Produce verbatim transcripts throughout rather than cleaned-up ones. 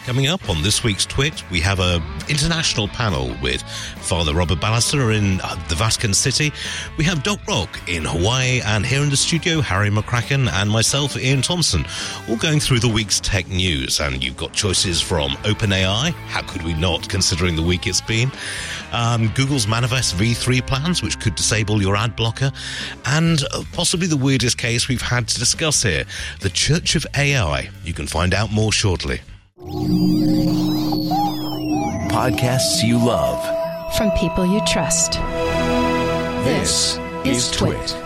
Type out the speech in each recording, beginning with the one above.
Coming up on this week's Twit, we have an international panel with Father Robert Ballister in uh, the Vatican City. We have Doc Rock in Hawaii, and here in the studio, Harry McCracken and myself, Ian Thompson, all going through the week's tech news. And you've got choices from OpenAI, how could we not, considering the week it's been, um, Google's Manifest V three plans, which could disable your ad blocker, and uh, possibly the weirdest case we've had to discuss here, the Church of A I. You can find out more shortly. Podcasts you love from people you trust. This, this is Twit. Twit.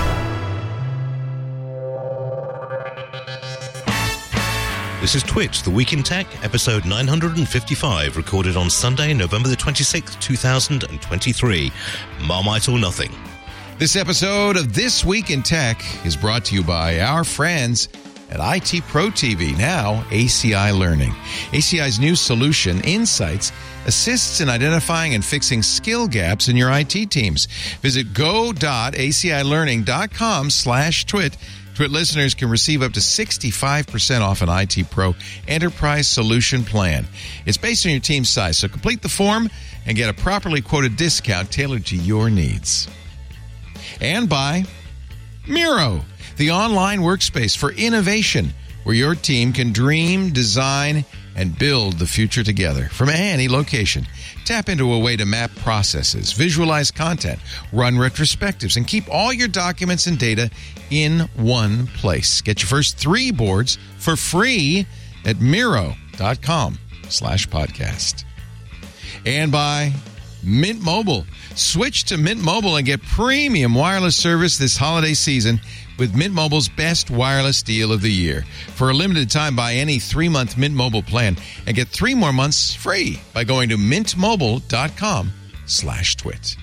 This is Twit, the Week in Tech, episode nine hundred fifty-five, recorded on Sunday, November the twenty-sixth, two thousand twenty-three. Marmite or nothing. This episode of This Week in Tech is brought to you by our friends at I T Pro T V, now A C I Learning. A C I's new solution, Insights, assists in identifying and fixing skill gaps in your I T teams. Visit go.acilearning.com slash twit. Twit listeners can receive up to sixty-five percent off an I T Pro Enterprise Solution Plan. It's based on your team size, so complete the form and get a properly quoted discount tailored to your needs. And by Miro, the online workspace for innovation, where your team can dream, design, and build the future together from any location. Tap into a way to map processes, visualize content, run retrospectives, and keep all your documents and data in one place. Get your first three boards for free at Miro.com slash podcast. And by Mint Mobile. Switch to Mint Mobile and get premium wireless service this holiday season with Mint Mobile's best wireless deal of the year. For a limited time, buy any three-month Mint Mobile plan and get three more months free by going to mintmobile.com slash twit.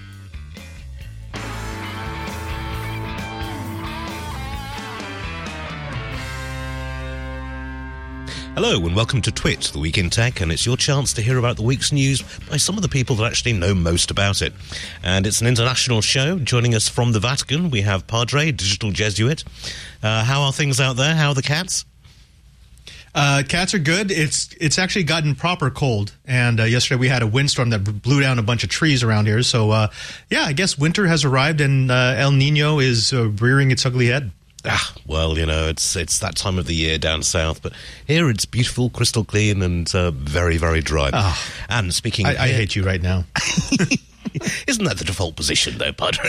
Hello and welcome to Twit, the Week in Tech, and it's your chance to hear about the week's news by some of the people that actually know most about it. And it's an international show. Joining us from the Vatican, we have Padre, Digital Jesuit. Uh, how are things out there? How are the cats? Uh, cats are good. It's it's actually gotten proper cold, and uh, yesterday we had a windstorm that blew down a bunch of trees around here. So, uh, yeah, I guess winter has arrived, and uh, El Nino is uh, rearing its ugly head. Ah, well, you know, it's it's that time of the year down south, but here it's beautiful, crystal clean, and uh, very, very dry. Oh, and speaking, I, of I here, hate you right now. Isn't that the default position, though, Padre?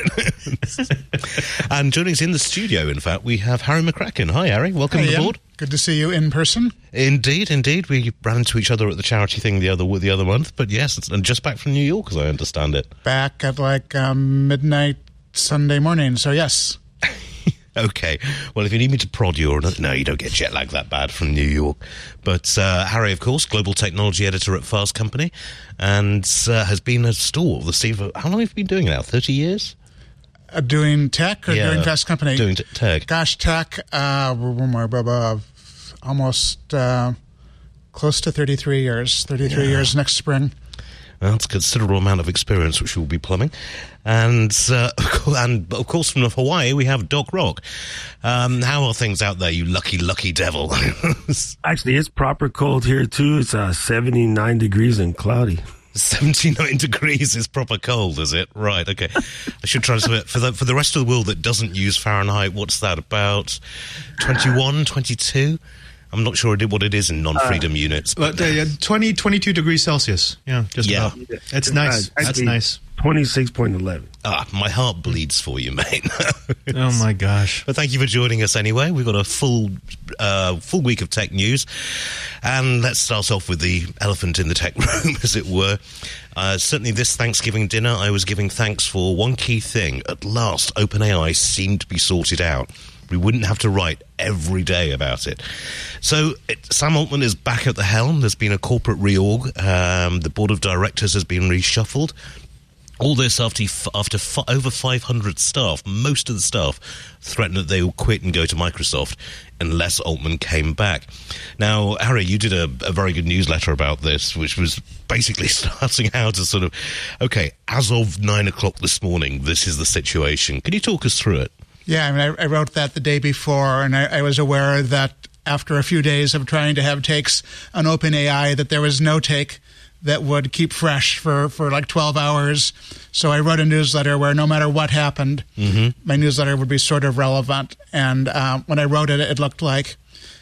And joining us in the studio, in fact, we have Harry McCracken. Hi, Harry. Welcome hey, aboard. Ian. Good to see you in person. Indeed, indeed. We ran into each other at the charity thing the other the other month, but yes, it's, and just back from New York, as I understand it. Back at like um, midnight Sunday morning. So yes. Okay. Well, if you need me to prod you or not, no, you don't get jet lag that bad from New York. But uh, Harry, of course, global technology editor at Fast Company, and uh, has been a stalwart of the scene for, how long have you been doing it now? thirty years? Uh, doing tech or yeah, doing Fast Company? Doing t- tech. Gosh, tech, uh, almost uh, close to thirty-three years. thirty-three yeah. years next spring. Well, that's a considerable amount of experience, which we'll be plumbing. And, uh, and of course, from Hawaii, we have Doc Rock. Um, how are things out there, you lucky, lucky devil? Actually, it's proper cold here, too. It's uh, seventy-nine degrees and cloudy. seventy-nine degrees is proper cold, is it? Right, okay. I should try to... For the, for the rest of the world that doesn't use Fahrenheit, what's that, about twenty-one, twenty-two? I'm not sure what it is in non-freedom uh, units. But uh, twenty, twenty-two degrees Celsius. Yeah, just yeah. about. It's, it's nice. Uh, That's nice. twenty-six point one one. Ah, my heart bleeds for you, mate. Oh, my gosh. But thank you for joining us anyway. We've got a full uh, full week of tech news. And let's start off with the elephant in the tech room, as it were. Uh, certainly this Thanksgiving dinner, I was giving thanks for one key thing. At last, OpenAI seemed to be sorted out. We wouldn't have to write every day about it. So it, Sam Altman is back at the helm. There's been a corporate reorg. Um, the board of directors has been reshuffled. All this after after f- over five hundred staff, most of the staff, threatened that they will quit and go to Microsoft unless Altman came back. Now, Harry, you did a, a very good newsletter about this, which was basically starting out as sort of, okay, as of nine o'clock this morning, this is the situation. Can you talk us through it? Yeah, I mean, I, I wrote that the day before, and I, I was aware that after a few days of trying to have takes on OpenAI that there was no take that would keep fresh for, for like twelve hours. So I wrote a newsletter where no matter what happened, mm-hmm. my newsletter would be sort of relevant. And um, when I wrote it, it looked like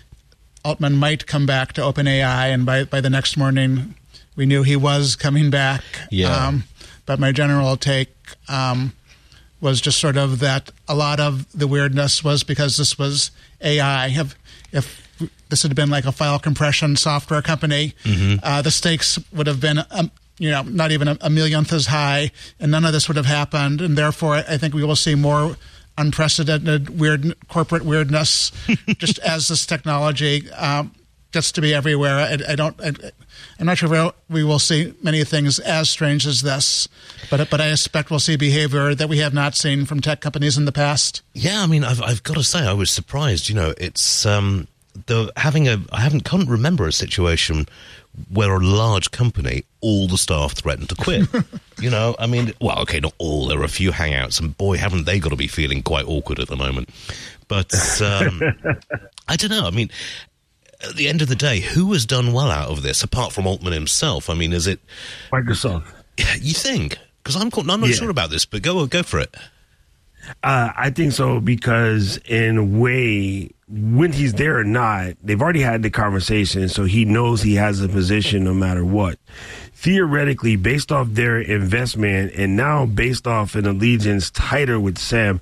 Altman might come back to OpenAI, and by, by the next morning, we knew he was coming back. Yeah. Um, but my general take um, was just sort of that a lot of the weirdness was because this was A I. If, if this had been like a file compression software company, mm-hmm. uh, the stakes would have been, um, you know, not even a, a millionth as high, and none of this would have happened. And therefore, I think we will see more unprecedented weird corporate weirdness just as this technology um, gets to be everywhere. I, I don't. I, I'm not sure we will see many things as strange as this, but but I expect we'll see behavior that we have not seen from tech companies in the past. Yeah, I mean, I've I've got to say, I was surprised. You know, it's um, the having a I haven't can't remember a situation where a large company, all the staff threatened to quit. You know, I mean, well, okay, not all. There are a few hangouts, and boy, haven't they got to be feeling quite awkward at the moment. But um, I don't know. I mean, at the end of the day, who has done well out of this, apart from Altman himself? I mean, is it Microsoft? You think? Because I'm, I'm not yeah. sure about this, but go go for it. Uh, I think so because, in a way, when he's there or not, they've already had the conversation, so he knows he has a position no matter what. Theoretically, based off their investment and now based off an allegiance tighter with Sam,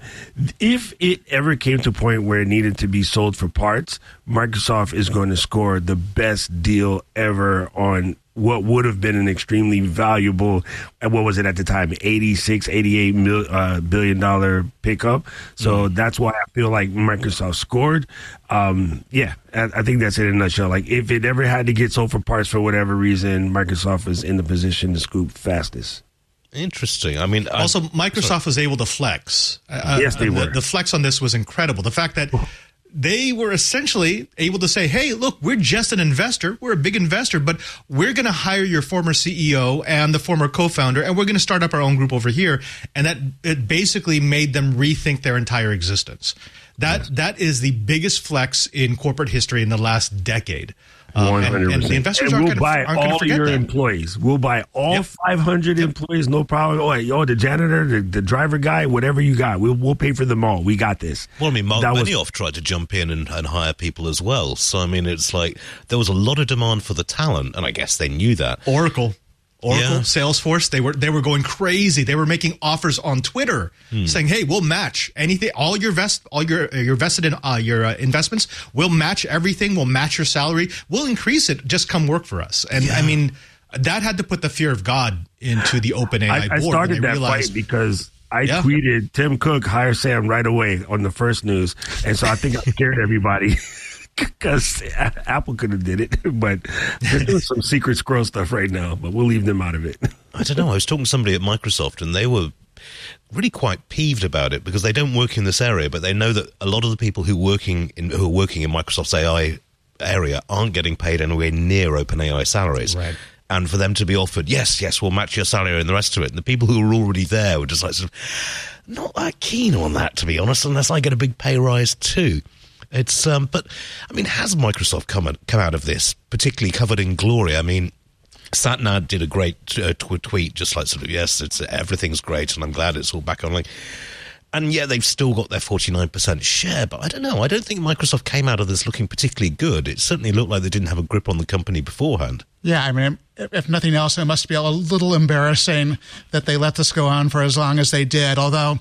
if it ever came to a point where it needed to be sold for parts, Microsoft is going to score the best deal ever on what would have been an extremely valuable, what was it at the time, eighty-six, eighty-eight mil, uh, billion dollar pickup. So mm. that's why I feel like Microsoft scored. Um, yeah, I, I think that's it in a nutshell. Like, if it ever had to get sold for parts for whatever reason, Microsoft is in the position to scoop fastest. Interesting. I mean, also, I, Microsoft sorry. was able to flex. Uh, yes, they the, were. The flex on this was incredible. The fact that they were essentially able to say, hey, look, we're just an investor. We're a big investor, but we're going to hire your former C E O and the former co-founder, and we're going to start up our own group over here. And that it basically made them rethink their entire existence. That yes. That is the biggest flex in corporate history in the last decade. One hundred percent. And, and the investors and aren't we'll going buy all to forget your that. employees. We'll buy all yep. five hundred yep. employees, no problem. Oh, yo, the janitor, the, the driver guy, whatever you got, we'll we'll pay for them all. We got this. Well, I mean, Mark that Benioff was, tried to jump in and, and hire people as well. So, I mean, it's like there was a lot of demand for the talent, and I guess they knew that. Oracle. Oracle, yeah. Salesforce, they were they were going crazy. They were making offers on Twitter hmm. saying, "Hey, we'll match anything, all your vest, all your your vested in uh, your uh, investments. We'll match everything. We'll match your salary. We'll increase it. Just come work for us." And yeah. I mean, that had to put the fear of God into the OpenAI I, board. I started that realized, fight because I yeah. tweeted Tim Cook hire Sam right away on the first news, and so I think I scared everybody. Because Apple could have did it, but they're doing some secret scroll stuff right now, but we'll leave them out of it. I don't know. I was talking to somebody at Microsoft, and they were really quite peeved about it because they don't work in this area, but they know that a lot of the people who working in who are working in Microsoft's A I area aren't getting paid anywhere near OpenAI salaries. Right. And for them to be offered, yes, yes, we'll match your salary and the rest of it. And the people who are already there were just like, sort of, not that keen on that, to be honest, unless I get a big pay rise too. It's um, but I mean, has Microsoft come out, come out of this particularly covered in glory? I mean, Satya did a great uh, tw- tweet, just like sort of, yes, it's everything's great, and I'm glad it's all back online. And yeah, they've still got their forty-nine percent share, but I don't know. I don't think Microsoft came out of this looking particularly good. It certainly looked like they didn't have a grip on the company beforehand. Yeah, I mean, if nothing else, it must be a little embarrassing that they let this go on for as long as they did. Although,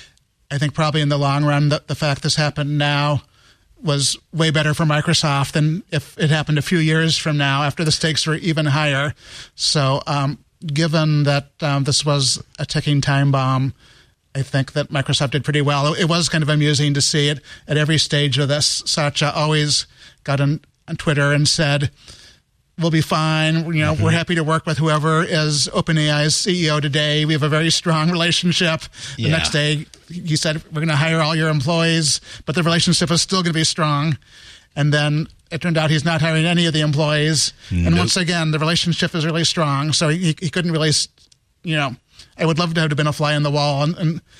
I think probably in the long run, the, the fact this happened now was way better for Microsoft than if it happened a few years from now after the stakes were even higher. So um, given that um, this was a ticking time bomb, I think that Microsoft did pretty well. It was kind of amusing to see it at every stage of this. Satya always got on, on Twitter and said, we'll be fine. You know, mm-hmm. we're happy to work with whoever is OpenAI's C E O today. We have a very strong relationship. The yeah. next day, he said, we're going to hire all your employees, but the relationship is still going to be strong. And then it turned out he's not hiring any of the employees. Nope. And once again, the relationship is really strong. So he, he couldn't really, you know, I would love to have been a fly on the wall and, and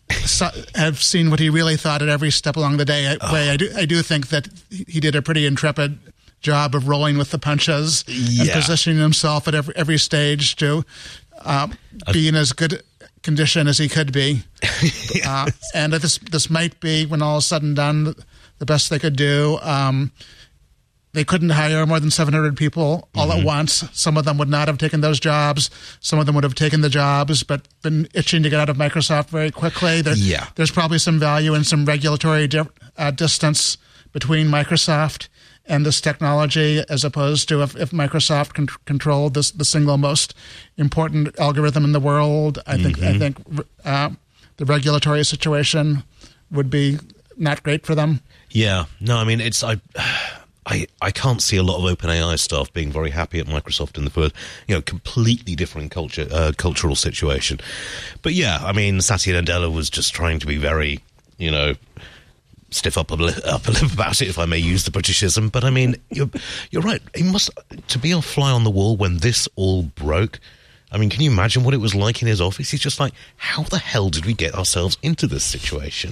so, have seen what he really thought at every step along the day. Oh. way. I do, I do think that he did a pretty intrepid job of rolling with the punches Yeah. and positioning himself at every, every stage to uh, be in as good condition as he could be. Yes. Uh, and this this might be, when all is said and done, the best they could do. Um, they couldn't hire more than seven hundred people all Mm-hmm. at once. Some of them would not have taken those jobs. Some of them would have taken the jobs, but been itching to get out of Microsoft very quickly. There, Yeah. There's probably some value in some regulatory di- uh, distance between Microsoft and this technology, as opposed to if, if Microsoft con- controlled this, the single most important algorithm in the world. I think I think uh, the regulatory situation would be not great for them. Yeah, no, I mean, it's I, I, I can't see a lot of OpenAI staff being very happy at Microsoft in the first, you know, completely different culture, uh, cultural situation. But yeah, I mean, Satya Nadella was just trying to be very, you know, stiff upper lip, upper lip about it, if I may use the Britishism. But I mean, you're you're right. It must to be a fly on the wall when this all broke. I mean, can you imagine what it was like in his office? He's just like, how the hell did we get ourselves into this situation?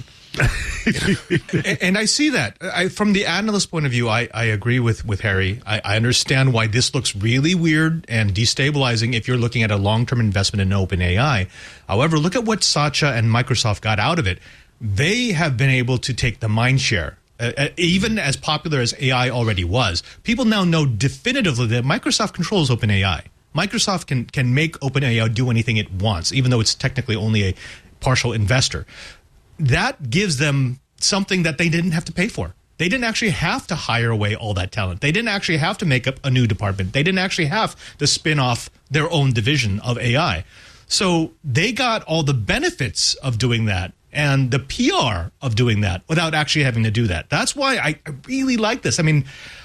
and, and I see that. I, from the analyst point of view, I, I agree with, with Harry. I, I understand why this looks really weird and destabilizing if you're looking at a long-term investment in OpenAI. However, look at what Satya and Microsoft got out of it. They have been able to take the mind share. Uh, even as popular as A I already was, people now know definitively that Microsoft controls OpenAI. Microsoft can can make OpenAI do anything it wants, even though it's technically only a partial investor. That gives them something that they didn't have to pay for. They didn't actually have to hire away all that talent. They didn't actually have to make up a new department. They didn't actually have to spin off their own division of A I. So they got all the benefits of doing that and the P R of doing that without actually having to do that. That's why I, I really like this. I mean,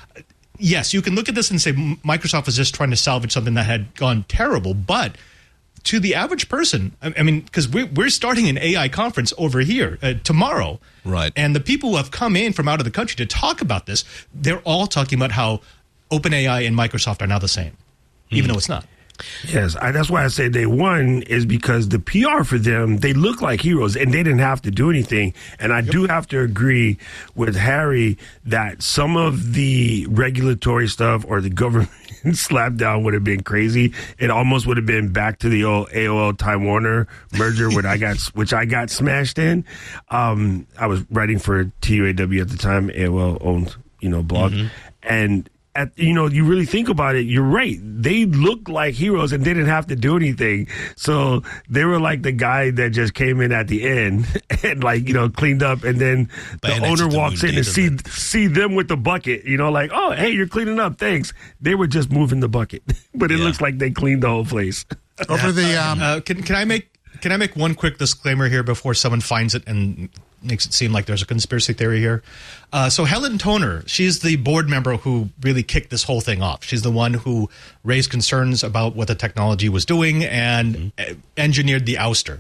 yes, you can look at this and say Microsoft was just trying to salvage something that had gone terrible, but to the average person, I mean, because we're, we're starting an A I conference over here uh, tomorrow. Right. And the people who have come in from out of the country to talk about this, they're all talking about how OpenAI and Microsoft are now the same, mm. even though it's not. Yes, I, that's why I say they won, is because the P R for them, they look like heroes and they didn't have to do anything. And I yep. do have to agree with Harry that some of the regulatory stuff or the government slap down would have been crazy. It almost would have been back to the old A O L Time Warner merger, which I got which I got smashed in. Um, I was writing for T U A W at the time, A O L owned, you know, blog, mm-hmm. and. At, you know, you really think about it, you're right. They looked like heroes and didn't have to do anything. So they were like the guy that just came in at the end and, like, you know, cleaned up. And then the owner walks in and see see them with the bucket, you know, like, oh, hey, you're cleaning up. Thanks. They were just moving the bucket. But it yeah. looks like they cleaned the whole place. Over the um, uh, can can I make can I make one quick disclaimer here before someone finds it and makes it seem like there's a conspiracy theory here. Uh, so Helen Toner, she's the board member who really kicked this whole thing off. She's the one who raised concerns about what the technology was doing and mm-hmm. engineered the ouster.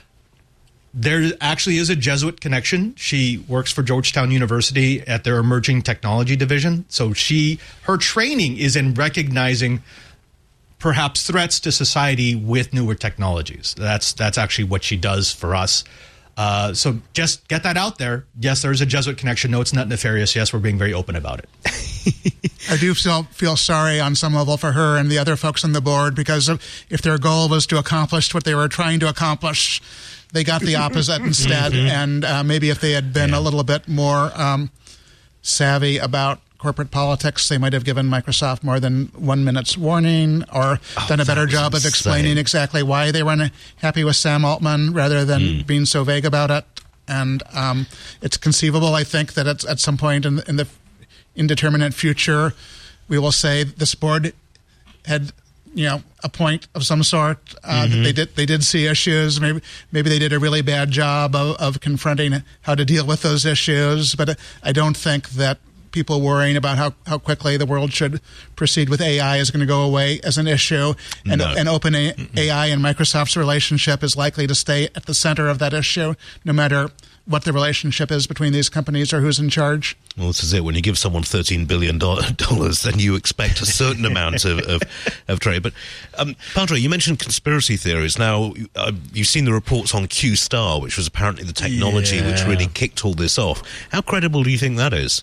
There actually is a Jesuit connection. She works for Georgetown University at their emerging technology division. So she, her training is in recognizing perhaps threats to society with newer technologies. That's that's actually what she does for us. Uh, so just get that out there. Yes, there's a Jesuit connection. No, it's not nefarious. Yes, we're being very open about it. I do feel, feel sorry on some level for her and the other folks on the board, because if their goal was to accomplish what they were trying to accomplish, they got the opposite instead. Mm-hmm. And uh, maybe if they had been yeah. a little bit more um, savvy about corporate politics, they might have given Microsoft more than one minute's warning, or oh, done a better job of explaining insane. exactly why they weren't happy with Sam Altman, rather than mm. being so vague about it. And um, it's conceivable, I think, that it's, at some point in, in the indeterminate future, we will say this board had, you know, a point of some sort. Uh, mm-hmm. that they did they did see issues. Maybe maybe they did a really bad job of, of confronting how to deal with those issues. But I don't think that people worrying about how, how quickly the world should proceed with A I is going to go away as an issue. And, no. and open A I and Microsoft's relationship is likely to stay at the center of that issue, no matter what the relationship is between these companies or who's in charge. Well, this is it. When you give someone thirteen billion dollars, then you expect a certain amount of, of, of trade. But, um, Padre, you mentioned conspiracy theories. Now, uh, you've seen the reports on Q-Star, which was apparently the technology Yeah. which really kicked all this off. How credible do you think that is?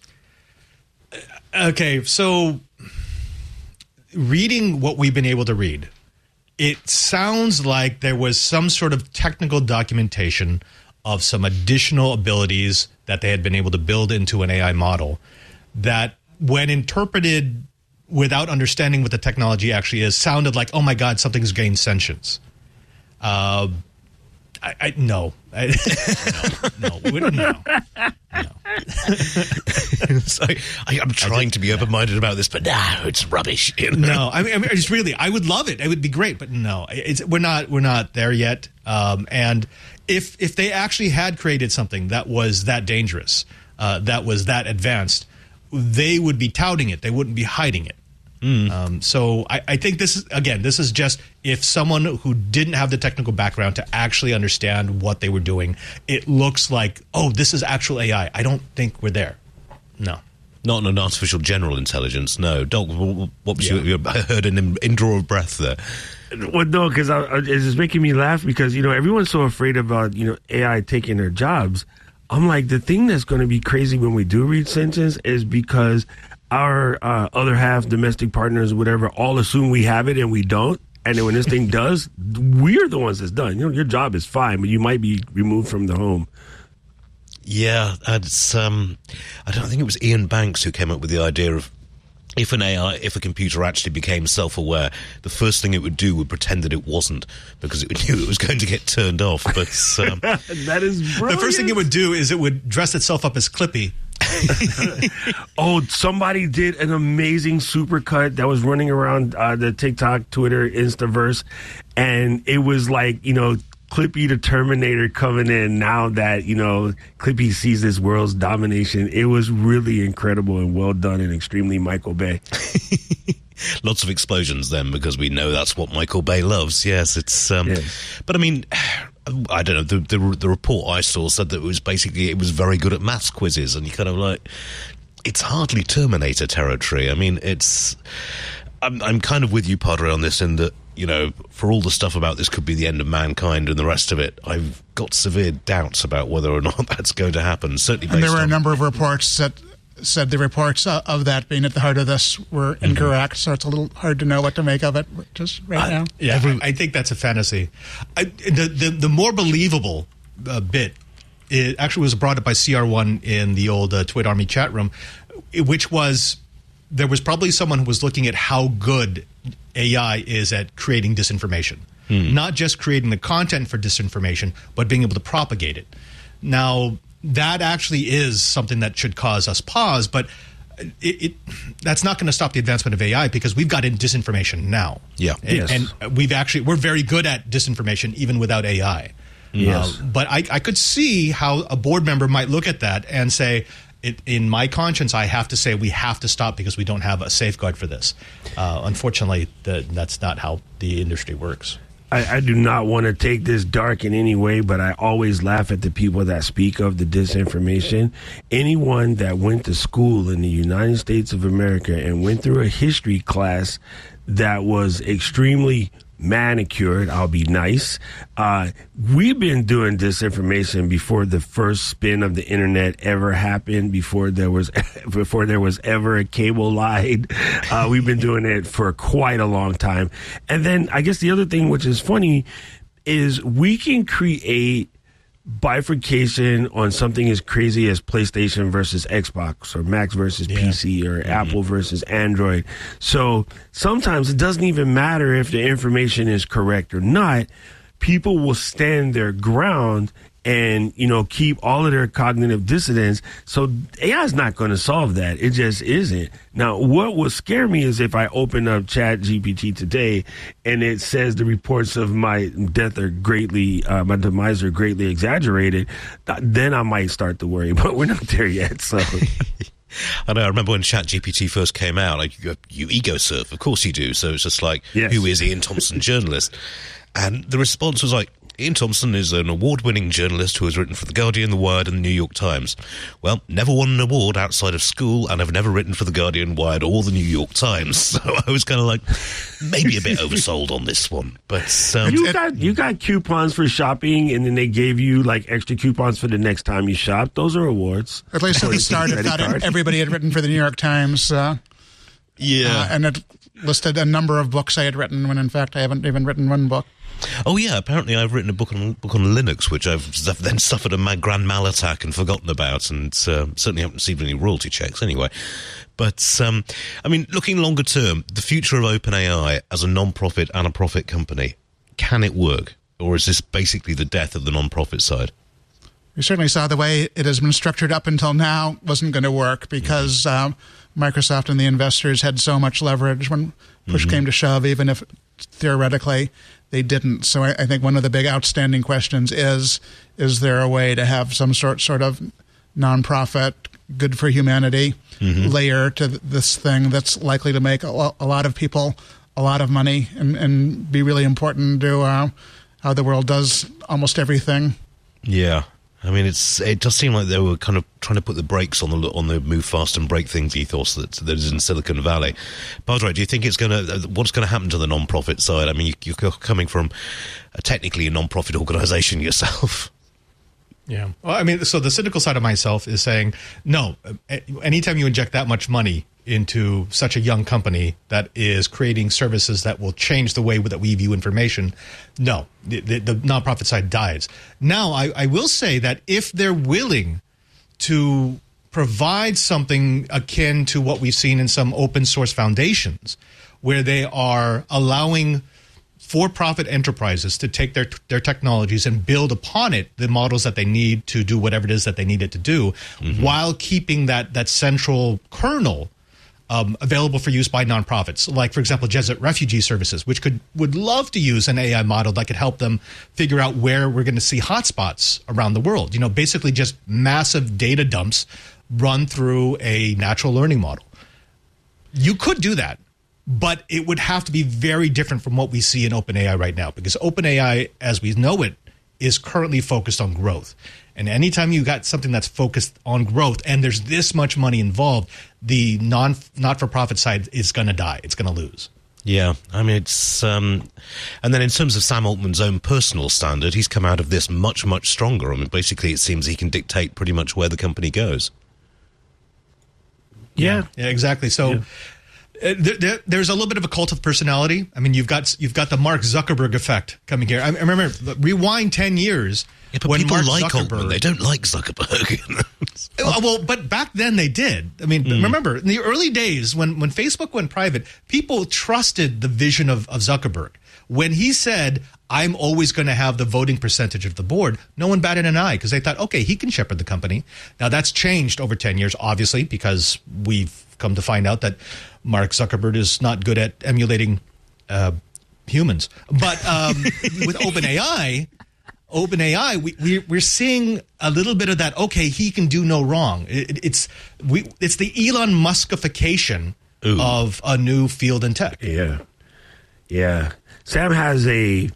Okay, so reading what we've been able to read, it sounds like there was some sort of technical documentation of some additional abilities that they had been able to build into an A I model that, when interpreted without understanding what the technology actually is, sounded like, oh my God, something's gained sentience. Uh, I, I no, I, no, no, we don't- no, no. so, I, I'm trying to be open-minded about this, but no, it's rubbish. You know? No, I mean, I mean, it's really, I would love it. It would be great, but no, it's, we're not, we're not there yet. Um, and if if they actually had created something that was that dangerous, uh, that was that advanced, they would be touting it. They wouldn't be hiding it. Mm. Um, so I, I think this is, again, this is just if someone who didn't have the technical background to actually understand what they were doing, it looks like, oh, this is actual A I. I don't think we're there. No. Not an artificial general intelligence, no. Doc, what was Yeah. your, I heard an in, in draw of breath there. Well, no, because it's just making me laugh because, you know, everyone's so afraid about, you know, A I taking their jobs. I'm like, the thing that's going to be crazy when we do read sentence is because our uh, other half, domestic partners, whatever, all assume we have it and we don't. And then when this thing does, we're the ones that's done. You know, your job is fine, but you might be removed from the home. Yeah, it's, um, I don't think it was Ian Banks who came up with the idea of if an A I, if a computer actually became self-aware, the first thing it would do would pretend that it wasn't because it knew it was going to get turned off. But um, That is brilliant. The first thing it would do is it would dress itself up as Clippy. Oh, somebody did an amazing supercut that was running around uh, the TikTok, Twitter, Instaverse, and it was like, you know, Clippy the Terminator coming in now that, you know, Clippy sees this world's domination. It was really incredible and well done and extremely Michael Bay. lots of explosions then because we know that's what Michael Bay loves. Yes, it's... Um, yes. But I mean... I don't know, the, the the report I saw said that it was basically, it was very good at maths quizzes, and you kind of like, it's hardly Terminator territory. I mean, it's, I'm, I'm kind of with you, Padre, on this in that, you know, for all the stuff about this could be the end of mankind and the rest of it, I've got severe doubts about whether or not that's going to happen, certainly based And there were on... a number of reports that said the reports uh, of that being at the heart of this were Mm-hmm. incorrect, so it's a little hard to know what to make of it just right now. Yeah, Every, I think that's a fantasy. I, the, the the more believable uh, bit, it actually was brought up by C R one in the old uh, Twit Army chat room, which was there was probably someone who was looking at how good A I is at creating disinformation. Hmm. Not just creating the content for disinformation, but being able to propagate it. Now, that actually is something that should cause us pause, but it, it that's not going to stop the advancement of A I because we've got in disinformation now. Yeah. And, Yes. and we've actually, we're very good at disinformation even without A I. Yes. Uh, but I, I could see how a board member might look at that and say, it, in my conscience, I have to say we have to stop because we don't have a safeguard for this. Uh, unfortunately, the, that's not how the industry works. I, I do not want to take this dark in any way, but I always laugh at the people that speak of the disinformation. Anyone that went to school in the United States of America and went through a history class that was extremely manicured, I'll be nice. Uh, we've been doing disinformation before the first spin of the internet ever happened, before there was before there was ever a cable line. Uh, we've been doing it for quite a long time. And then I guess the other thing which is funny is we can create bifurcation on something as crazy as PlayStation versus Xbox or Mac versus Yeah. P C or mm-hmm. Apple versus Android. So sometimes it doesn't even matter if the information is correct or not. People will stand their ground and, you know, keep all of their cognitive dissonance. So A I is not going to solve that. It just isn't. Now, what would scare me is if I open up Chat G P T today and it says the reports of my death are greatly, uh, my demise are greatly exaggerated, then I might start to worry. But we're not there yet, so... I know, I remember when ChatGPT first came out, like, you, you ego surf, of course you do. So it's just like, yes. Who is Ian Thompson, journalist? And the response was like, Ian Thompson is an award-winning journalist who has written for The Guardian, The Wired, and The New York Times. Well, never won an award outside of school, and I've never written for The Guardian, Wired, or The New York Times. So I was kind of like, maybe a bit oversold on this one. But um, you got you got coupons for shopping, and then they gave you like extra coupons for the next time you shop. Those are awards. At least at the start, I thought everybody had written for The New York Times. Uh, yeah. Uh, and it listed a number of books I had written when, in fact, I haven't even written one book. Oh, yeah, apparently I've written a book on book on Linux, which I've then suffered a grand mal attack and forgotten about, and uh, certainly haven't received any royalty checks anyway. But, um, I mean, looking longer term, the future of OpenAI as a non-profit and a profit company, can it work? Or is this basically the death of the non-profit side? We certainly saw the way it has been structured up until now wasn't going to work because um, Microsoft and the investors had so much leverage when push mm-hmm. came to shove, even if theoretically they didn't. So I, I think one of the big outstanding questions is, is there a way to have some sort sort of nonprofit, good for humanity mm-hmm. layer to this thing that's likely to make a, lo- a lot of people a lot of money and, and be really important to uh, how the world does almost everything? Yeah. I mean, it's it does seem like they were kind of trying to put the brakes on the on the move fast and break things ethos that that is in Silicon Valley. Badre, do you think it's going to what's going to happen to the non-profit side? I mean, you, you're coming from a, technically a non-profit organisation yourself. Yeah. Well, I mean, so the cynical side of myself is saying, no, anytime you inject that much money into such a young company that is creating services that will change the way that we view information, no, the, the, the nonprofit side dies. Now, I, I will say that if they're willing to provide something akin to what we've seen in some open source foundations, where they are allowing for-profit enterprises to take their their technologies and build upon it the models that they need to do whatever it is that they need it to do, mm-hmm. while keeping that that central kernel um, available for use by nonprofits, like, for example, Jesuit Refugee Services, which could would love to use an A I model that could help them figure out where we're going to see hotspots around the world. You know, basically just massive data dumps run through a natural learning model. You could do that. But it would have to be very different from what we see in OpenAI right now, because OpenAI, as we know it, is currently focused on growth. And anytime you got something that's focused on growth and there's this much money involved, the non not-for-profit side is going to die. It's going to lose. Yeah, I mean, it's... Um, and then in terms of Sam Altman's own personal standard, he's come out of this much, much stronger. I mean, basically, it seems he can dictate pretty much where the company goes. Yeah, yeah, exactly. So... Yeah. Uh, there, there, there's a little bit of a cult of personality. I mean, you've got you've got the Mark Zuckerberg effect coming here. I, I remember, rewind ten years. Yeah, but when people Mark like Zuckerberg, Altman. They don't like Zuckerberg. well, well, but back then they did. I mean, mm. remember, in the early days when, when Facebook went private, people trusted the vision of, of Zuckerberg. When he said, I'm always going to have the voting percentage of the board, no one batted an eye because they thought, okay, he can shepherd the company. Now, that's changed over ten years, obviously, because we've come to find out that Mark Zuckerberg is not good at emulating uh, humans. But um, with OpenAI, OpenAI, we, we, we're seeing a little bit of that, okay, he can do no wrong. It, it's we, it's the Elon Muskification Ooh. Of a new field in tech. Yeah. Yeah. Sam has a...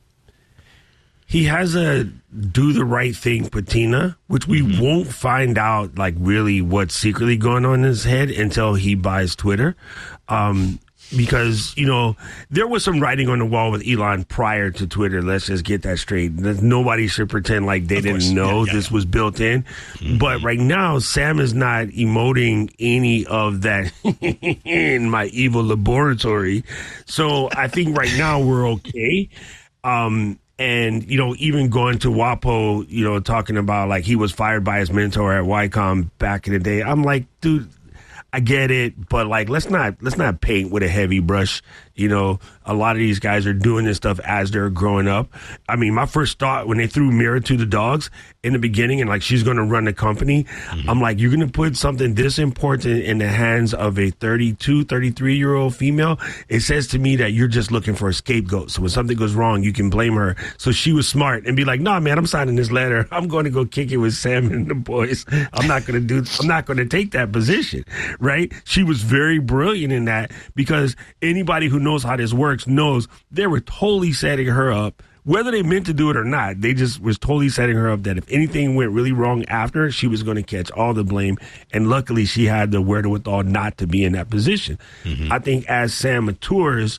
He has a do the right thing patina, which we mm-hmm. won't find out, like, really what's secretly going on in his head until he buys Twitter. Um, because, you know, there was some writing on the wall with Elon prior to Twitter. Let's just get that straight. Nobody should pretend like they of didn't course. know yeah, yeah, this yeah. was built in. Mm-hmm. But right now, Sam is not emoting any of that in my evil laboratory. So I think right now we're okay. Um, And, you know, even going to WAPO, you know, talking about like he was fired by his mentor at YCOM back in the day. I'm like, dude, I get it, but like, let's not let's not paint with a heavy brush. You know, a lot of these guys are doing this stuff as they're growing up. I mean, my first thought when they threw Mira to the dogs in the beginning and like she's going to run the company, mm-hmm. I'm like, you're going to put something this important in the hands of a thirty-two, thirty-three-year-old female? It says to me that you're just looking for a scapegoat. So when something goes wrong, you can blame her. So she was smart and be like, nah, man, I'm signing this letter. I'm going to go kick it with Sam and the boys. I'm not going to do, I'm not going to take that position, right? She was very brilliant in that because anybody who knows how this works knows they were totally setting her up whether they meant to do it or not, they just was totally setting her up that if anything went really wrong after, she was going to catch all the blame. And luckily, she had the wherewithal not to be in that position. Mm-hmm. I think as Sam matures,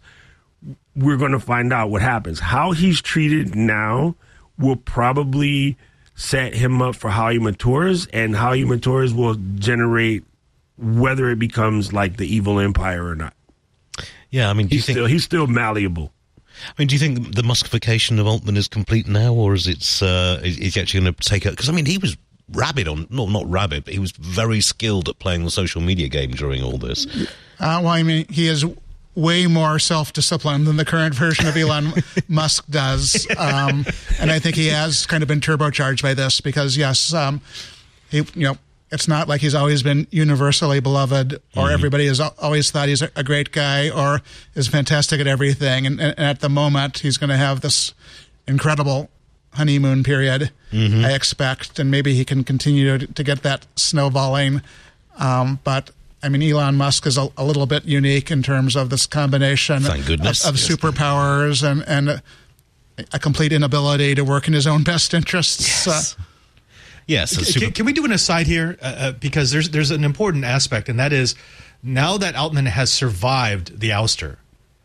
we're going to find out what happens. How he's treated now will probably set him up for how he matures, and how he matures will generate whether it becomes like the evil empire or not. Yeah, I mean, do he's you think still, he's still malleable. I mean, do you think the Muskification of Altman is complete now, or is it uh, is he actually going to take it? Because I mean, he was rabid on, no, not rabid, but he was very skilled at playing the social media game during all this. Uh, well, I mean, he is way more self-disciplined than the current version of Elon Musk does, um, and I think he has kind of been turbocharged by this because, yes, um, he, you know. It's not like he's always been universally beloved, or mm-hmm. everybody has always thought he's a great guy or is fantastic at everything. And, and at the moment, he's going to have this incredible honeymoon period, mm-hmm. I expect, and maybe he can continue to, to get that snowballing. Um, but I mean, Elon Musk is a, a little bit unique in terms of this combination Thank goodness. of, of yes. superpowers and, and a, a complete inability to work in his own best interests. Yes. Uh, Yes, can, can we do an aside here? Uh, uh, because there's there's an important aspect, and that is now that Altman has survived the ouster,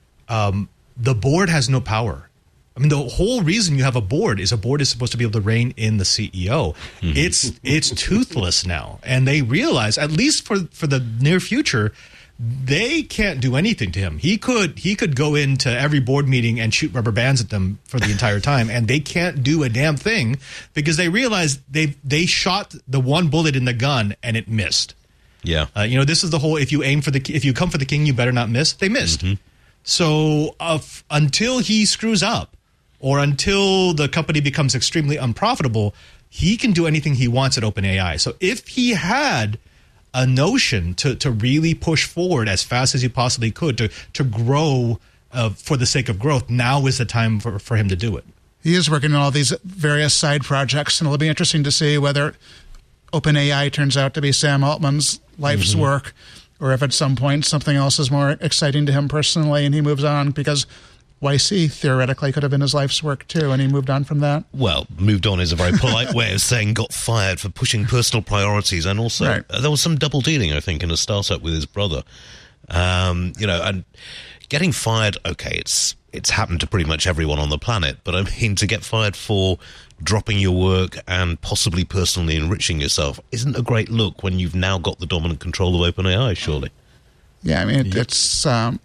um, the board has no power. I mean, the whole reason you have a board is a board is supposed to be able to rein in the C E O. Mm-hmm. It's it's toothless now, and they realize, at least for for the near future, they can't do anything to him. He could he could go into every board meeting and shoot rubber bands at them for the entire time, and they can't do a damn thing because they realize they they shot the one bullet in the gun and it missed. Yeah, uh, you know, this is the whole if you aim for the if you come for the king, you better not miss. They missed. Mm-hmm. So uh, f- until he screws up, or until the company becomes extremely unprofitable, he can do anything he wants at OpenAI. So if he had a notion to, to really push forward as fast as he possibly could to to grow uh, for the sake of growth, now is the time for, for him to do it. He is working on all these various side projects, and it'll be interesting to see whether OpenAI turns out to be Sam Altman's life's mm-hmm. work, or if at some point something else is more exciting to him personally and he moves on, because Y C theoretically could have been his life's work too, and he moved on from that. Well, moved on is a very polite way of saying got fired for pushing personal priorities, and also right. uh, there was some double dealing, I think, in a startup with his brother. Um, you know, and getting fired, okay, it's it's happened to pretty much everyone on the planet, but I mean, to get fired for dropping your work and possibly personally enriching yourself isn't a great look when you've now got the dominant control of OpenAI, surely. Yeah, I mean, it, yep. it's... Um,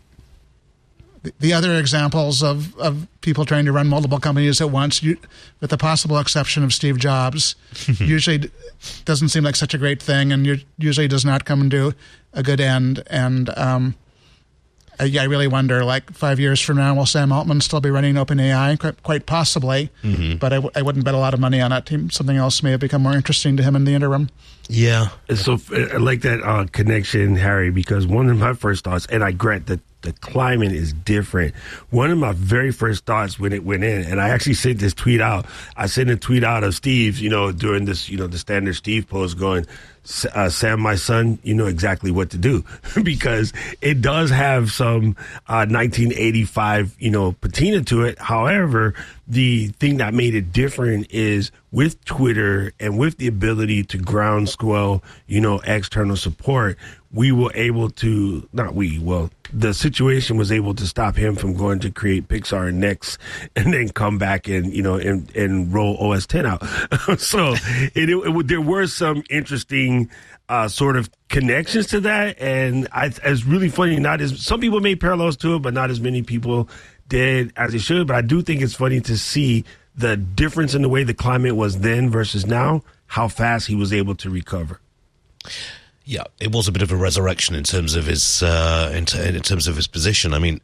the other examples of, of people trying to run multiple companies at once, you, with the possible exception of Steve Jobs, usually doesn't seem like such a great thing, and usually does not come to a good end. And um, I, I really wonder, like five years from now, will Sam Altman still be running OpenAI? Quite, quite possibly, mm-hmm. but I, w- I wouldn't bet a lot of money on it. Something else may have become more interesting to him in the interim. Yeah. So I like that uh, connection, Harry, because one of my first thoughts, and I grant that the climate is different. One of my very first thoughts when it went in, and I actually sent this tweet out. I sent a tweet out of Steve, you know, during this, you know, the standard Steve post going, uh, Sam, my son, you know exactly what to do, because it does have some uh, nineteen eighty-five, you know, patina to it. However, the thing that made it different is with Twitter and with the ability to groundswell, you know, external support, we were able to, not we, well, the situation was able to stop him from going to create Pixar next and then come back and, you know, and, and roll O S ten out. So it, it, it, there were some interesting uh, sort of connections to that. And I, it's really funny. Not as some people made parallels to it, but not as many people did as they should. But I do think it's funny to see the difference in the way the climate was then versus now, how fast he was able to recover. Yeah, it was a bit of a resurrection in terms of his uh, in, t- in terms of his position. I mean,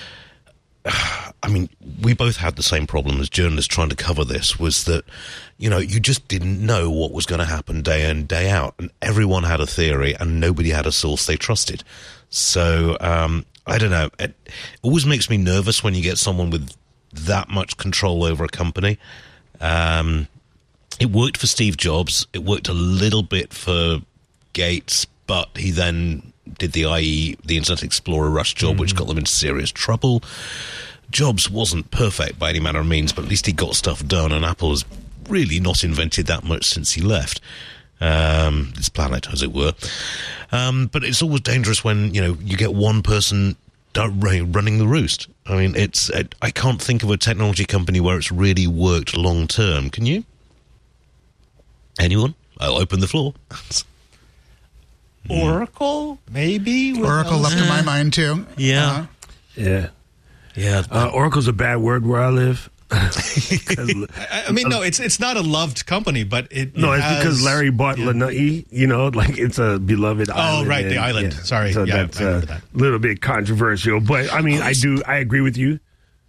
I mean, we both had the same problem as journalists trying to cover this. Was that, you know, you just didn't know what was going to happen day in, day out, and everyone had a theory, and nobody had a source they trusted. So um, I don't know. It always makes me nervous when you get someone with that much control over a company. Um, it worked for Steve Jobs. It worked a little bit for Gates, but he then did the I E, the Internet Explorer rush job, mm-hmm. which got them into serious trouble. Jobs wasn't perfect by any manner of means, but at least he got stuff done, and Apple has really not invented that much since he left um, this planet, as it were. Um, but it's always dangerous when, you know, you get one person running the roost. I mean, it's it, I can't think of a technology company where it's really worked long term. Can you? Anyone? I'll open the floor. Oracle, maybe? Oracle left to my mind, too. Yeah. Uh, Yeah. Yeah. Uh, Oracle's a bad word where I live. I, I mean, no, it's it's not a loved company, but it. No, it it's has, because Larry bought yeah. Lanai, you know, like it's a beloved Oh, island. right, the and, island. yeah. Sorry. So Yeah, that's I remember a that. little bit controversial. But, I mean, I do, I agree with you.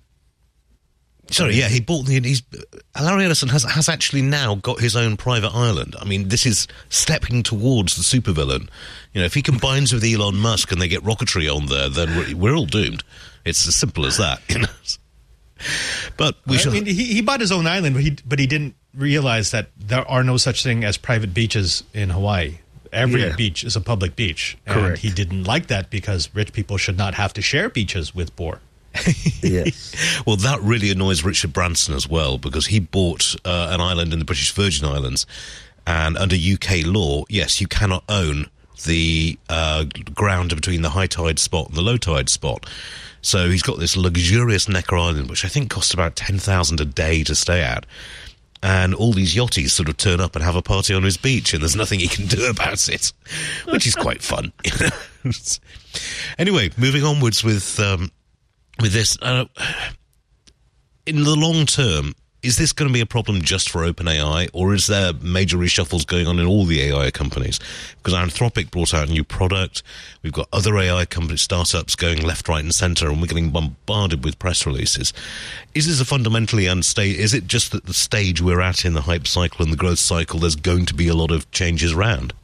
Sorry, yeah, he bought the. He's Larry Ellison has has actually now got his own private island. I mean, this is stepping towards the supervillain. You know, if he combines with Elon Musk and they get rocketry on there, then we're, we're all doomed. It's as simple as that. You know? But we I should. mean, he, he bought his own island, but he but he didn't realize that there are no such thing as private beaches in Hawaii. Every Yeah. beach is a public beach, and Correct. he didn't like that because rich people should not have to share beaches with poor. Yes. Well, that really annoys Richard Branson as well, because he bought uh, an island in the British Virgin Islands, and under U K law, yes, you cannot own the uh, ground between the high tide spot and the low tide spot. So he's got this luxurious Necker Island, which I think costs about ten thousand a day to stay at. And all these yachties sort of turn up and have a party on his beach, and there's nothing he can do about it, which is quite fun. Anyway, moving onwards with um, with this. Uh, in the long term, is this going to be a problem just for OpenAI, or is there major reshuffles going on in all the A I companies? Because Anthropic brought out a new product. We've got other A I company startups going left, right, and centre, and we're getting bombarded with press releases. Is this a fundamentally unstable? Is it just that the stage we're at in the hype cycle and the growth cycle, there's going to be a lot of changes around?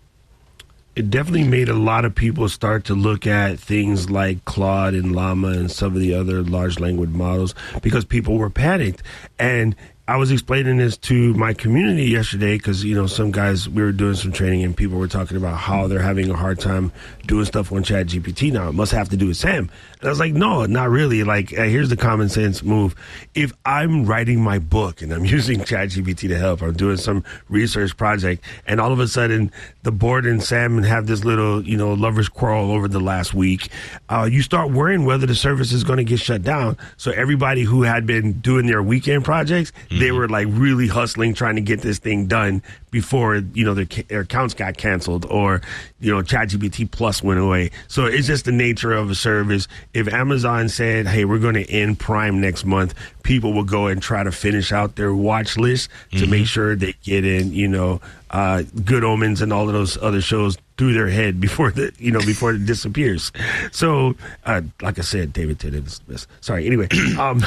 It definitely made a lot of people start to look at things like Claude and Llama and some of the other large language models because people were panicked. And I was explaining this to my community yesterday because, you know, some guys, we were doing some training and people were talking about how they're having a hard time doing stuff on ChatGPT now. It must have to do with Sam. And I was like, no, not really. Like, uh, here's the common sense move. If I'm writing my book and I'm using ChatGPT to help, I'm doing some research project, and all of a sudden the board and Sam have this little, you know, lover's quarrel over the last week, uh, you start worrying whether the service is going to get shut down. So everybody who had been doing their weekend projects, mm-hmm. they were like really hustling, trying to get this thing done before, you know, their, their accounts got canceled or, you know, ChatGPT Plus went away. So it's just the nature of a service. If Amazon said, hey, we're going to end Prime next month, people will go and try to finish out their watch list to mm-hmm. make sure they get in, you know, uh, Good Omens and all of those other shows through their head before the, you know, before it disappears. So, uh, like I said, David Tennant is the best. Sorry. Anyway, um,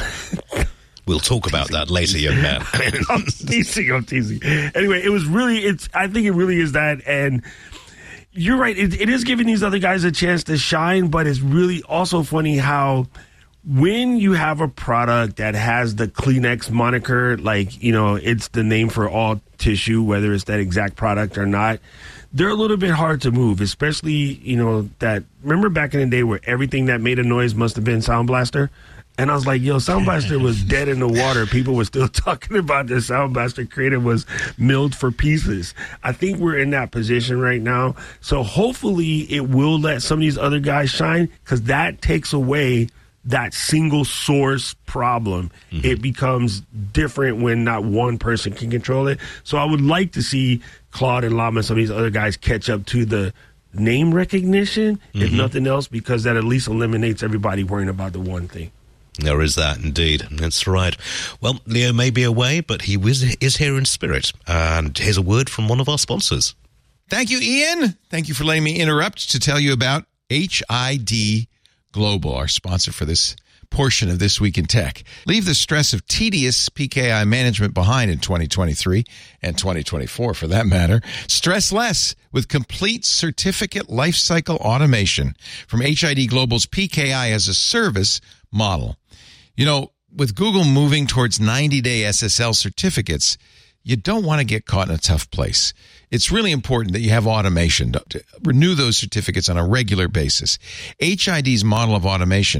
we'll talk about that later, young man. I'm teasing. I'm teasing. Anyway, it was really. It's. I think it really is that, and you're right. It, it is giving these other guys a chance to shine, but it's really also funny how when you have a product that has the Kleenex moniker, like, you know, it's the name for all tissue, whether it's that exact product or not, they're a little bit hard to move, especially, you know, that, remember back in the day where everything that made a noise must have been Sound Blaster? And I was like, yo, Sound Blaster was dead in the water. People were still talking about this. Sound Blaster creative was milled for pieces. I think we're in that position right now. So hopefully it will let some of these other guys shine, because that takes away that single source problem. Mm-hmm. It becomes different when not one person can control it. So I would like to see Claude and Llama and some of these other guys catch up to the name recognition, mm-hmm. if nothing else, because that at least eliminates everybody worrying about the one thing. There is that, indeed. That's right. Well, Leo may be away, but he is here in spirit. And here's a word from one of our sponsors. Thank you, Ian. Thank you for letting me interrupt to tell you about H I D Global, our sponsor for this portion of This Week in Tech. Leave the stress of tedious P K I management behind in twenty twenty-three and twenty twenty-four, for that matter. Stress less with complete certificate lifecycle automation from H I D Global's P K I as a service model. You know, with Google moving towards ninety-day S S L certificates, you don't want to get caught in a tough place. It's really important that you have automation to renew those certificates on a regular basis. H I D's model of automation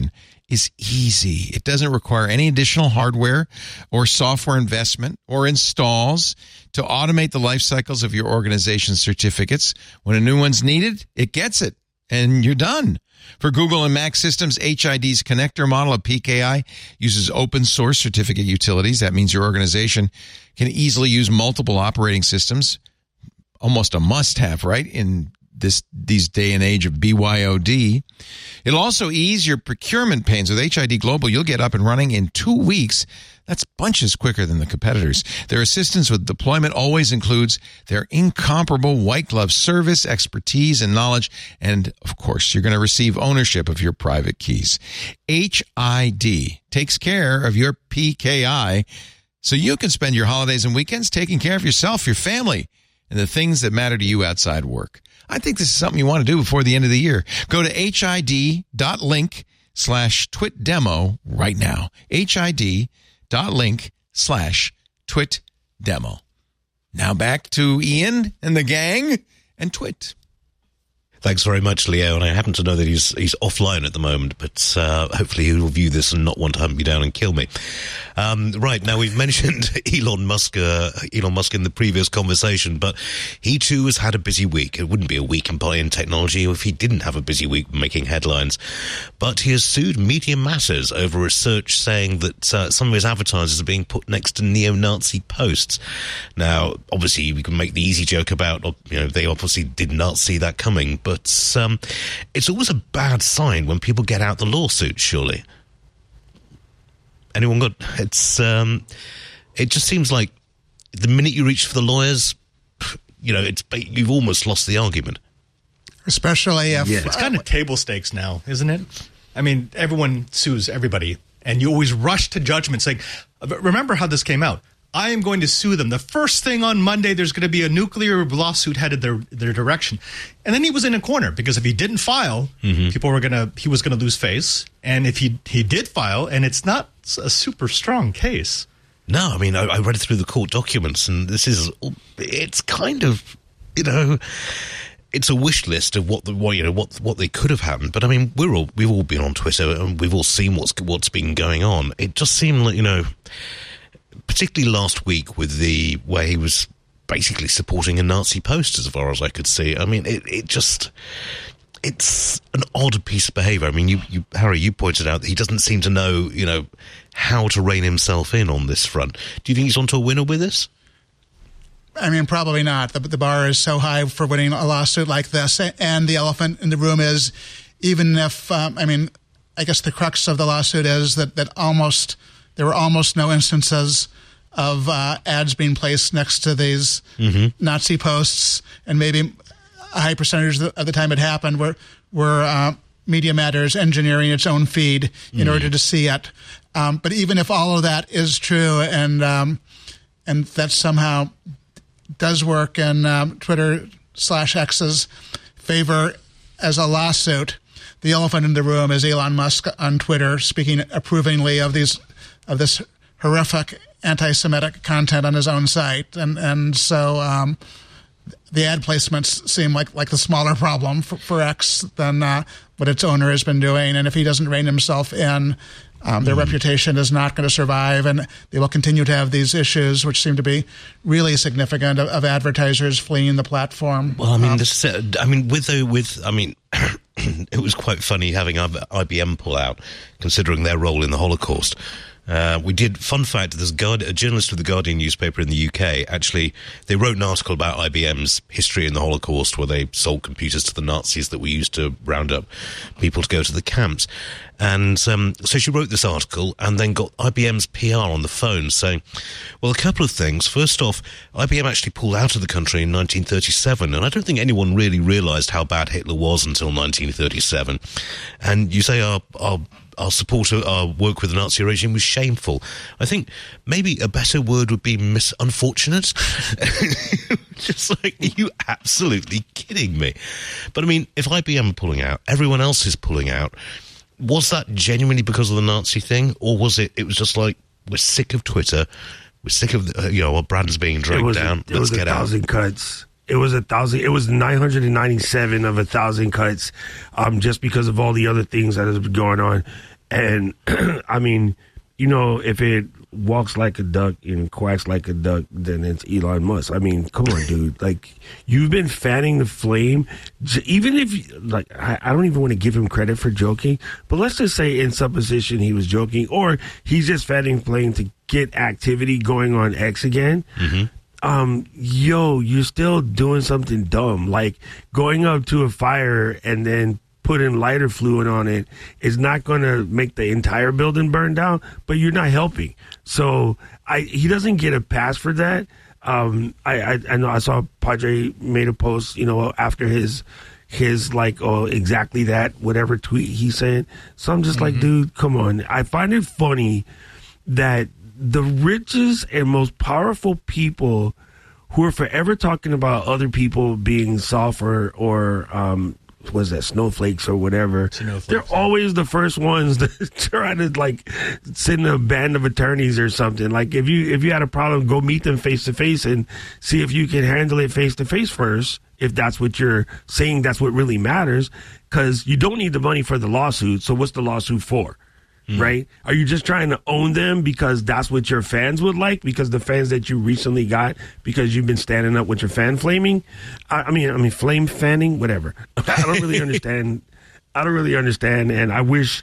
is easy. It doesn't require any additional hardware or software investment or installs to automate the life cycles of your organization's certificates. When a new one's needed, it gets it, and you're done. For Google and Mac systems, H I D's connector model of P K I uses open source certificate utilities. That means your organization can easily use multiple operating systems. Almost a must-have, right, in this these day and age of B Y O D. It'll also ease your procurement pains. With H I D Global, you'll get up and running in two weeks. That's bunches quicker than the competitors. Their assistance with deployment always includes their incomparable white glove service, expertise, and knowledge. And, of course, you're going to receive ownership of your private keys. H I D takes care of your P K I so you can spend your holidays and weekends taking care of yourself, your family, and the things that matter to you outside work. I think this is something you want to do before the end of the year. Go to hid.link slash twit demo right now. hid.link slash twit demo. Now back to Ian and the gang and Twit. Thanks very much, Leo. And I happen to know that he's he's offline at the moment, but uh, hopefully he will view this and not want to hunt me down and kill me. Um, right, now we've mentioned Elon Musk, uh, Elon Musk in the previous conversation, but he too has had a busy week. It wouldn't be a week in in technology if he didn't have a busy week making headlines. But he has sued Media Matters over research saying that uh, some of his advertisers are being put next to neo-Nazi posts. Now, obviously, we can make the easy joke about, you know, they obviously did not see that coming, but But um, it's always a bad sign when people get out the lawsuit, surely. Anyone got... It's... Um, it just seems like the minute you reach for the lawyers, you know, it's you've almost lost the argument. Especially if... Yeah, it's kind of table stakes now, isn't it? I mean, everyone sues everybody, and you always rush to judgment saying, remember how this came out. I am going to sue them. The first thing on Monday, there's going to be a nuclear lawsuit headed their their direction. And then he was in a corner because if he didn't file, mm-hmm. people were going to he was going to lose face. And if he he did file, and it's not a super strong case. No, I mean, I, I read through the court documents, and this is it's kind of, you know, it's a wish list of what the what, you know what what they could have happened. But I mean, we're all we've all been on Twitter and we've all seen what's what's been going on. It just seemed like, you know, particularly last week with the where he was basically supporting a Nazi post, as far as I could see. I mean, it, it just, it's an odd piece of behaviour. I mean, you, you, Harry, you pointed out that he doesn't seem to know, you know, how to rein himself in on this front. Do you think he's onto a winner with this? I mean, probably not. The, the bar is so high for winning a lawsuit like this. And the elephant in the room is, even if, um, I mean, I guess the crux of the lawsuit is that, that almost... There were almost no instances of uh, ads being placed next to these mm-hmm. Nazi posts, and maybe a high percentage of the time it happened were, were uh, Media Matters engineering its own feed in mm. order to see it. Um, but even if all of that is true, and um, and that somehow does work in um, Twitter slash X's favor as a lawsuit, the elephant in the room is Elon Musk on Twitter speaking approvingly of these. of this horrific anti-Semitic content on his own site. And and so um, the ad placements seem like, like the smaller problem for, for X than uh, what its owner has been doing. And if he doesn't rein himself in, um, their mm. reputation is not going to survive, and they will continue to have these issues, which seem to be really significant, of, of advertisers fleeing the platform. Well, I mean, um, this, uh, I mean, with the, with, I mean, it was quite funny having I B M pull out, considering their role in the Holocaust. Uh, we did, fun fact, there's Guard, a journalist with the Guardian newspaper in the U K, actually, they wrote an article about I B M's history in the Holocaust, where they sold computers to the Nazis that were used to round up people to go to the camps. And um, so she wrote this article and then got I B M's P R on the phone saying, well, a couple of things. First off, I B M actually pulled out of the country in nineteen thirty-seven, and I don't think anyone really realised how bad Hitler was until nineteen thirty-seven. And you say our... our Our support, our work with the Nazi regime was shameful. I think maybe a better word would be misunfortunate. Just like, are you absolutely kidding me? But I mean, if I B M are pulling out, everyone else is pulling out. Was that genuinely because of the Nazi thing, or was it? It was just like, we're sick of Twitter, we're sick of uh, you know our brands being dragged down. A, it Let's was get a out. thousand cuts. It was a thousand. It was nine hundred and ninety-seven of a thousand cuts, um, just because of all the other things that has been going on. And I mean, you know, if it walks like a duck and quacks like a duck, then it's Elon Musk. I mean, come on, dude. Like, you've been fanning the flame. Even if, like, I, I don't even want to give him credit for joking, but let's just say in supposition he was joking, or he's just fanning the flame to get activity going on X again. Mm-hmm. Um, yo, you're still doing something dumb, like going up to a fire and then putting lighter fluid on it is not going to make the entire building burn down, but you're not helping. So I, he doesn't get a pass for that. Um, I, I, I know I saw Padre made a post, you know, after his, his like, oh, exactly that, whatever tweet he sent. So I'm just mm-hmm. like, dude, come on. I find it funny that the richest and most powerful people who are forever talking about other people being soft or, or um, what is that, snowflakes or whatever, snowflakes, they're yeah. always the first ones to try to, like, send a band of attorneys or something. Like, if you if you had a problem, go meet them face to face and see if you can handle it face to face first, if that's what you're saying, that's what really matters, because you don't need the money for the lawsuit, so what's the lawsuit for? Right? Are you just trying to own them because that's what your fans would like? Because the fans that you recently got, because you've been standing up with your fan flaming? I, I mean, I mean, flame fanning, whatever. I don't really understand. I don't really understand. And I wish,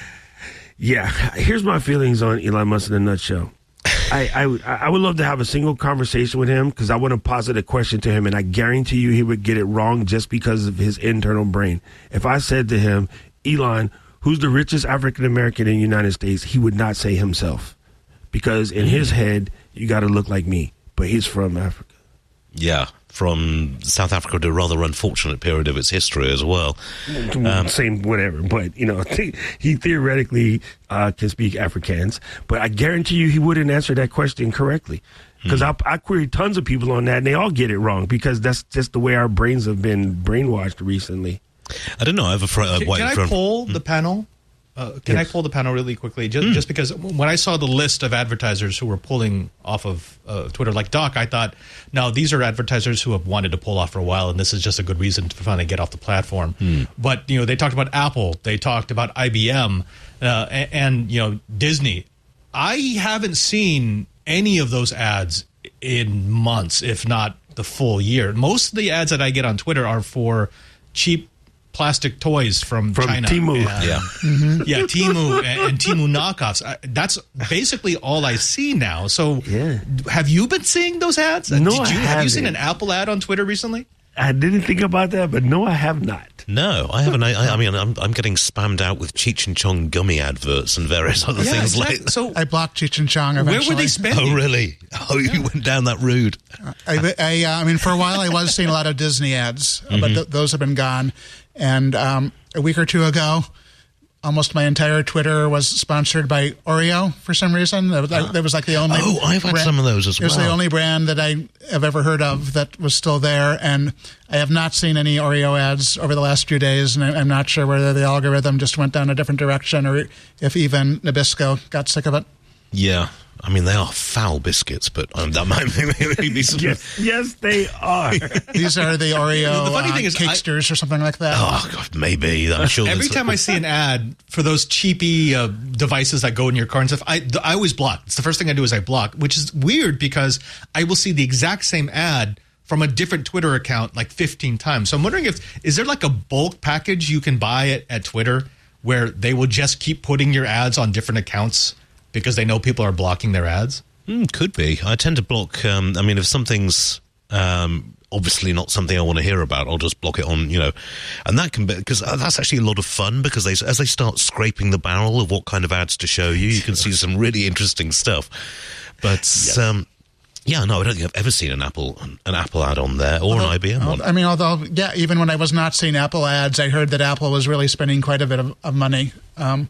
yeah, here's my feelings on Elon Musk in a nutshell. I, I, I would love to have a single conversation with him because I want to posit a question to him, and I guarantee you he would get it wrong just because of his internal brain. If I said to him, Elon, who's the richest African-American in the United States, he would not say himself. Because in his head, you got to look like me. But he's from Africa. Yeah, from South Africa to a rather unfortunate period of its history as well. Um, Same, whatever. But, you know, he theoretically uh, can speak Afrikaans. But I guarantee you he wouldn't answer that question correctly. Because hmm. I, I queried tons of people on that, and they all get it wrong. Because that's just the way our brains have been brainwashed recently. I don't know. I have a fr- uh, Can, can I from- poll the panel? Uh, can yes. I poll the panel really quickly? Just, mm. just because when I saw the list of advertisers who were pulling off of uh, Twitter, like Doc, I thought, no, these are advertisers who have wanted to pull off for a while, and this is just a good reason to finally get off the platform. Mm. But, you know, they talked about Apple. They talked about I B M uh, and, and, you know, Disney. I haven't seen any of those ads in months, if not the full year. Most of the ads that I get on Twitter are for cheap plastic toys from, from China. Temu. And, yeah. Mm-hmm. Yeah, Temu and, and Temu knockoffs. I, that's basically all I see now. So yeah. have you been seeing those ads? No, Did you, I Have haven't. you seen an Apple ad on Twitter recently? I didn't think about that, but no, I have not. No, I haven't. I, I mean, I'm, I'm getting spammed out with Cheech and Chong gummy adverts and various other yeah, things exactly. like that. So I blocked Cheech and Chong eventually. where were they spending? Oh, really? Oh, you went down that route. I, I, uh, I mean, for a while I was seeing a lot of Disney ads, mm-hmm. but th- those have been gone. And um, a week or two ago, almost my entire Twitter was sponsored by Oreo for some reason. That was, uh, that was like the only. Oh, I've had brand, some of those as well. It was well. the only brand that I have ever heard of that was still there, and I have not seen any Oreo ads over the last few days. And I, I'm not sure whether the algorithm just went down a different direction or if even Nabisco got sick of it. Yeah. I mean, they are foul biscuits, but um, that might be some... yes, yes, they are. These are the Oreo The funny uh, thing is, Cakesters I, or something like that. Oh, God, maybe. I'm sure. Every time I see an ad for those cheapy uh, devices that go in your car and stuff, I, I always block. It's the first thing I do is I block, which is weird because I will see the exact same ad from a different Twitter account like fifteen times. So I'm wondering if, is there like a bulk package you can buy at, at Twitter where they will just keep putting your ads on different accounts because they know people are blocking their ads? Mm, could be. I tend to block, um, I mean, if something's um, obviously not something I want to hear about, I'll just block it on, you know, and that can be, because that's actually a lot of fun because they, as they start scraping the barrel of what kind of ads to show you, you can see some really interesting stuff. But, yeah. um, yeah, no, I don't think I've ever seen an Apple an Apple ad on there or although, an I B M one. I mean, although, yeah, even when I was not seeing Apple ads, I heard that Apple was really spending quite a bit of, of money. Um,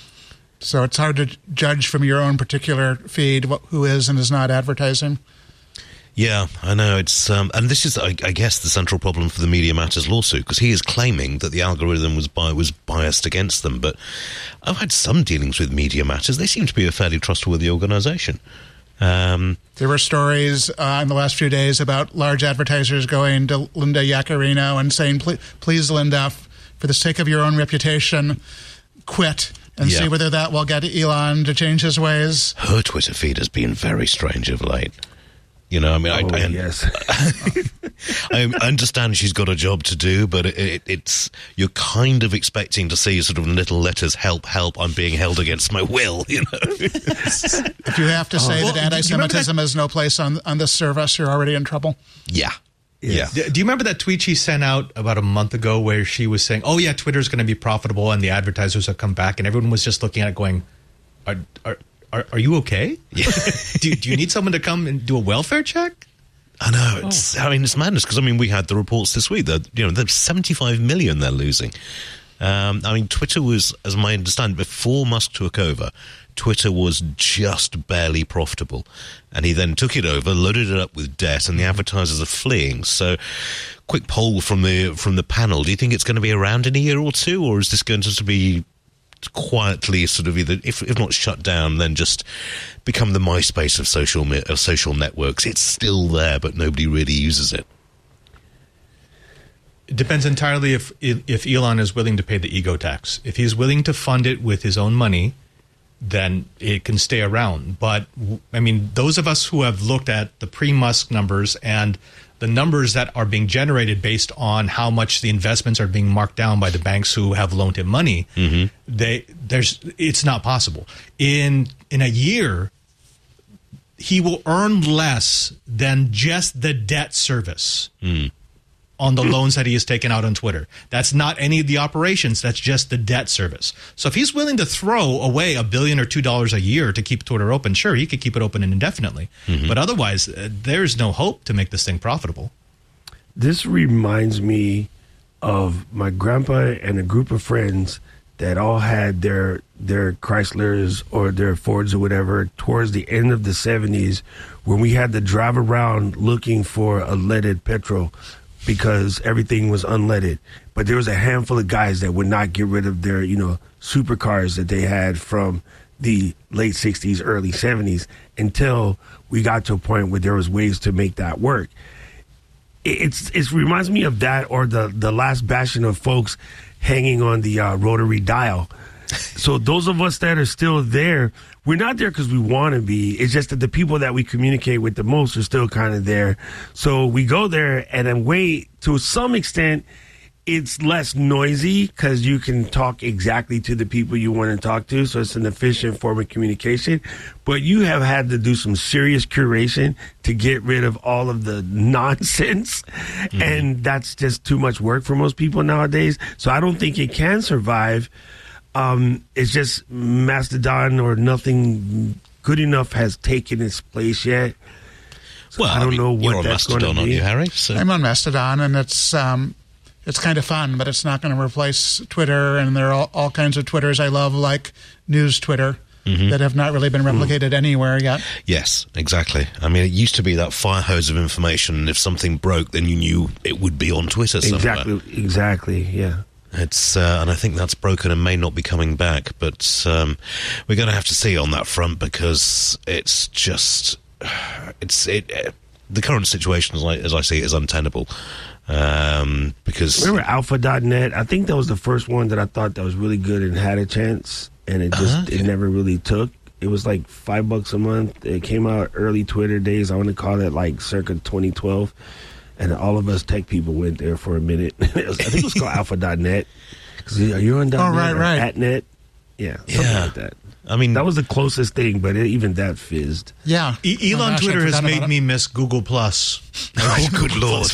so it's hard to judge from your own particular feed what, who is and is not advertising. Yeah, I know. It's um, and this is, I, I guess, the central problem for the Media Matters lawsuit, because he is claiming that the algorithm was bi- was biased against them. But I've had some dealings with Media Matters. They seem to be a fairly trustworthy organisation. Um, there were stories uh, in the last few days about large advertisers going to Linda Yaccarino and saying, please, please, Linda, for the sake of your own reputation, quit. and Yeah. see whether that will get Elon to change his ways. Her Twitter feed has been very strange of late. You know, I mean, Oh, I, I, yes. I understand she's got a job to do, but it, it, it's you're kind of expecting to see sort of little letters, help, help, I'm being held against my will, you know. If you have to say Well, that do you remember anti-Semitism has no place on on this service, you're already in trouble. Yeah. Yeah. Do do you remember that tweet she sent out about a month ago where she was saying, oh, yeah, Twitter's going to be profitable and the advertisers have come back, and everyone was just looking at it going, are are, are, are you okay? Yeah. do, do you need someone to come and do a welfare check? I know. It's, I mean, it's madness because, I mean, we had the reports this week that, you know, there's seventy-five million they're losing. Um, I mean, Twitter was, as I understand, before Musk took over, Twitter was just barely profitable. And he then took it over, loaded it up with debt, and the advertisers are fleeing. So, quick poll from the from the panel. Do you think it's going to be around in a year or two, or is this going to be quietly sort of either, if, if not shut down, then just become the MySpace of social me- of social networks? It's still there, but nobody really uses it. It depends entirely if if Elon is willing to pay the ego tax. If he's willing to fund it with his own money, then it can stay around. But, I mean, those of us who have looked at the pre-Musk numbers and the numbers that are being generated based on how much the investments are being marked down by the banks who have loaned him money, mm-hmm. they there's it's not possible. In in a year, he will earn less than just the debt service mm. on the loans that he has taken out on Twitter. That's not any of the operations. That's just the debt service. So if he's willing to throw away a billion or two dollars a year to keep Twitter open, sure, he could keep it open indefinitely. Mm-hmm. But otherwise, uh, there's no hope to make this thing profitable. This reminds me of my grandpa and a group of friends that all had their their Chryslers or their Fords or whatever towards the end of the seventies, when we had to drive around looking for a leaded petrol because everything was unleaded. But there was a handful of guys that would not get rid of their, you know, supercars that they had from the late sixties, early seventies, until we got to a point where there was ways to make that work. It's it reminds me of that, or the, the last bastion of folks hanging on the uh, rotary dial. So those of us that are still there, we're not there because we want to be. It's just that the people that we communicate with the most are still kind of there. So we go there, and then wait, to some extent, it's less noisy because you can talk exactly to the people you want to talk to. So it's an efficient form of communication. But you have had to do some serious curation to get rid of all of the nonsense. Mm-hmm. And that's just too much work for most people nowadays. So I don't think it can survive. Um, it's just Mastodon or nothing good enough has taken its place yet. So Well, I don't I mean, know what you're on that's going Mastodon, to aren't be. you, Harry? So I'm on Mastodon, and it's um, it's kind of fun, but it's not going to replace Twitter. And there are all, all kinds of Twitters I love, like News Twitter, mm-hmm. that have not really been replicated mm. anywhere yet. Yes, exactly. I mean, it used to be that fire hose of information, and if something broke, then you knew it would be on Twitter somewhere. Exactly, exactly, yeah. It's uh, and I think that's broken and may not be coming back, but um, we're going to have to see on that front, because it's just it's it, it the current situation, as I, as I see it, is untenable. Um, because remember Alpha dot net? I think that was the first one that I thought that was really good and had a chance, and it just uh-huh, it yeah. never really took. It was like five bucks a month. It came out early Twitter days. I want to call it like circa twenty twelve. And all of us tech people went there for a minute. I think it was called Alpha dot net. Are you on .net? Oh, right, right. At net? Yeah, something yeah. like that. I mean, that was the closest thing, but it, even that fizzed. Yeah. E- Elon oh, gosh, Twitter has made me miss Google Plus. Oh, good Lord.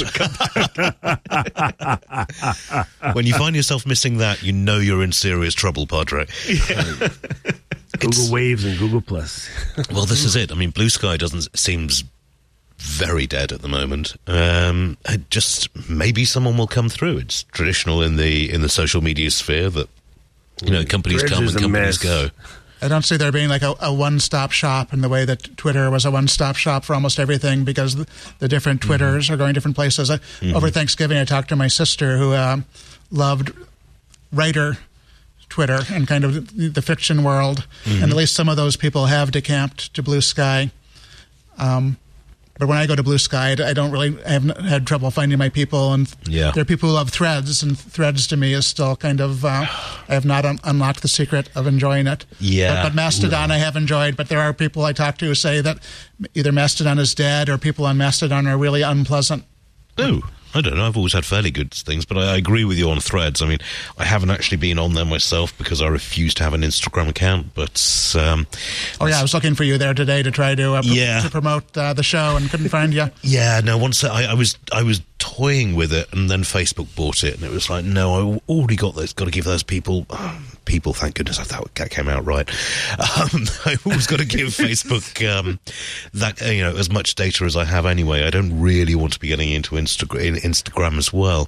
When you find yourself missing that, you know you're in serious trouble, Padre. Yeah. Google Waves and Google Plus. Well, this is it. I mean, Blue Sky doesn't seems very dead at the moment. Um, it just maybe someone will come through. It's traditional in the in the social media sphere that, you know, companies Threads come and companies go. I don't see there being like a, a one-stop shop in the way that Twitter was a one-stop shop for almost everything, because the, the different Twitters mm-hmm. are going different places. I, mm-hmm. Over Thanksgiving, I talked to my sister who um, loved writer Twitter and kind of the, the fiction world, mm-hmm. and at least some of those people have decamped to Blue Sky. Um, But when I go to Blue Sky, I don't really, I haven't had trouble finding my people. And Yeah. there are people who love Threads, and Threads to me is still kind of, uh, I have not un- unlocked the secret of enjoying it. Yeah. But, but Mastodon I have enjoyed, but there are people I talk to who say that either Mastodon is dead or people on Mastodon are really unpleasant. Oh, I don't know. I've always had fairly good things, but I, I agree with you on Threads. I mean, I haven't actually been on there myself because I refuse to have an Instagram account, but... Um, Oh, yeah, I was looking for you there today to try to, uh, pr- Yeah. to promote uh, the show and couldn't find you. Yeah, no, once I, I was I was toying with it, and then Facebook bought it, and it was like, no, I already got those, got to give those people... Oh, people, thank goodness, I thought that came out right. Um, I always got to give Facebook um, that, you know, as much data as I have anyway. I don't really want to be getting into Instagram, Instagram as well.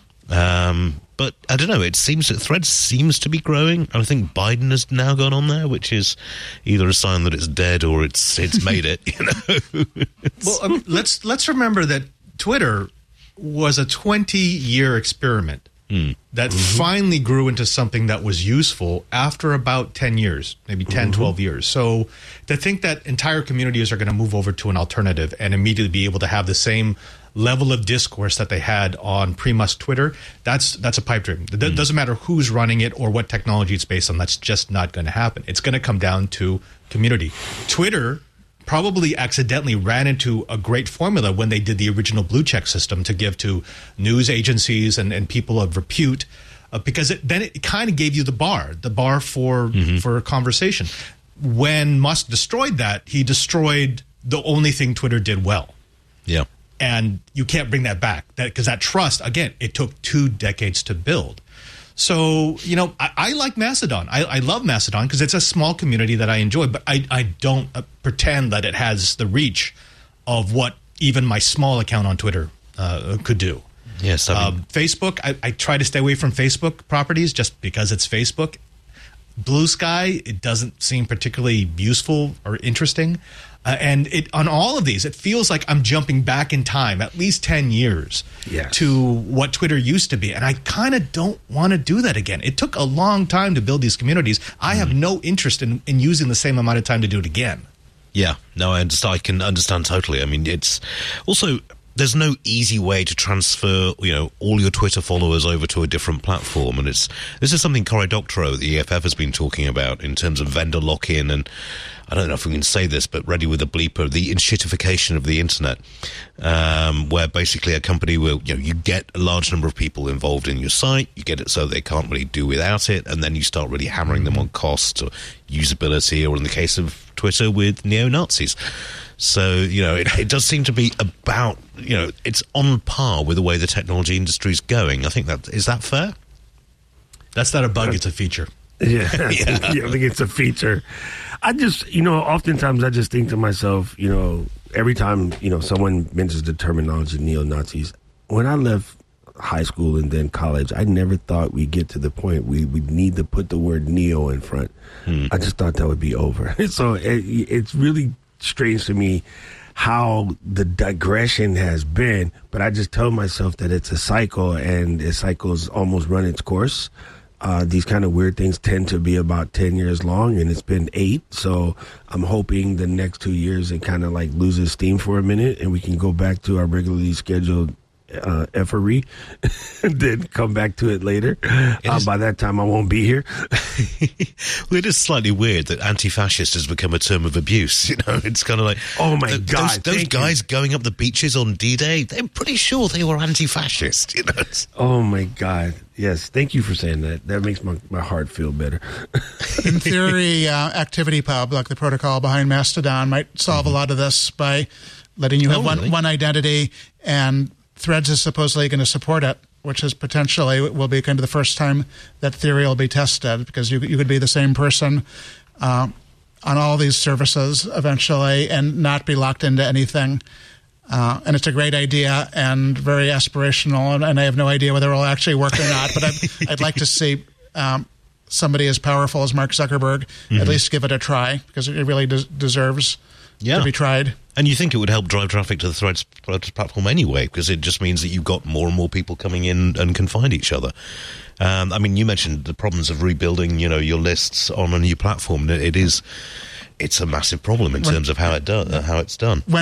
Um, but I don't know, it seems that Threads seems to be growing. I think Biden has now gone on there, which is either a sign that it's dead or it's it's made it, you know. Well, um, let's let's remember that Twitter was a twenty-year experiment Mm. that Mm-hmm. finally grew into something that was useful after about ten years, maybe ten, Mm-hmm. twelve years. So to think that entire communities are going to move over to an alternative and immediately be able to have the same level of discourse that they had on pre-Musk Twitter, that's that's a pipe dream. It Mm. doesn't matter who's running it or what technology it's based on. That's just not going to happen. It's going to come down to community. Twitter probably accidentally ran into a great formula when they did the original blue check system to give to news agencies and, and people of repute, uh, because it, then it kind of gave you the bar, the bar for Mm-hmm. for a conversation. When Musk destroyed that, he destroyed the only thing Twitter did well. Yeah. And you can't bring that back, that because that trust, again, it took two decades to build. So, you know, I, I like Mastodon. I, I love Mastodon because it's a small community that I enjoy, but I, I don't uh, pretend that it has the reach of what even my small account on Twitter uh, could do. Yes, I mean, Um, Facebook, I, I try to stay away from Facebook properties just because it's Facebook. Blue Sky, it doesn't seem particularly useful or interesting. Uh, and it on all of these, it feels like I'm jumping back in time, at least ten years, Yes. to what Twitter used to be. And I kind of don't want to do that again. It took a long time to build these communities. I have no interest in, in using the same amount of time to do it again. yeah, no, I understand. I can understand totally. I mean, it's also... There's no easy way to transfer, you know, all your Twitter followers over to a different platform, and it's this is something Cory Doctorow, the E F F, has been talking about in terms of vendor lock-in, and I don't know if we can say this, but ready with a bleeper, the enshittification of the internet, um, where basically a company will, you know, you get a large number of people involved in your site, you get it so they can't really do without it, and then you start really hammering them on cost or usability, or in the case of Twitter with neo-Nazis. So, you know, it, it does seem to be about, you know, it's on par with the way the technology industry is going. I think that, is that fair? That's not a bug, it's a feature. Yeah, yeah. I think it's a feature. I just, you know, oftentimes I just think to myself, you know, every time, you know, someone mentions the terminology neo-Nazis, when I left high school and then college, I never thought we'd get to the point we would need to put the word neo in front. Hmm. I just thought that would be over. So it, it's really strange to me how the digression has been, but I just tell myself that it's a cycle, and the cycle's almost run its course. Uh, these kind of weird things tend to be about ten years long, and it's been eight. So I'm hoping the next two years it kind of like loses steam for a minute, and we can go back to our regularly scheduled uh, effery, and then come back to it later. Uh, by that time, I won't be here. Well, it is slightly weird that anti-fascist has become a term of abuse. You know, it's kind of like, Oh, my th- God, those, those thank guys you. going up the beaches on D-Day, they're pretty sure they were anti-fascist. You know, it's, Oh, my God. Yes, thank you for saying that. That makes my, my heart feel better. In theory, uh, ActivityPub, like the protocol behind Mastodon, might solve a lot of this by letting you have Oh, one, really? one identity, and Threads is supposedly going to support it, which is potentially will be kind of the first time that theory will be tested, because you you could be the same person uh, on all these services eventually and not be locked into anything. Uh, and it's a great idea and very aspirational, and, and I have no idea whether it will actually work or not. But I'd, I'd like to see um, somebody as powerful as Mark Zuckerberg Mm-hmm. at least give it a try, because it really des- deserves Yeah. to be tried. and you think it would help drive traffic to the Threads, Threads platform anyway, because it just means that you've got more and more people coming in and can find each other. Um, I mean, you mentioned the problems of rebuilding, you know, your lists on a new platform. It is, it's a massive problem in When- terms of how it do, uh, how it's done. When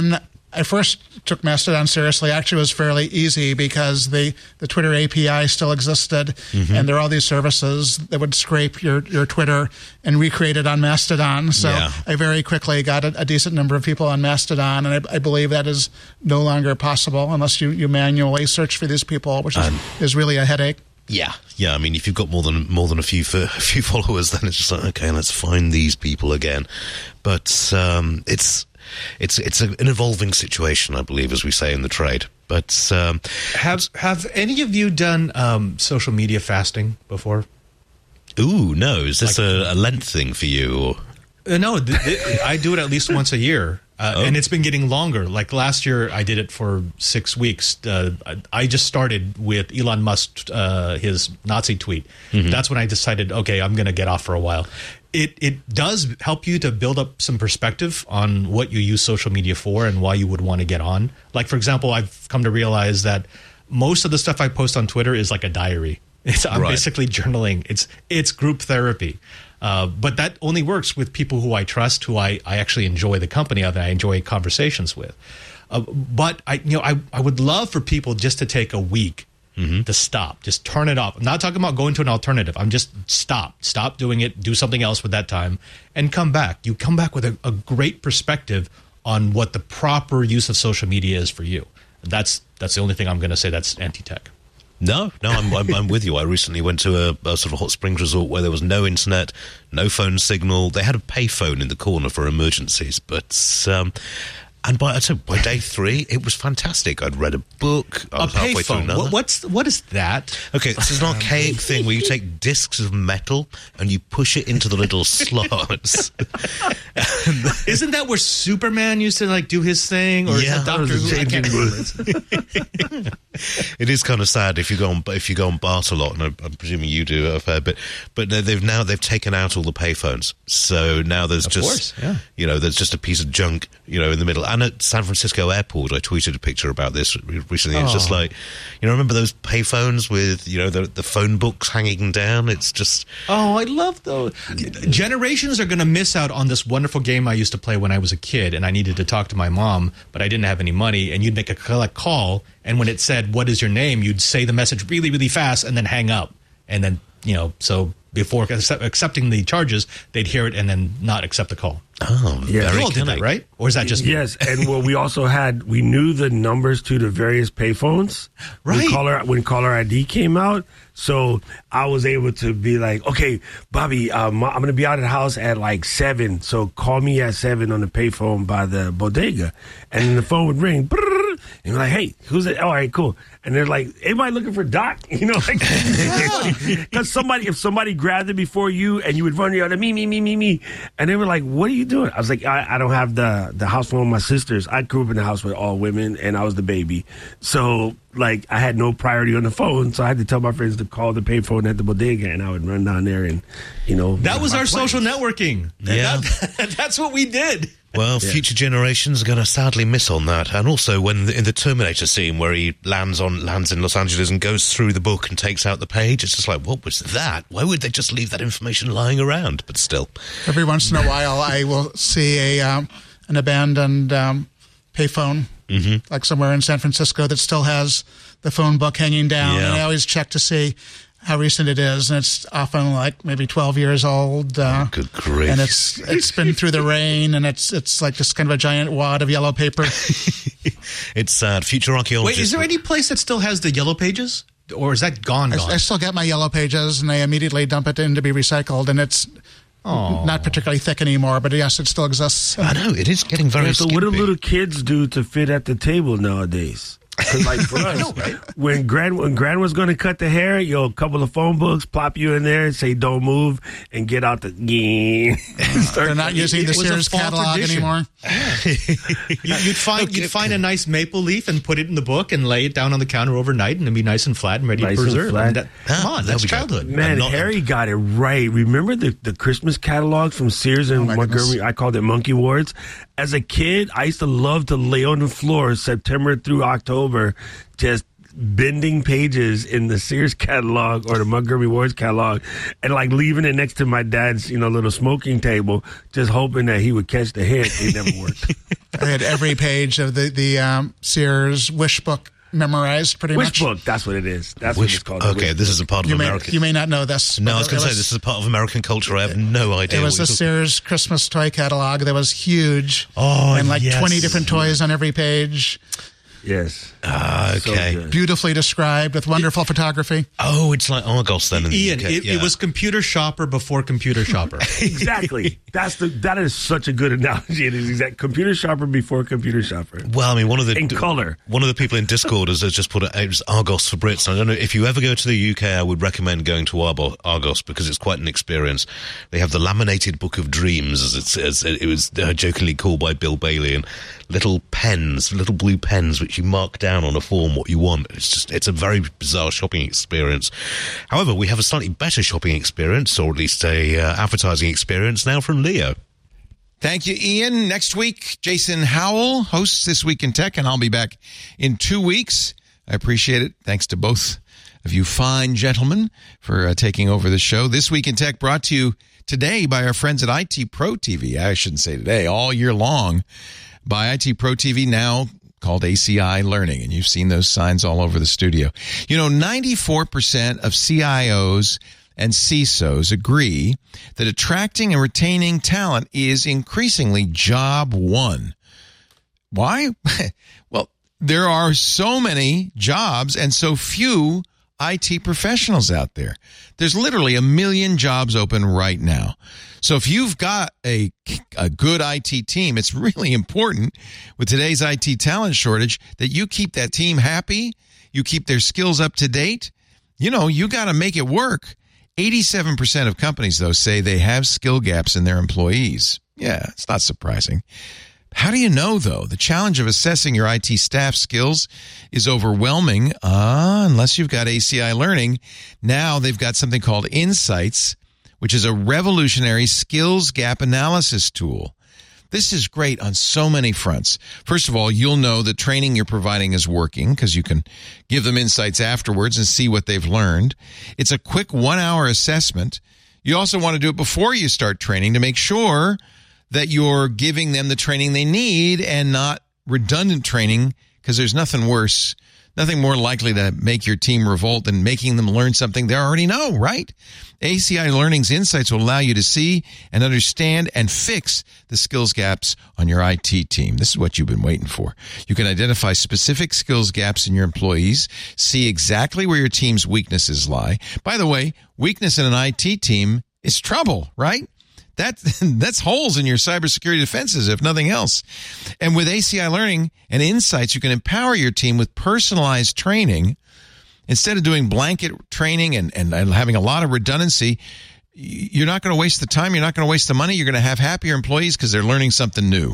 I first took Mastodon seriously. Actually, it was fairly easy because the, the Twitter A P I still existed, mm-hmm. and there are all these services that would scrape your, your Twitter and recreate it on Mastodon. So yeah. I very quickly got a, a decent number of people on Mastodon, and I, I believe that is no longer possible unless you, you manually search for these people, which is, um, is really a headache. Yeah, yeah. I mean, if you've got more than more than a few a few followers, then it's just like, okay, let's find these people again. But um, it's. It's it's a, an evolving situation, I believe, as we say in the trade. But um, have have any of you done um, social media fasting before? Ooh, no. Is this like, a, a Lent thing for you? Or? Uh, no, th- th- I do it at least once a year, uh, oh. and it's been getting longer. Like last year, I did it for six weeks. Uh, I just started with Elon Musk, uh, his Nazi tweet. Mm-hmm. That's when I decided, okay, I'm going to get off for a while. It it does help you to build up some perspective on what you use social media for and why you would want to get on. Like, for example, I've come to realize that most of the stuff I post on Twitter is like a diary. It's, I'm right. basically journaling. It's it's group therapy. Uh, but that only works with people who I trust, who I, I actually enjoy the company of, and I enjoy conversations with. Uh, but I you know I, I would love for people just to take a week Mm-hmm. to stop. Just turn it off. I'm not talking about going to an alternative. I'm just stop. Stop doing it. Do something else with that time and come back. You come back with a, a great perspective on what the proper use of social media is for you. That's that's the only thing I'm going to say that's anti-tech. No, no, I'm, I'm, I'm with you. I recently went to a, a sort of hot springs resort where there was no internet, no phone signal. They had a payphone in the corner for emergencies, but... Um, And by, I'd say by day three, it was fantastic. I'd read a book. I was a halfway through payphone. another. What, what's what is that? Okay, this is an archaic thing where you take discs of metal and you push it into the little slots. Isn't that where Superman used to like do his thing? Or yeah, is that Doctor Who? I can't remember. It is kind of sad if you go on if you go on BART a lot, and I'm, I'm presuming you do a fair bit. But they've now they've taken out all the payphones, so now there's of just course, yeah. you know there's just a piece of junk you know in the middle. And at San Francisco Airport, I tweeted a picture about this recently. It's oh. just like, you know, remember those payphones with, you know, the, the phone books hanging down? It's just... Oh, I love those. Generations are going to miss out on this wonderful game I used to play when I was a kid, and I needed to talk to my mom, but I didn't have any money, and you'd make a collect call, and when it said, what is your name, you'd say the message really, really fast, and then hang up. And then, you know, so... before accepting the charges, they'd hear it and then not accept the call. Oh, yeah. very You all did that, right? Or is that just me? Yes, and well, we also had, we knew the numbers to the various payphones. Right. When caller, when caller I D came out, so I was able to be like, okay, Bobby, um, I'm going to be out of the house at like seven, so call me at seven on the payphone by the bodega. And then the phone would ring, brrr, and you're like, hey, who's it? All right, cool. And they're like, anybody looking for Doc? You know, like, because somebody, if somebody grabbed it before you and you would run out of me, me, me, me, me. And they were like, what are you doing? I was like, I, I don't have the, the house phone of my sisters. I grew up in a house with all women and I was the baby. So, like, I had no priority on the phone. So I had to tell my friends to call the payphone at the bodega and I would run down there and, you know. That was our plans. social networking. Yeah. That, that's what we did. Well, yeah. Future generations are going to sadly miss on that. And also, when the, in the Terminator scene where he lands on lands in Los Angeles and goes through the book and takes out the page, it's just like, what was that? Why would they just leave that information lying around? But still, every once in a while, I will see a um, an abandoned um, payphone, mm-hmm. like somewhere in San Francisco, that still has the phone book hanging down. Yeah. And I always check to see how recent it is, and it's often like maybe twelve years old. Uh, oh, good grief! And it's it's been through the rain, and it's it's like just kind of a giant wad of yellow paper. It's sad. Future archaeologists. Wait, is there any place that still has the yellow pages, or is that gone? Gone? I, I still get my yellow pages, and I immediately dump it in to be recycled, and it's oh. not particularly thick anymore. But yes, it still exists. I know it is getting very. Yeah, so skimpy. what do little kids do to fit at the table nowadays? Because like for us, know, right? when Gran when Gran was going to cut the hair, yo, a couple of phone books, plop you in there, say don't move, and get out the. Yeah. They're not using the Sears catalog tradition. anymore. you, you'd find you'd find a nice maple leaf and put it in the book and lay it down on the counter overnight, and it'd be nice and flat and ready nice to preserve. And that, come on, that's childhood. Man, not, Harry got it right. Remember the the Christmas catalog from Sears and oh Montgomery? Goodness. I called it Monkey Wards. As a kid, I used to love to lay on the floor September through October, just bending pages in the Sears catalog or the Montgomery Wards catalog and like leaving it next to my dad's, you know, little smoking table, just hoping that he would catch the hint. It never worked. I had every page of the, the um, Sears Wish book memorized pretty Wish much. book, that's what it is. That's Wish, what it's called. okay, this is a part of You may, American. you may not know this. no, I was but going it to say this is a part of American culture. I have no idea. It was what a you're talking- Sears Christmas toy catalog that was huge. Oh, and like yes. twenty different toys on every page. Yes. Ah, So okay. good. Beautifully described with wonderful photography. Oh, it's like Argos then. in the Ian, U K. it, Yeah. it was Computer Shopper before Computer Shopper. Exactly. That's the. That is such a good analogy. It is exact. Computer shopper before computer shopper. Well, I mean, one of the In color. One of the people in Discord has has just put it, it was Argos for Brits. I don't know if you ever go to the U K. I would recommend going to Arbo- Argos because it's quite an experience. They have the laminated Book of Dreams, as it says. It was uh, jokingly called by Bill Bailey, and little pens, little blue pens, which you mark down on a form what you want. It's just it's a very bizarre shopping experience. However, we have a slightly better shopping experience, or at least a uh, advertising experience now from Leo. Thank you, Ian. Next week, Jason Howell hosts This Week in Tech, and I'll be back in two weeks. I appreciate it. Thanks to both of you fine gentlemen for uh, taking over the show. This Week in Tech brought to you today by our friends at I T Pro T V. I shouldn't say today, all year long, by I T Pro T V, now called A C I Learning, and you've seen those signs all over the studio. You know, ninety-four percent of C I Os and C I S Os agree that attracting and retaining talent is increasingly job one. Why? Well, there are so many jobs and so few I T professionals out there. There's literally a million jobs open right now. So if you've got a, a good I T team, it's really important with today's I T talent shortage that you keep that team happy, you keep their skills up to date. You know, you got to make it work. eighty-seven percent of companies, though, say they have skill gaps in their employees. Yeah, it's not surprising. How do you know, though? The challenge of assessing your I T staff skills is overwhelming uh, unless you've got A C I Learning. Now they've got something called Insights, which is a revolutionary skills gap analysis tool. This is great on so many fronts. First of all, you'll know the training you're providing is working because you can give them insights afterwards and see what they've learned. It's a quick one-hour assessment. You also want to do it before you start training to make sure that you're giving them the training they need and not redundant training, because there's nothing worse, nothing more likely to make your team revolt than making them learn something they already know, right? A C I Learning's insights will allow you to see and understand and fix the skills gaps on your I T team. This is what you've been waiting for. You can identify specific skills gaps in your employees, see exactly where your team's weaknesses lie. By the way, weakness in an I T team is trouble, right? That, that's holes in your cybersecurity defenses, if nothing else. And with A C I Learning and Insights, you can empower your team with personalized training. Instead of doing blanket training and, and, and having a lot of redundancy, you're not going to waste the time. You're not going to waste the money. You're going to have happier employees because they're learning something new.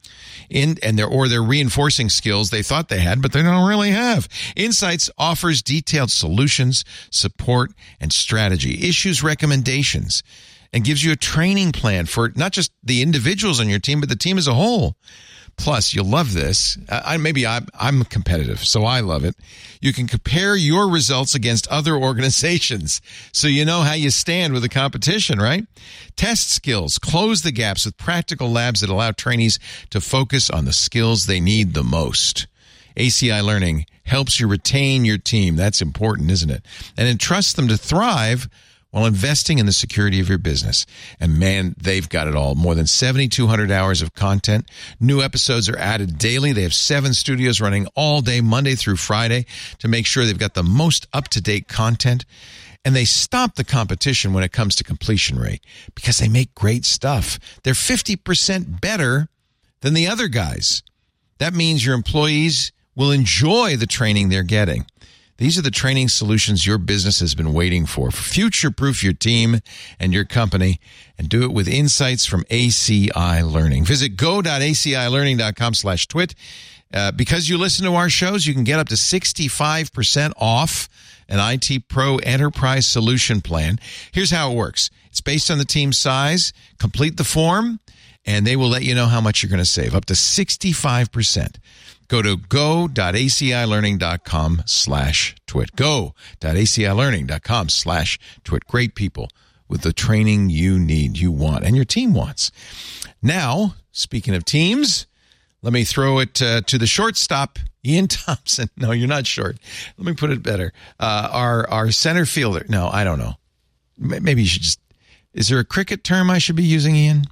In, and they're, or they're reinforcing skills they thought they had, but they don't really have. Insights offers detailed solutions, support, and strategy, issues recommendations, and gives you a training plan for not just the individuals on your team, but the team as a whole. Plus, you'll love this. I, maybe I'm, I'm competitive, so I love it. You can compare your results against other organizations, so you know how you stand with the competition, right? Test skills, close the gaps with practical labs that allow trainees to focus on the skills they need the most. A C I Learning helps you retain your team. That's important, isn't it? And entrusts them to thrive while investing in the security of your business. And man, they've got it all. More than seventy-two hundred hours of content. New episodes are added daily. They have seven studios running all day, Monday through Friday, to make sure they've got the most up-to-date content. And they stop the competition when it comes to completion rate because they make great stuff. They're fifty percent better than the other guys. That means your employees will enjoy the training they're getting. These are the training solutions your business has been waiting for. Future-proof your team and your company, and do it with insights from A C I Learning. Visit go.acilearning.com slash twit. Uh, because you listen to our shows, you can get up to sixty-five percent off an I T Pro Enterprise Solution Plan. Here's how it works. It's based on the team size. Complete the form, and they will let you know how much you're going to save, up to sixty-five percent. Go to go.acilearning.com slash twit. Go.acilearning.com slash twit. Great people with the training you need, you want, and your team wants. Now, speaking of teams, Let me throw it uh, to the shortstop, Ian Thompson. No, you're not short. Let me put it better. Uh, our our center fielder. No, I don't know. Maybe you should just. Is there a cricket term I should be using, Ian?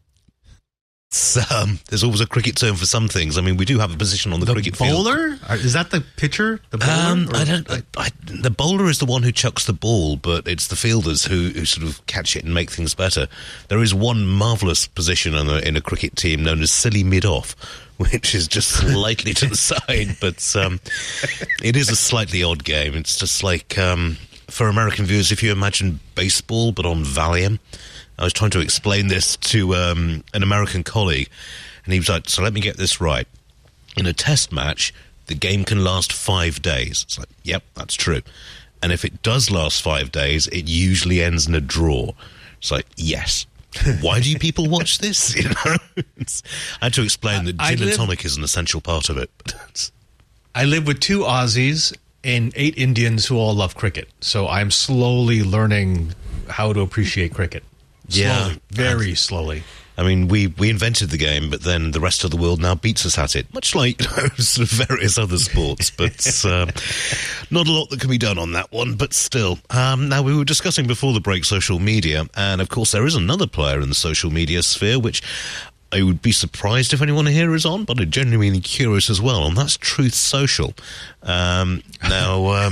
Um, there's always a cricket term for some things. I mean, we do have a position on the, the cricket bowler? field. Bowler? Is that the pitcher? The bowler? Um, I don't. I, I, the bowler is the one who chucks the ball, but it's the fielders who, who sort of catch it and make things better. There is one marvellous position in a, in a cricket team known as silly mid-off, which is just slightly to the side, but um, it is a slightly odd game. It's just like, um, for American viewers, if you imagine baseball but on Valium. I was trying to explain this to um, an American colleague, and he was like, so let me get this right. In a test match, the game can last five days. It's like, yep, that's true. And if it does last five days, it usually ends in a draw. It's like, yes. Why do you people watch this? You know, I had to explain that I gin and live, tonic is an essential part of it. I live with two Aussies and eight Indians who all love cricket. So I'm slowly learning how to appreciate cricket. Slowly, Yeah. very slowly. I mean, we, we invented the game, but then the rest of the world now beats us at it, much like, you know, sort of various other sports. But uh, not a lot that can be done on that one, but still. Um, now, we were discussing before the break social media, and of course there is another player in the social media sphere, which I would be surprised if anyone here is on, but I'm genuinely curious as well, and that's Truth Social. Um, now, um,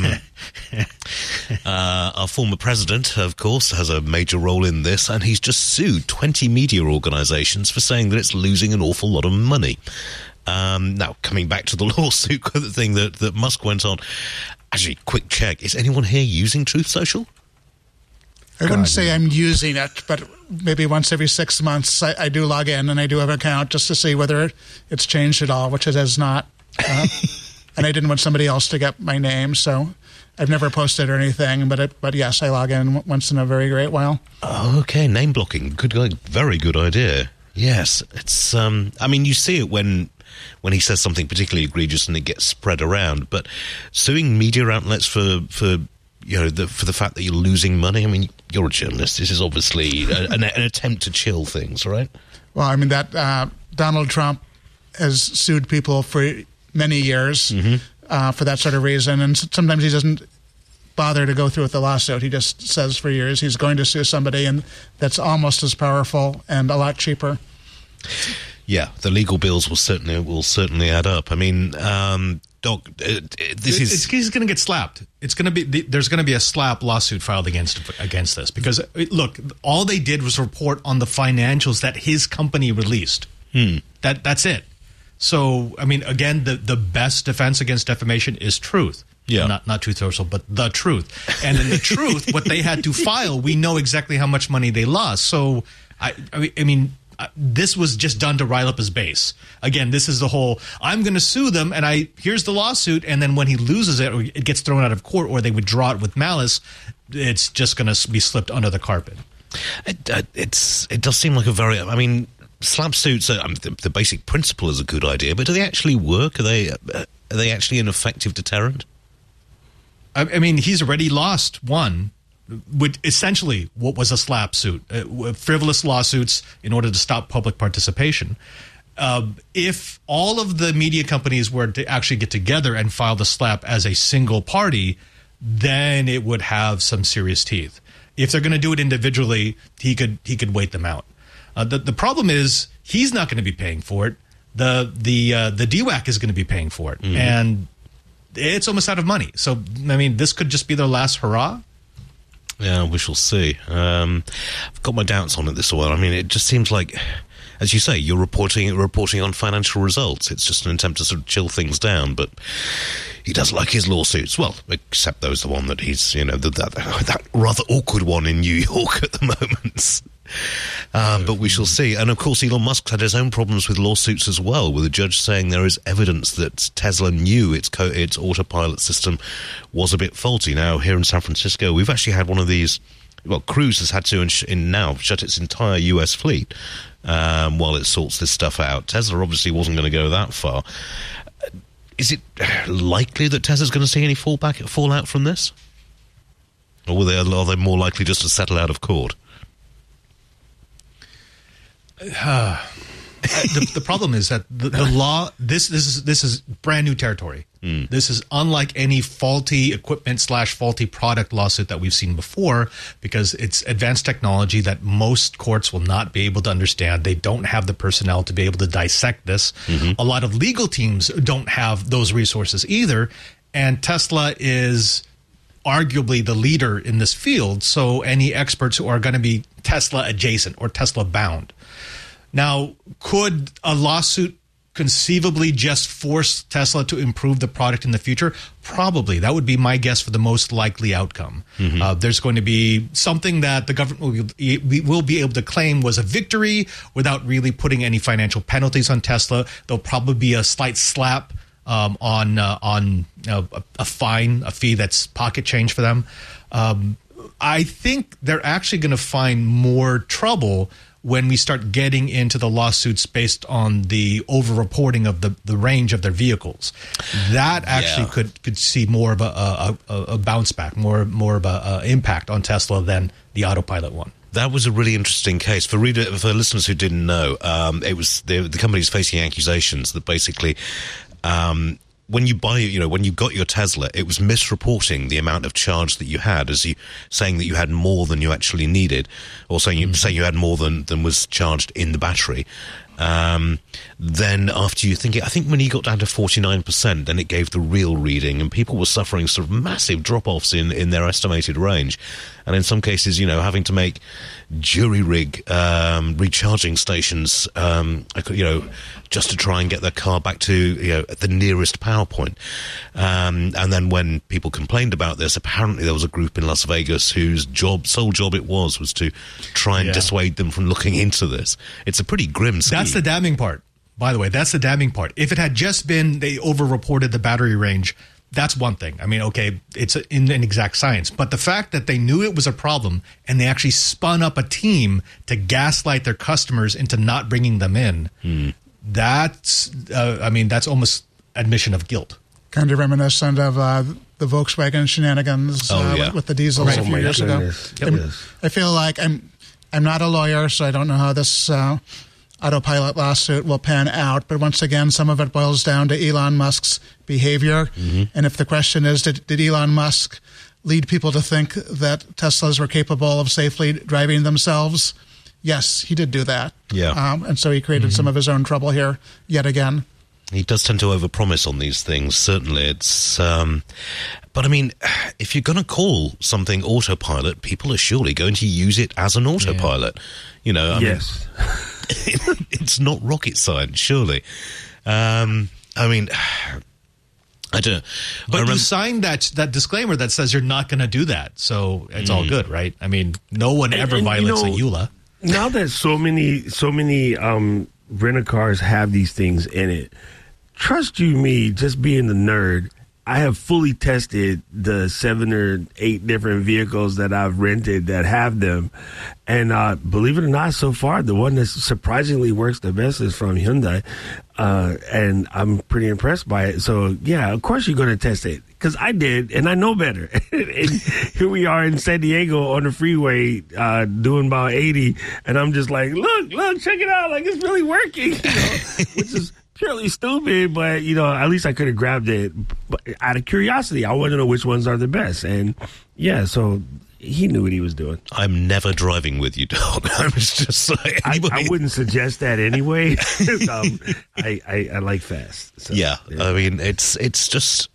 uh, our former president, of course, has a major role in this, and he's just sued twenty media organisations for saying that it's losing an awful lot of money. Um, now, coming back to the lawsuit thing that, that Musk went on, actually, quick check, is anyone here using Truth Social? I wouldn't say I'm using it, but maybe once every six months I, I do log in and I do have an account just to see whether it's changed at all, which it has not. Uh, and I didn't want somebody else to get my name, so I've never posted or anything. But it, but yes, I log in once in a very great while. Oh, okay, name blocking, good, very good idea. Yes, it's. Um, I mean, you see it when when he says something particularly egregious and it gets spread around. But suing media outlets for for. You know, the, for the fact that you're losing money. I mean, you're a journalist. This is obviously a, an, an attempt to chill things, right? Well, I mean, that uh, Donald Trump has sued people for many years mm-hmm. uh, for that sort of reason. And sometimes he doesn't bother to go through with the lawsuit. He just says for years he's going to sue somebody, and that's almost as powerful and a lot cheaper. Yeah, the legal bills will certainly will certainly add up. I mean, um, Doc, uh, this is it's, he's going to get slapped. It's going to be there's going to be a slap lawsuit filed against against this because look, all they did was report on the financials that his company released. Hmm. That that's it. So I mean, again, the the best defense against defamation is truth. Yeah, not not Truth Social, but the truth. And in the truth, what they had to file, we know exactly how much money they lost. So I I mean. Uh, this was just done to rile up his base. Again, this is the whole, I'm going to sue them, and I here's the lawsuit, and then when he loses it, or it gets thrown out of court, or they withdraw it with malice, it's just going to be slipped under the carpet. It, uh, it's, it does seem like a very, I mean, slap suits, uh, I mean, the, the basic principle is a good idea, but do they actually work? Are they, uh, are they actually an effective deterrent? I, I mean, he's already lost one. Would essentially what was a slap suit, uh, frivolous lawsuits in order to stop public participation. Uh, if all of the media companies were to actually get together and file the slap as a single party, then it would have some serious teeth. If they're going to do it individually, he could he could wait them out. Uh, the the problem is he's not going to be paying for it. The the uh, the D WAC is going to be paying for it, mm-hmm. and it's almost out of money. So I mean, this could just be their last hurrah. Yeah, we shall see. Um, I've got my doubts on it this one. I mean, it just seems like, as you say, you're reporting reporting on financial results. It's just an attempt to sort of chill things down. But he does like his lawsuits. Well, except those the one that he's, you know, the, that that rather awkward one in New York at the moment. Uh, but we shall see. And of course, Elon Musk had his own problems with lawsuits as well, with a judge saying there is evidence that Tesla knew its co- its autopilot system was a bit faulty. Now, here in San Francisco, we've actually had one of these. Well, Cruise has had to in, in now shut its entire U S fleet um, while it sorts this stuff out. Tesla obviously wasn't going to go that far. Is it likely that Tesla's going to see any fallback fallout from this, or will they, are they more likely just to settle out of court? Uh, uh, the, the problem is that the, the law. This this is this is brand new territory. Mm. This is unlike any faulty equipment slash faulty product lawsuit that we've seen before, because it's advanced technology that most courts will not be able to understand. They don't have the personnel to be able to dissect this. Mm-hmm. A lot of legal teams don't have those resources either, and Tesla is arguably the leader in this field. So any experts who are going to be Tesla adjacent or Tesla bound. Now, could a lawsuit conceivably just force Tesla to improve the product in the future? Probably. That would be my guess for the most likely outcome. Mm-hmm. Uh, there's going to be something that the government will be, will be able to claim was a victory without really putting any financial penalties on Tesla. There'll probably be a slight slap um, on uh, on uh, a, a fine, a fee that's pocket change for them. Um, I think they're actually going to find more trouble when we start getting into the lawsuits based on the over-reporting of the, the range of their vehicles. That actually yeah. could, could see more of a, a, a, a bounce back, more more of a, a impact on Tesla than the autopilot one. That was a really interesting case. For reader, for listeners who didn't know, um, it was the, the company's facing accusations that basically um, when you buy, you know, when you got your Tesla, it was misreporting the amount of charge that you had, as you saying that you had more than you actually needed, or saying you, mm-hmm. saying you had more than, than was charged in the battery. Um, then after you think it, I think when you got down to forty-nine percent, then it gave the real reading, and people were suffering sort of massive drop-offs in, in their estimated range. And in some cases, you know, having to make jury rig um, recharging stations, um, you know, just to try and get their car back to, you know, the nearest power point. Um, and then when people complained about this, apparently there was a group in Las Vegas whose job, sole job it was, was to try and yeah. dissuade them from looking into this. It's a pretty grim scheme. That's the damning part, by the way. That's the damning part. If it had just been they over-reported the battery range, that's one thing. I mean, okay, it's in an exact science. But the fact that they knew it was a problem and they actually spun up a team to gaslight their customers into not bringing them in, hmm. that's, uh, I mean, that's almost admission of guilt. Kind of reminiscent of uh, the Volkswagen shenanigans oh, uh, yeah. with, with the diesels oh, a few years goodness. ago. Yep. I feel like I'm, I'm not a lawyer, so I don't know how this uh, autopilot lawsuit will pan out. But once again, some of it boils down to Elon Musk's behavior. Mm-hmm. And if the question is, did, did Elon Musk lead people to think that Teslas were capable of safely driving themselves? Yes, he did do that. Yeah. Um, and so he created mm-hmm. some of his own trouble here yet again. He does tend to overpromise on these things, certainly. It's, um, but I mean, if you're going to call something autopilot, people are surely going to use it as an autopilot. Yeah. You know, I yes. mean, it's not rocket science, surely. Um, I mean, I don't know. But I remember- you signed that that disclaimer that says you're not going to do that, so it's mm. all good, right? I mean, no one ever and, and, violates you know, a E U L A. Now that so many, so many um, rent-a-cars have these things in it, trust you me, just being the nerd, I have fully tested the seven or eight different vehicles that I've rented that have them. And uh, believe it or not, so far, the one that surprisingly works the best is from Hyundai. Uh, and I'm pretty impressed by it. So, yeah, of course you're going to test it. Because I did, and I know better. And here we are in San Diego on the freeway uh, doing about eighty. And I'm just like, look, look, check it out. Like, it's really working. You know, which is purely stupid, but, you know, at least I could have grabbed it. But out of curiosity, I want to know which ones are the best. And, yeah, so he knew what he was doing. I'm never driving with you, dog. I was just like, anybody- I, I wouldn't suggest that anyway. um, I, I, I like fast. So, yeah, yeah, I mean, it's it's just...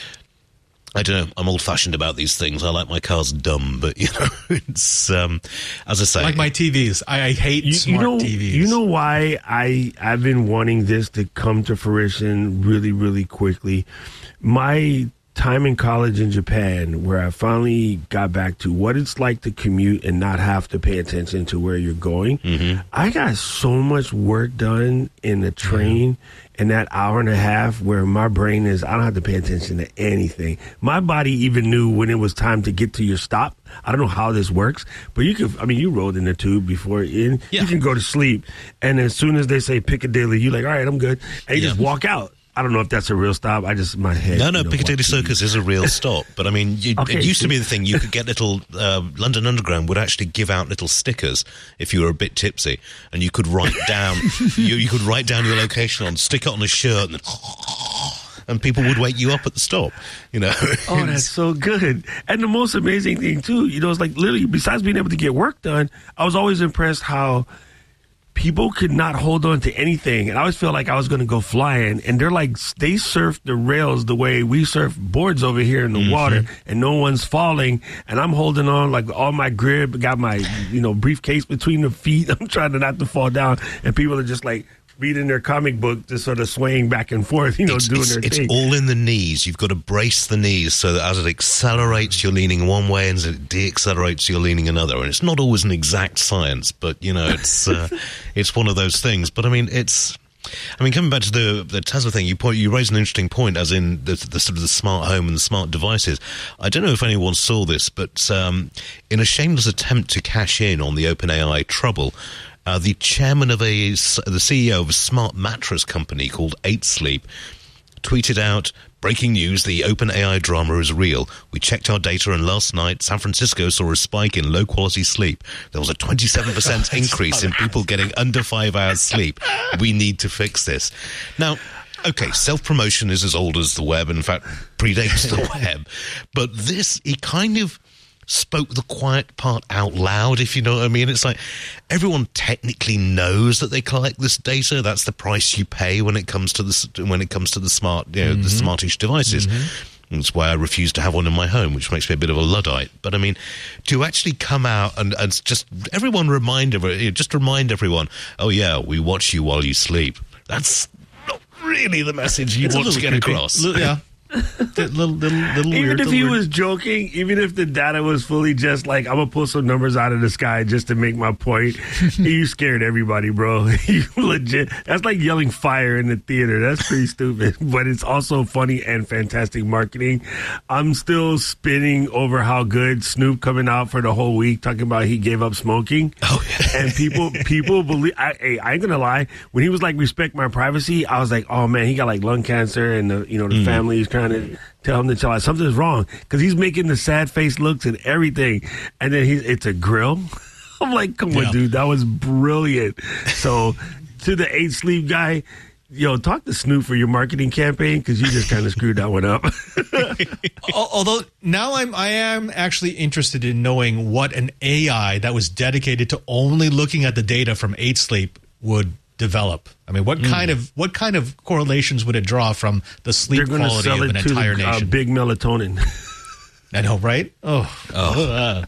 I don't know. I'm old-fashioned about these things. I like my cars dumb, but, you know, it's, um, as I say... Like my T Vs. I, I hate you, smart you know, T Vs. You know why I, I've been wanting this to come to fruition really, really quickly? My time in college in Japan, where I finally got back to what it's like to commute and not have to pay attention to where you're going, mm-hmm. I got so much work done in the train in that hour and a half where my brain is, I don't have to pay attention to anything. My body even knew when it was time to get to your stop. I don't know how this works, but you could, I mean, you rode in the tube before, and yeah. you can go to sleep. And as soon as they say Piccadilly, you're like, all right, I'm good. And you yeah. just walk out. I don't know if that's a real stop. I just, my head. No, no, you know, Piccadilly watch Circus T V. is a real stop. But I mean, you, Okay, it used to see. be the thing. You could get little, uh, London Underground would actually give out little stickers if you were a bit tipsy, and you could write down, you, you could write down your location on, stick it on a shirt, and, and people would wake you up at the stop, you know. Oh, that's so good. And the most amazing thing, too, you know, it's like literally, besides being able to get work done, I was always impressed how people could not hold on to anything. And I always felt like I was going to go flying. And they're like, they surf the rails the way we surf boards over here in the mm-hmm. water, and no one's falling. And I'm holding on like all my grip, got my, you know, briefcase between the feet. I'm trying to not to fall down. And people are just like reading their comic book, just sort of swaying back and forth, you know, it's, doing it's, their it's thing. all in the knees. You've got to brace the knees so that as it accelerates, you're leaning one way, and as it deaccelerates, you're leaning another. And it's not always an exact science, but, you know, it's uh, it's one of those things. But, I mean, it's... I mean, coming back to the the Tesla thing, you point, you raise an interesting point, as in the, the sort of the smart home and the smart devices. I don't know if anyone saw this, but um, in a shameless attempt to cash in on the OpenAI trouble, Uh, the chairman of a, the C E O of a smart mattress company called eight sleep tweeted out, "Breaking news, the OpenAI drama is real. We checked our data, and last night, San Francisco saw a spike in low-quality sleep. There was a twenty-seven percent increase in people getting under five hours sleep. We need to fix this." Now, okay, self-promotion is as old as the web, and in fact, predates the web. But this, he kind of spoke the quiet part out loud, if you know what I mean. It's like everyone technically knows that they collect this data. That's the price you pay when it comes to the when it comes to the smart, you know, mm-hmm. the smartish devices. Mm-hmm. That's why I refuse to have one in my home, which makes me a bit of a Luddite. But I mean, to actually come out and, and just everyone remind everyone, just remind everyone, oh yeah, we watch you while you sleep. That's not really the message you it's want to get creepy. across. L- yeah. little, little, little even weird, if little he weird. was joking, even if the data was fully just like, I'm gonna pull some numbers out of the sky just to make my point, you scared everybody, bro. You legit. That's like yelling fire in the theater. That's pretty stupid, but it's also funny and fantastic marketing. I'm still spinning over how good Snoop coming out for the whole week talking about he gave up smoking. Oh, yeah. And people, people believe. I, hey, I ain't gonna lie. When he was like, respect my privacy, I was like, oh man, he got like lung cancer, and the, you know, the mm. family is trying to tell him to tell us something's wrong because he's making the sad face looks and everything, and then he's it's a grill. I'm like, come on, yeah. dude, that was brilliant. So to the eight sleep guy, yo, talk to Snoop for your marketing campaign because you just kind of screwed that one up. Although now I'm I am actually interested in knowing what an A I that was dedicated to only looking at the data from eight sleep would develop. I mean, what mm. kind of what kind of correlations would it draw from the sleep They're quality sell of it an to entire the, nation? Uh, big melatonin. I know, right? Oh, oh. Uh.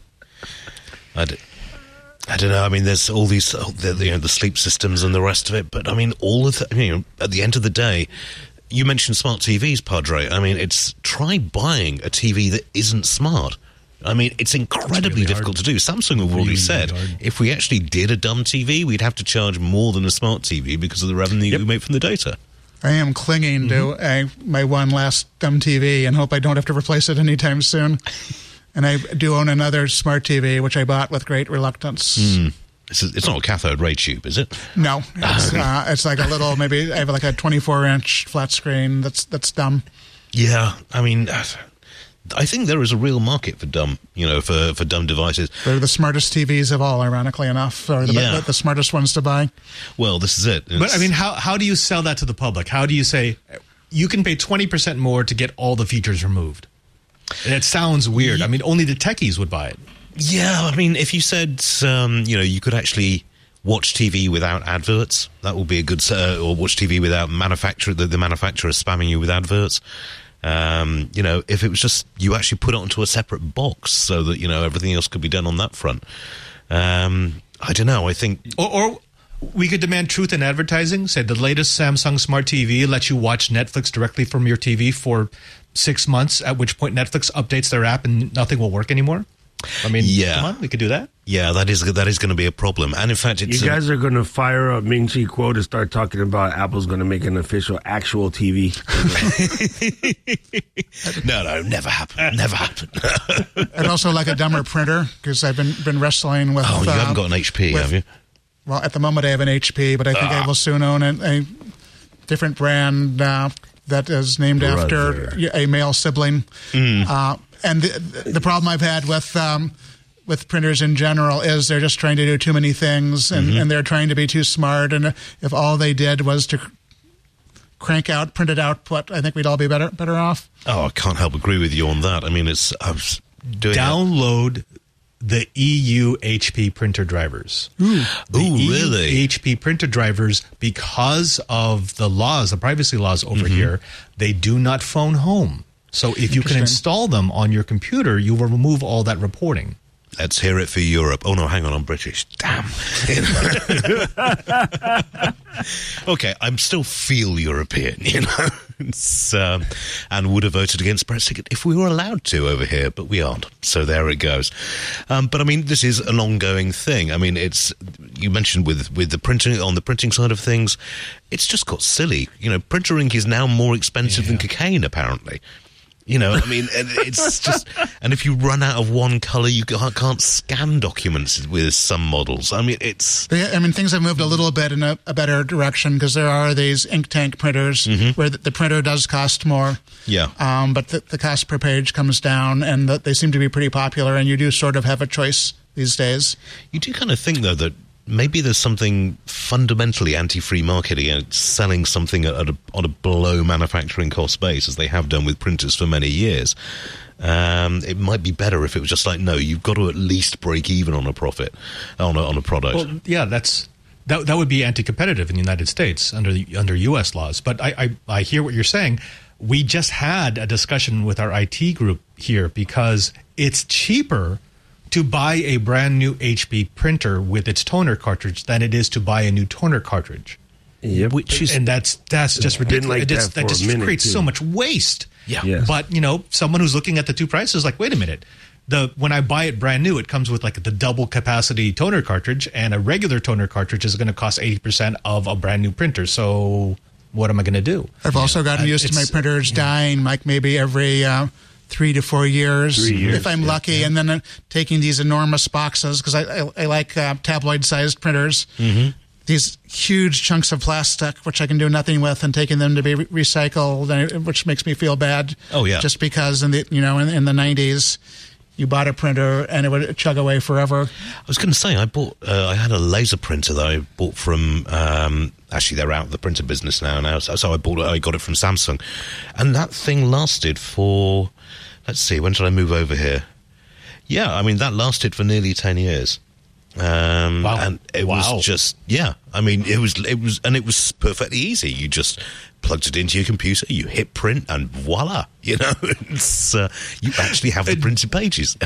I, d- I don't know. I mean, there's all these, oh, the, you know, the sleep systems and the rest of it. But I mean, all of the, you know, at the end of the day, you mentioned smart T Vs, Padre. I mean, it's try buying a T V that isn't smart. I mean, it's incredibly really difficult hard. to do. Samsung have already Really said hard. if we actually did a dumb T V, we'd have to charge more than a smart T V because of the revenue Yep. we make from the data. I am clinging Mm-hmm. to a, my one last dumb T V and hope I don't have to replace it anytime soon. And I do own another smart T V, which I bought with great reluctance. Mm. It's, a, it's not a cathode ray tube, is it? No, it's, uh, it's like a little, maybe I have like a twenty-four inch flat screen that's that's dumb. Yeah, I mean, I think there is a real market for dumb, you know, for, for dumb devices. They're the smartest T Vs of all, ironically enough, or the, Yeah. the, the smartest ones to buy. Well, this is it. But I It's- mean, how how do you sell that to the public? How do you say you can pay twenty percent more to get all the features removed? And it sounds weird. I mean, only the techies would buy it. Yeah, I mean, if you said, um, you know, you could actually watch T V without adverts, that would be a good, uh, or watch T V without manufacturer, the, the manufacturer spamming you with adverts. Um, you know, if it was just, you actually put it onto a separate box so that, you know, everything else could be done on that front. Um, I don't know, I think... Or, or we could demand truth in advertising. Say the latest Samsung Smart T V lets you watch Netflix directly from your T V for six months, at which point Netflix updates their app and nothing will work anymore. I mean, Yeah. come on, we could do that. Yeah, that is that is going to be a problem. And in fact, it's... You um, guys are going to fire up Ming Chi Kuo to start talking about Apple's going to make an official actual T V. no, no, never happened. Never happened. And also like a dumber printer, because I've been been wrestling with... Oh, you uh, haven't got an H P, with- have you? Well, at the moment I have an H P, but I think I will soon own a, a different brand. Uh, that is named Brother. after a male sibling. Mm. Uh, and the, the problem I've had with um, with printers in general is they're just trying to do too many things, and, Mm-hmm. and they're trying to be too smart. And if all they did was to crank out printed output, I think we'd all be better better off. Oh, I can't help agree with you on that. I mean, it's I was doing Download the E U H P printer drivers. Ooh, The E U really? H P printer drivers, because of the laws, the privacy laws over Mm-hmm. here, they do not phone home. So if you can Interesting. install them on your computer, you will remove all that reporting. Let's hear it for Europe. Oh, no, hang on, I'm British. Damn. Okay, I'm still feel European, you know, it's, um, and would have voted against Brexit if we were allowed to over here, but we aren't. So there it goes. Um, but I mean, this is an ongoing thing. I mean, it's, you mentioned with, with the printing, on the printing side of things, it's just got silly. You know, printer ink is now more expensive than cocaine, apparently. You know, I mean, and it's just, and if you run out of one color, you can't, can't scan documents with some models. I mean, it's. I mean, things have moved a little bit in a, a better direction because there are these ink tank printers where the, the printer does cost more. Yeah. Um, but the, the cost per page comes down, and the, they seem to be pretty popular, and you do sort of have a choice these days. You do kind of think, though, that maybe there's something fundamentally anti-free marketing and selling something at a, on a below manufacturing cost base, as they have done with printers for many years. Um, it might be better if it was just like, no, you've got to at least break even on a profit, on a, on a product. Well, yeah, that's that. That would be anti-competitive in the United States under the, under U S laws. But I, I, I hear what you're saying. We just had a discussion with our I T group here because it's cheaper to buy a brand new H P printer with its toner cartridge than it is to buy a new toner cartridge. Yep. Which is, And that's that's just been ridiculous. like it just, that that for a just minute, creates too. so much waste. yeah. Yes. But, you know, someone who's looking at the two prices is like, wait a minute. The when I buy it brand new, it comes with like the double capacity toner cartridge, and a regular toner cartridge is going to cost eighty percent of a brand new printer. So what am I going to do? I've also gotten Uh, used to my it's- printers dying like maybe every uh, three to four years, Three years, if I'm yeah, lucky, and then uh, taking these enormous boxes because I, I, I like uh, tabloid-sized printers. Mm-hmm. These huge chunks of plastic, which I can do nothing with, and taking them to be re- recycled, and, which makes me feel bad. Oh, yeah. Just because in the you know in, in the nineties, you bought a printer and it would chug away forever. I was going to say, I bought, uh, I had a laser printer that I bought from, um, actually they're out of the printer business now, now so, so I bought it, I got it from Samsung. And that thing lasted for, let's see, when did I move over here? Yeah, I mean, that lasted for nearly ten years. Um, Wow. And it Wow. was just, yeah, I mean, it was, it was, and it was perfectly easy. You just plugged it into your computer, you hit print, and voila, you know, it's, uh, you actually have the printed pages.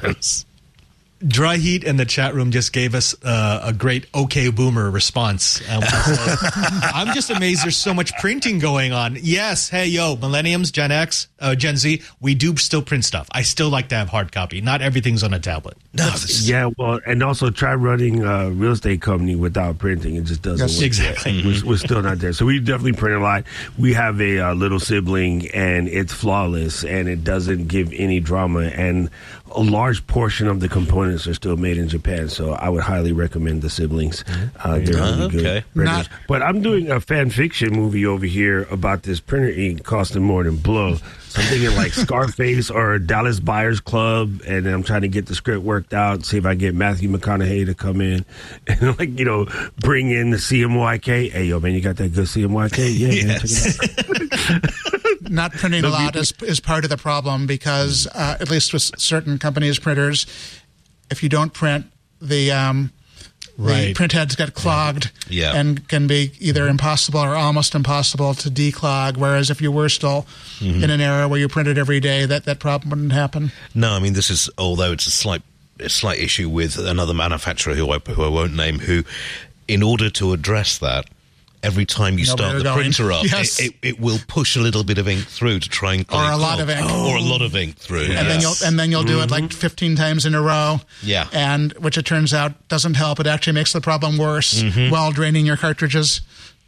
Dry Heat in the chat room just gave us uh, a great OK Boomer response. Um, I'm just amazed there's so much printing going on. Yes, hey, yo, Millenniums, Gen X, uh, Gen Z, we do still print stuff. I still like to have hard copy. Not everything's on a tablet. No, this, Yeah, well, and also try running a real estate company without printing. It just doesn't Yes, work. exactly. yet. We're, we're still not there. So we definitely print a lot. We have a uh, little sibling, and it's flawless, and it doesn't give any drama. And a large portion of the components are still made in Japan. So I would highly recommend the siblings. Uh, they're really Ah, good okay. printers. Not- But I'm doing a fan fiction movie over here about this printer ink costing more than blow. So I'm thinking like Scarface or Dallas Buyers Club, and then I'm trying to get the script worked out, see if I get Matthew McConaughey to come in and like, you know, bring in the C M Y K. Hey, yo, man, you got that good C M Y K? Yeah, man, check it out. Not printing a lot is, is part of the problem because, uh, at least with certain companies' printers, if you don't print, the um, the Right. print heads get clogged Yeah. and can be either impossible or almost impossible to declog. Whereas if you were still in an era where you printed every day, that, that problem wouldn't happen. No, I mean, this is, although it's a slight a slight issue with another manufacturer who I, who I won't name, who, in order to address that, every time you Know start where the you're going. printer up, Yes. it, it, it will push a little bit of ink through to try and Or a lot of ink. or a lot of ink through. And then you'll yes. and then you'll do it like fifteen times in a row. Yeah. And which it turns out doesn't help. It actually makes the problem worse while draining your cartridges.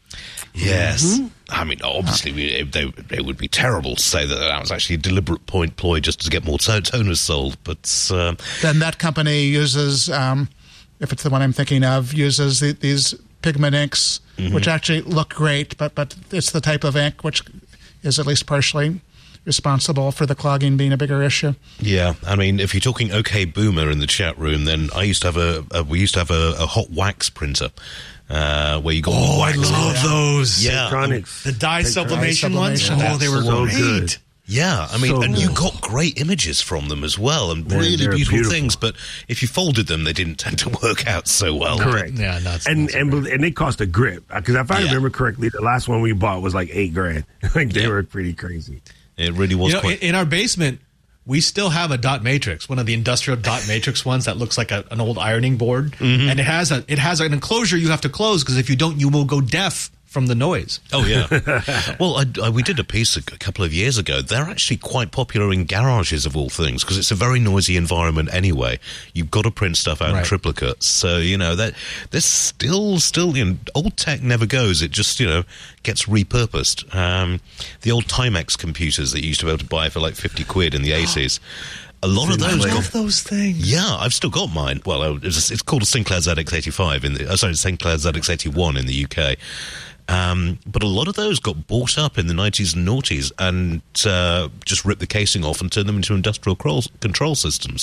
Yes. I mean, obviously, we, it, they, it would be terrible to say that that was actually a deliberate point ploy just to get more to- toners sold. But um, Then that company uses, um, if it's the one I'm thinking of, uses the, these pigment inks, which actually look great, but but it's the type of ink which is at least partially responsible for the clogging being a bigger issue. Yeah, I mean, if you're talking OK Boomer in the chat room, then I used to have a, a we used to have a, a hot wax printer. Uh, where you got Oh, wax. I love Yeah. those. Yeah, I mean, Electronics. The dye sublimation Dye ones. sublimation. Oh, they were So great. good. yeah. I mean, So and you good. got great images from them as well, and Man, really they're beautiful, beautiful. things. But if you folded them, they didn't tend to work out so well. Correct. Yeah, no, it's- and it's and and they cost a grip because if I Yeah. remember correctly, the last one we bought was like eight grand. Like they Yeah. were pretty crazy. It really was You know, in, quite. in our basement, we still have a dot matrix, one of the industrial dot matrix ones that looks like a, an old ironing board, Mm-hmm. and it has a it has an enclosure you have to close because if you don't, you will go deaf from the noise. Oh yeah. Well, I, I, we did a piece a, a couple of years ago. They're actually quite popular in garages of all things because it's a very noisy environment anyway. You've got to print stuff out in Right. triplicates, so you know that there's still, still, you know, old tech never goes. It just you know gets repurposed. Um, the old Timex computers that you used to be able to buy for like fifty quid in the eighties. A lot of those I got love those things. Yeah, I've still got mine. Well, it's, it's called a Sinclair Z X eighty-five in the. Oh, sorry, Sinclair Z X eighty-one in the U K. Um, but a lot of those got bought up in the nineties and noughties and uh, just ripped the casing off and turned them into industrial control, control systems.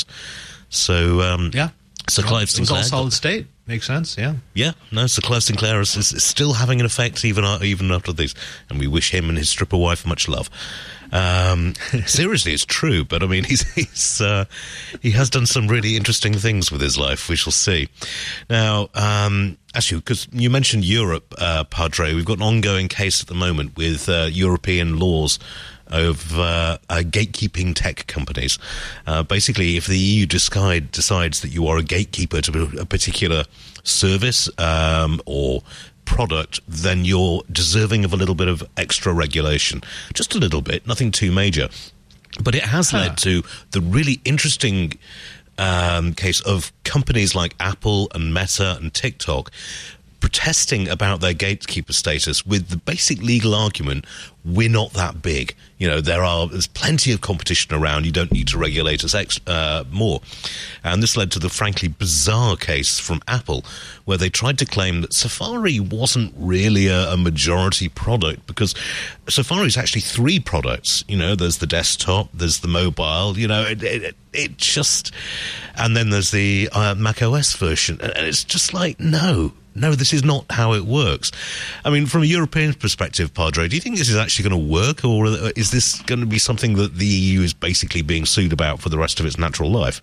So um, Yeah. So Yeah, Clive it was all Sinclair. solid state. Makes sense. Yeah. Yeah, no, so Clive Sinclair is, is still having an effect even uh, even after these, and we wish him and his stripper wife much love. Um, seriously, it's true, but I mean, he's, he's uh, he has done some really interesting things with his life. We shall see. Now, um, actually, because you mentioned Europe, uh, Padre, we've got an ongoing case at the moment with uh, European laws of uh, uh, gatekeeping tech companies. Uh, basically, if the E U decide, decides that you are a gatekeeper to a particular service um, or product, then you're deserving of a little bit of extra regulation. Just a little bit, nothing too major. But it has Huh. led to the really interesting um, case of companies like Apple and Meta and TikTok protesting about their gatekeeper status with the basic legal argument, we're not that big. You know, there are there's plenty of competition around. You don't need to regulate us ex- uh, more. And this led to the frankly bizarre case from Apple, where they tried to claim that Safari wasn't really a, a majority product because Safari is actually three products. You know, there's the desktop, there's the mobile. You know, it, it, it just, and then there's the uh, Mac O S version, and it's just like no. No, this is not how it works. I mean, from a European perspective, Padre, do you think this is actually going to work, or is this going to be something that the E U is basically being sued about for the rest of its natural life?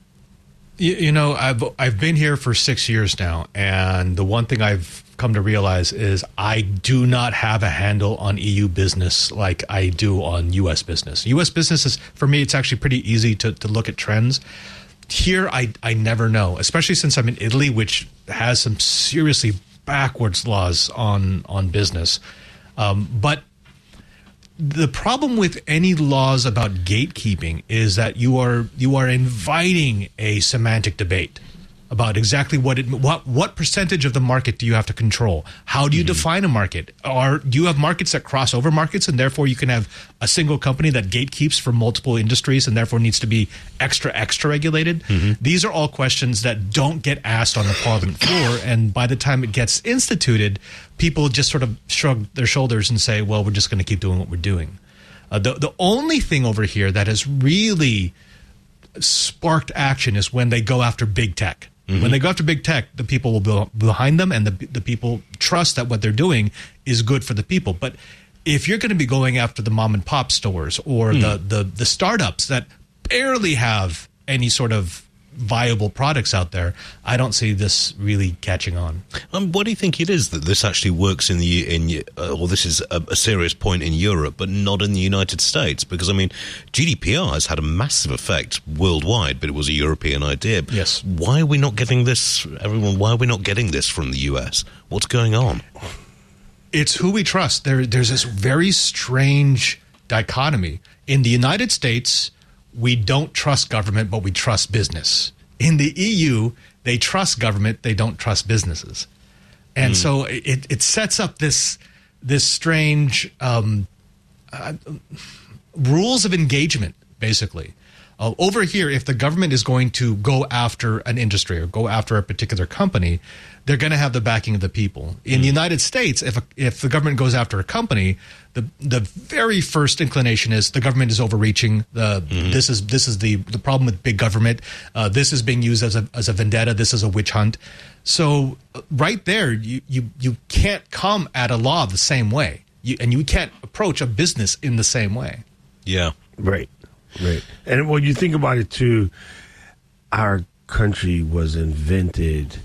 You, you know, I've I've been here for six years now, and the one thing I've come to realize is I do not have a handle on E U business like I do on U S business. U S business is, for me, it's actually pretty easy to, to look at trends. Here, I I never know, especially since I'm in Italy, which has some seriously backwards laws on on business. Um, but the problem with any laws about gatekeeping is that you are you are inviting a semantic debate about exactly what it what what percentage of the market do you have to control? How do you mm-hmm. define a market? Or do you have markets that cross over markets, and therefore you can have a single company that gatekeeps for multiple industries and therefore needs to be extra extra regulated? Mm-hmm. These are all questions that don't get asked on the parliament floor, and by the time it gets instituted, people just sort of shrug their shoulders and say, "Well, we're just going to keep doing what we're doing." Uh, the the only thing over here that has really sparked action is when they go after big tech. Mm-hmm. When they go after big tech, the people will be behind them, and the the people trust that what they're doing is good for the people. But if you're going to be going after the mom and pop stores or mm. the, the the startups that barely have any sort of viable products out there, I don't see this really catching on. Um, what do you think it is that this actually works in the in uh, or this is a, a serious point in Europe, but not in the United States? Because I mean, G D P R has had a massive effect worldwide, but it was a European idea. Yes. Why are we not getting this, everyone? Why are we not getting this from the U S? What's going on? It's who we trust. There, there's this very strange dichotomy in the United States. We don't trust government, but we trust business. In the E U, they trust government, they don't trust businesses. And mm. so it, it sets up this this strange um, uh, rules of engagement, basically. Uh, over here, if the government is going to go after an industry or go after a particular company, they're going to have the backing of the people. In mm. the United States, if a, if the government goes after a company, the the very first inclination is the government is overreaching. The mm-hmm. this is this is the the problem with big government. Uh, this is being used as a as a vendetta. This is a witch hunt. So uh, right there, you you you can't come at a law the same way, you, and you can't approach a business in the same way. Yeah, right. Right. And when you think about it, too, our country was invented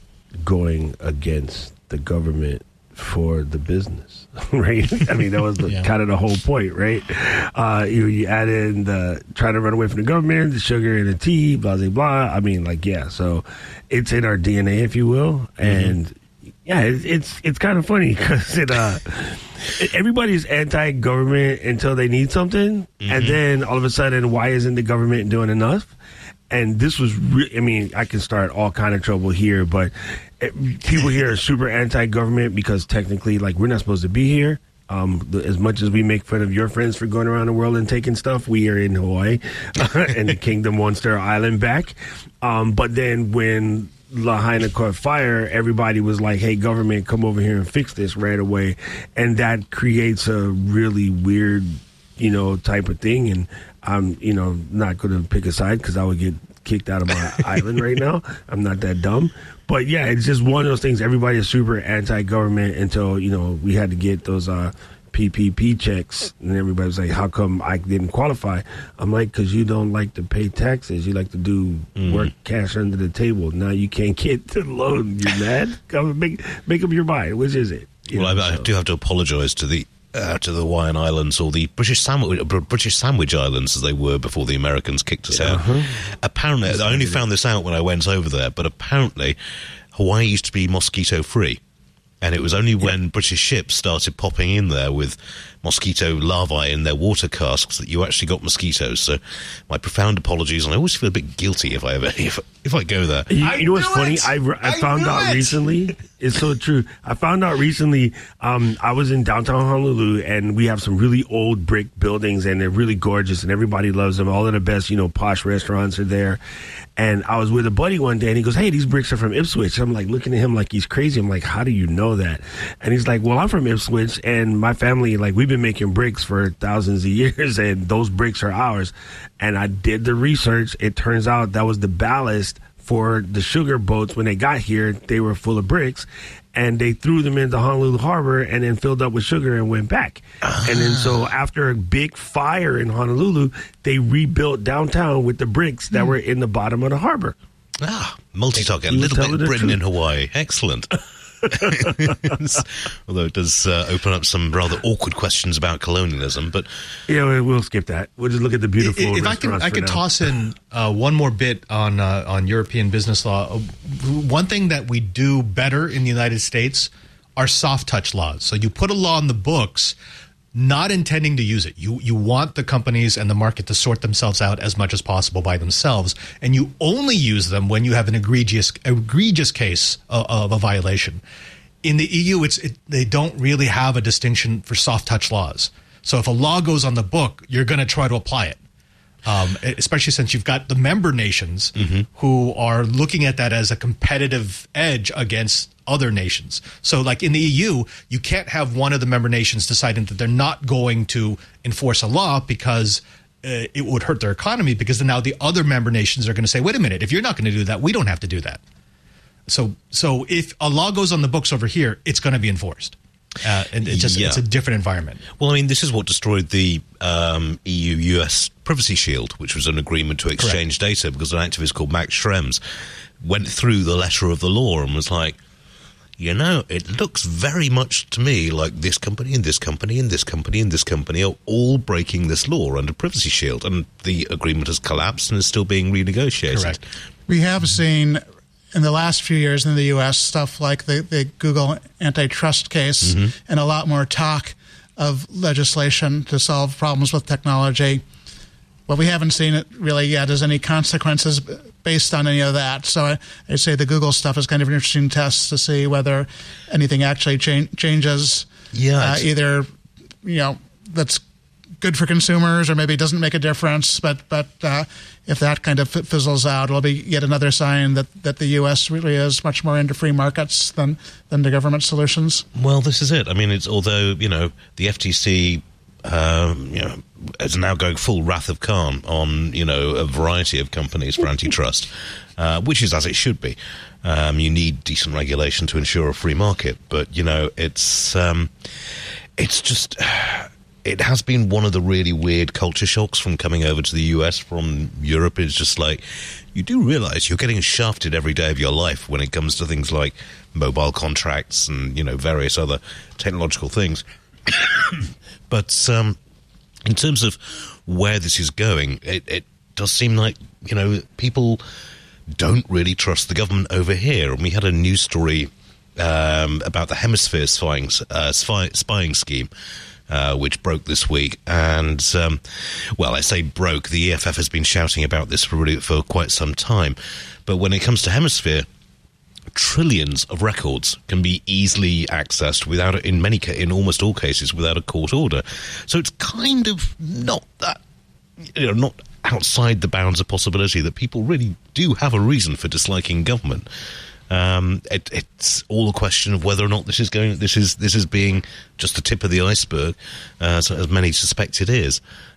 going against the government for the business, right? I mean, that was the, yeah. kind of the whole point, right? Uh, you, you add in the trying to run away from the government, the sugar and the tea, blah, blah, blah. I mean, like, yeah, so it's in our D N A, if you will. Mm-hmm. And, yeah, it, it's it's kind of funny because it uh, everybody's anti-government until they need something. Mm-hmm. And then all of a sudden, why isn't the government doing enough? And this was, re- I mean, I can start all kind of trouble here, but it, people here are super anti-government because technically, like, we're not supposed to be here. Um, the, as much as we make fun of your friends for going around the world and taking stuff, we are in Hawaii, and the kingdom wants their island back. Um, but then when Lahaina caught fire, everybody was like, hey, government, come over here and fix this right away. And that creates a really weird, you know, type of thing. And I'm, you know, not going to pick a side because I would get kicked out of my island right now. I'm not that dumb. But, yeah, it's just one of those things. Everybody is super anti-government until, you know, we had to get those uh, P P P checks. And everybody was like, how come I didn't qualify? I'm like, because you don't like to pay taxes. You like to do mm. work cash under the table. Now you can't get the loan. You're mad? Come make, make up your mind. Which is it? You well, know, I, I so. do have to apologise to the uh, to the Hawaiian Islands, or the British Sandwich, British Sandwich Islands as they were before the Americans kicked us out. Uh-huh. Apparently, I only found this out when I went over there, but apparently Hawaii used to be mosquito-free. And it was only when yeah. British ships started popping in there with mosquito larvae in their water casks that you actually got mosquitoes. So my profound apologies, and I always feel a bit guilty if I ever if, if I go there. You, you know what's funny? I, I, I found out it. recently. It's so true. I found out recently. Um, I was in downtown Honolulu, and we have some really old brick buildings, and they're really gorgeous, and everybody loves them. All of the best, you know, posh restaurants are there. And I was with a buddy one day, and he goes, hey, these bricks are from Ipswich. I'm like looking at him like he's crazy. I'm like, how do you know that? And he's like, well, I'm from Ipswich, and my family, like, we've been making bricks for thousands of years, and those bricks are ours. And I did the research. It turns out that was the ballast for the sugar boats. When they got here, they were full of bricks, and they threw them into Honolulu Harbor and then filled up with sugar and went back. Ah. And then so after a big fire in Honolulu, they rebuilt downtown with the bricks that mm. were in the bottom of the harbor. Ah, multi-talk, a little bit of Britain in Hawaii. Excellent. Although it does uh, open up some rather awkward questions about colonialism, but yeah, we'll skip that. We'll just look at the beautiful. If I can, I could toss in uh, one more bit on uh, on European business law. One thing that we do better in the United States are soft touch laws. So you put a law in the books, not intending to use it. You you want the companies and the market to sort themselves out as much as possible by themselves, and you only use them when you have an egregious egregious case of, of a violation. In the E U, it's it, they don't really have a distinction for soft touch laws. So if a law goes on the book, you're going to try to apply it. Um, especially since you've got the member nations mm-hmm. who are looking at that as a competitive edge against other nations. So like in the E U, you can't have one of the member nations deciding that they're not going to enforce a law because uh, it would hurt their economy, because then now the other member nations are going to say, wait a minute, if you're not going to do that, we don't have to do that. So, so if a law goes on the books over here, it's going to be enforced. Uh, and it's just yeah. it's a different environment. Well, I mean, this is what destroyed the um, E U U S Privacy Shield, which was an agreement to exchange Correct. data, because an activist called Max Schrems went through the letter of the law and was like, you know, it looks very much to me like this company and this company and this company and this company are all breaking this law under Privacy Shield, and the agreement has collapsed and is still being renegotiated. Correct. We have seen in the last few years in the U S stuff like the, the Google antitrust case mm-hmm. and a lot more talk of legislation to solve problems with technology. What we haven't seen it really yet is any consequences based on any of that. So I, I'd say the Google stuff is kind of an interesting test to see whether anything actually cha- changes. Yeah, uh, either, you know, that's good for consumers or maybe doesn't make a difference. But but uh, if that kind of fizzles out, it'll be yet another sign that, that the U S really is much more into free markets than, than the government solutions. Well, this is it. I mean, it's although, you know, the F T C um, you know, is now going full Wrath of Khan on, you know, a variety of companies for antitrust, uh, which is as it should be. Um, you need decent regulation to ensure a free market. But, you know, it's um, it's just... It has been one of the really weird culture shocks from coming over to the U S from Europe. It's just like, you do realize you're getting shafted every day of your life when it comes to things like mobile contracts and, you know, various other technological things. But um, in terms of where this is going, it, it does seem like, you know, people don't really trust the government over here. And we had a news story um, about the Hemisphere spying, uh, spy, spying scheme, Uh, which broke this week. And, um, well, I say broke. The E F F has been shouting about this for, really, for quite some time. But when it comes to Hemisphere, trillions of records can be easily accessed without, in many, in almost all cases, without a court order. So it's kind of not that, you know, not outside the bounds of possibility that people really do have a reason for disliking government. Um, it, it's all a question of whether or not this is going. This is this is being just the tip of the iceberg, uh, so as many suspect it is.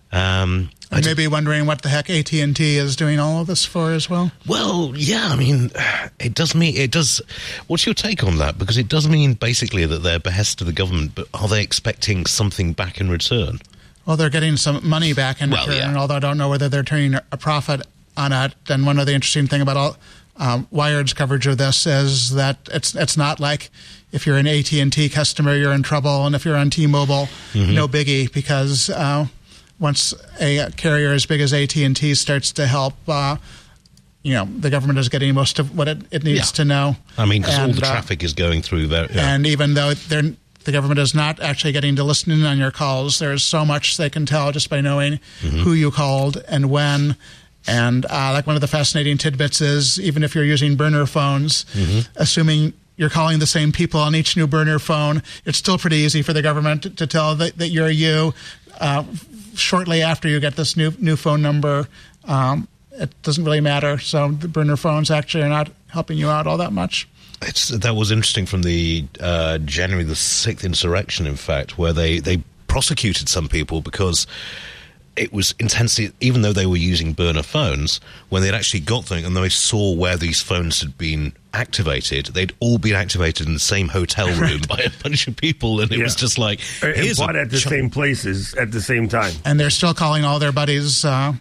Um, I may be wondering what the heck A T and T is doing all of this for as well. Well, yeah, I mean, it does mean it does. What's your take on that? Because it does mean basically that they're behest to the government, but are they expecting something back in return? Well, they're getting some money back in well, return, yeah. although I don't know whether they're turning a profit on it. And one of the interesting thing about all. Um, Wired's coverage of this is that it's it's not like if you're an A T and T customer, you're in trouble, and if you're on T-Mobile, mm-hmm. no biggie, because uh, once a carrier as big as A T and T starts to help, uh, you know, the government is getting most of what it, it needs yeah. to know. I mean, because all the uh, traffic is going through there. Yeah. And even though they're, the government is not actually getting to listen in on your calls, there's so much they can tell just by knowing mm-hmm. who you called and when. And uh, like one of the fascinating tidbits is, even if you're using burner phones, mm-hmm. assuming you're calling the same people on each new burner phone, it's still pretty easy for the government to, to tell that, that you're you uh, shortly after you get this new new phone number. Um, it doesn't really matter. So the burner phones actually are not helping you out all that much. It's, that was interesting from the uh, January the sixth insurrection, in fact, where they, they prosecuted some people because it was intensely, even though they were using burner phones, when they'd actually got them and they saw where these phones had been activated, they'd all been activated in the same hotel room by a bunch of people, and it yeah. was just like, and bought at the ch- same places at the same time. And they're still calling all their buddies. Uh...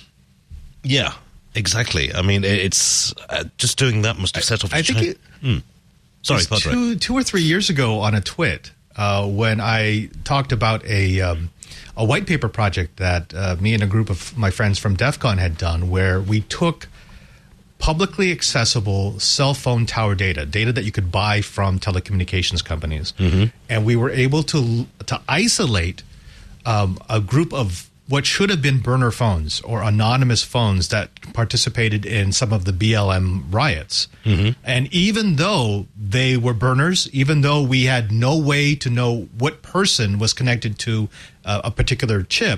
Yeah, exactly. I mean, it's uh, just doing that must have set off. I, I think it, hmm. Sorry, Padre. Two, two or three years ago on a twit, uh, when I talked about a. Um, a white paper project that uh, me and a group of my friends from DEF CON had done, where we took publicly accessible cell phone tower data, data that you could buy from telecommunications companies, mm-hmm. and we were able to to isolate um, a group of what should have been burner phones or anonymous phones that participated in some of the B L M riots. Mm-hmm. And even though they were burners, even though we had no way to know what person was connected to uh, a particular chip,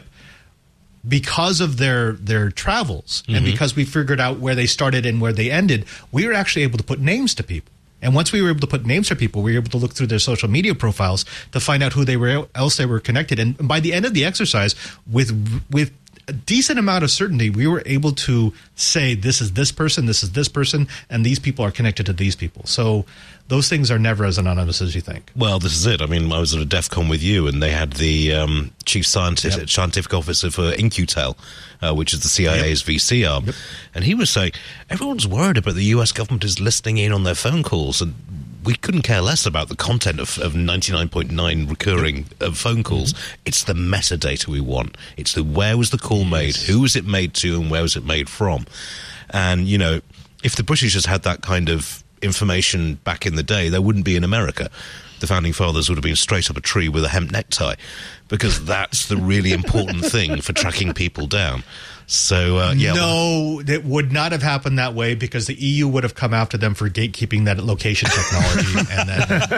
because of their their travels mm-hmm. and because we figured out where they started and where they ended, we were actually able to put names to people. And once we were able to put names to people, we were able to look through their social media profiles to find out who they were, else they were connected. And by the end of the exercise, with with a decent amount of certainty, we were able to say, this is this person, this is this person, and these people are connected to these people. So those things are never as anonymous as you think. Well, this is it. I mean, I was at a DEF CON with you, and they had the um, chief scientist, yep. scientific officer for InQtel, uh, which is the C I A's yep. V C arm. Yep. And he was saying, everyone's worried about the U S government is listening in on their phone calls, and we couldn't care less about the content of, of ninety-nine point nine recurring uh, phone calls. Mm-hmm. It's the metadata we want. It's the where was the call yes. made, who was it made to, and where was it made from. And, you know, if the Britishers had that kind of information back in the day, there wouldn't be in America. The founding fathers would have been straight up a tree with a hemp necktie. because that's the really important thing for tracking people down. So, uh, yeah. No, it would not have happened that way because the E U would have come after them for gatekeeping that location technology and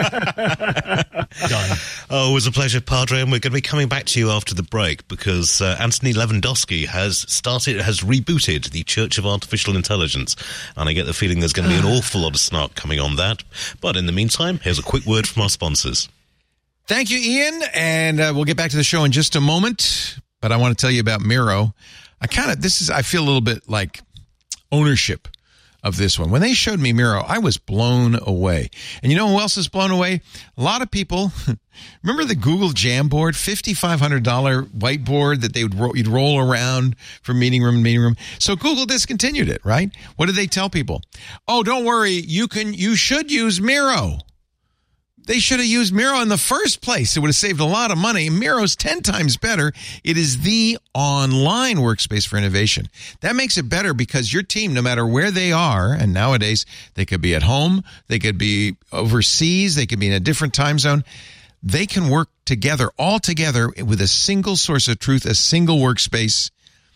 then done. Oh, it was a pleasure, Padre, and we're going to be coming back to you after the break because uh, Anthony Lewandowski has started, has rebooted the Church of Artificial Intelligence, and I get the feeling there's going to be an awful lot of snark coming on that. But in the meantime, here's a quick word from our sponsors. Thank you, Ian, and uh, we'll get back to the show in just a moment, but I want to tell you about Miro. I kind of, this is, I feel a little bit like ownership of this one. When they showed me Miro, I was blown away. And you know who else is blown away? A lot of people, remember the Google Jamboard, fifty-five hundred dollars whiteboard that they would ro- you'd roll around from meeting room to meeting room. So Google discontinued it, right? What did they tell people? Oh, don't worry, you can, you should use Miro. They should have used Miro in the first place. It would have saved a lot of money. Miro's ten times better. It is the online workspace for innovation. That makes it better because your team, no matter where they are, and nowadays they could be at home, they could be overseas, they could be in a different time zone, they can work together, all together with a single source of truth, a single workspace.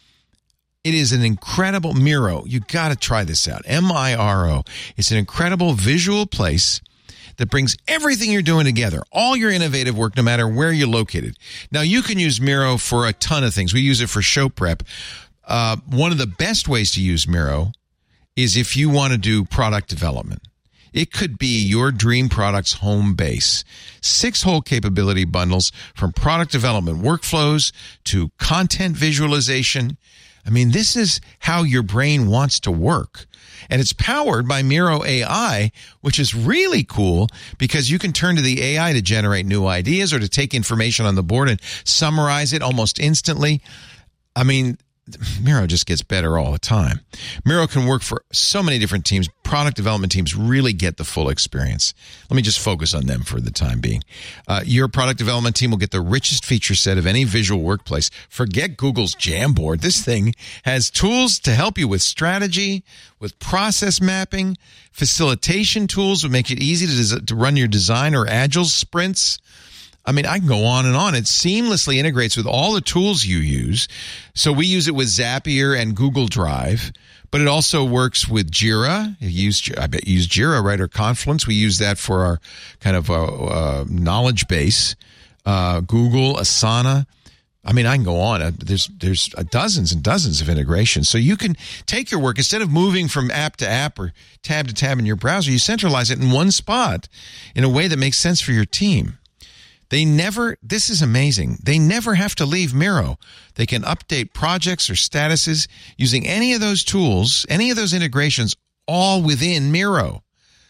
It is an incredible Miro. You got to try this out. M I R O. It's an incredible visual place that brings everything you're doing together, all your innovative work, no matter where you're located. Now, you can use Miro for a ton of things. We use it for show prep. Uh, one of the best ways to use Miro is if you want to do product development. It could be your dream product's home base. Six whole capability bundles from product development workflows to content visualization. I mean, this is how your brain wants to work. And it's powered by Miro A I, which is really cool because you can turn to the A I to generate new ideas or to take information on the board and summarize it almost instantly. I mean, Miro just gets better all the time. Miro can work for so many different teams. Product development teams really get the full experience. Let me just focus on them for the time being. Uh, your product development team will get the richest feature set of any visual workplace. Forget Google's Jamboard. This thing has tools to help you with strategy, with process mapping, facilitation tools that make it easy to, des- to run your design or agile sprints. I mean, I can go on and on. It seamlessly integrates with all the tools you use. So we use it with Zapier and Google Drive, but it also works with Jira. You use, I bet you use Jira, right, or Confluence. We use that for our kind of uh, uh, knowledge base. Uh, Google, Asana. I mean, I can go on. Uh, there's there's uh, dozens and dozens of integrations. So you can take your work, instead of moving from app to app or tab to tab in your browser, you centralize it in one spot in a way that makes sense for your team. They never, this is amazing, they never have to leave Miro. They can update projects or statuses using any of those tools, any of those integrations, all within Miro.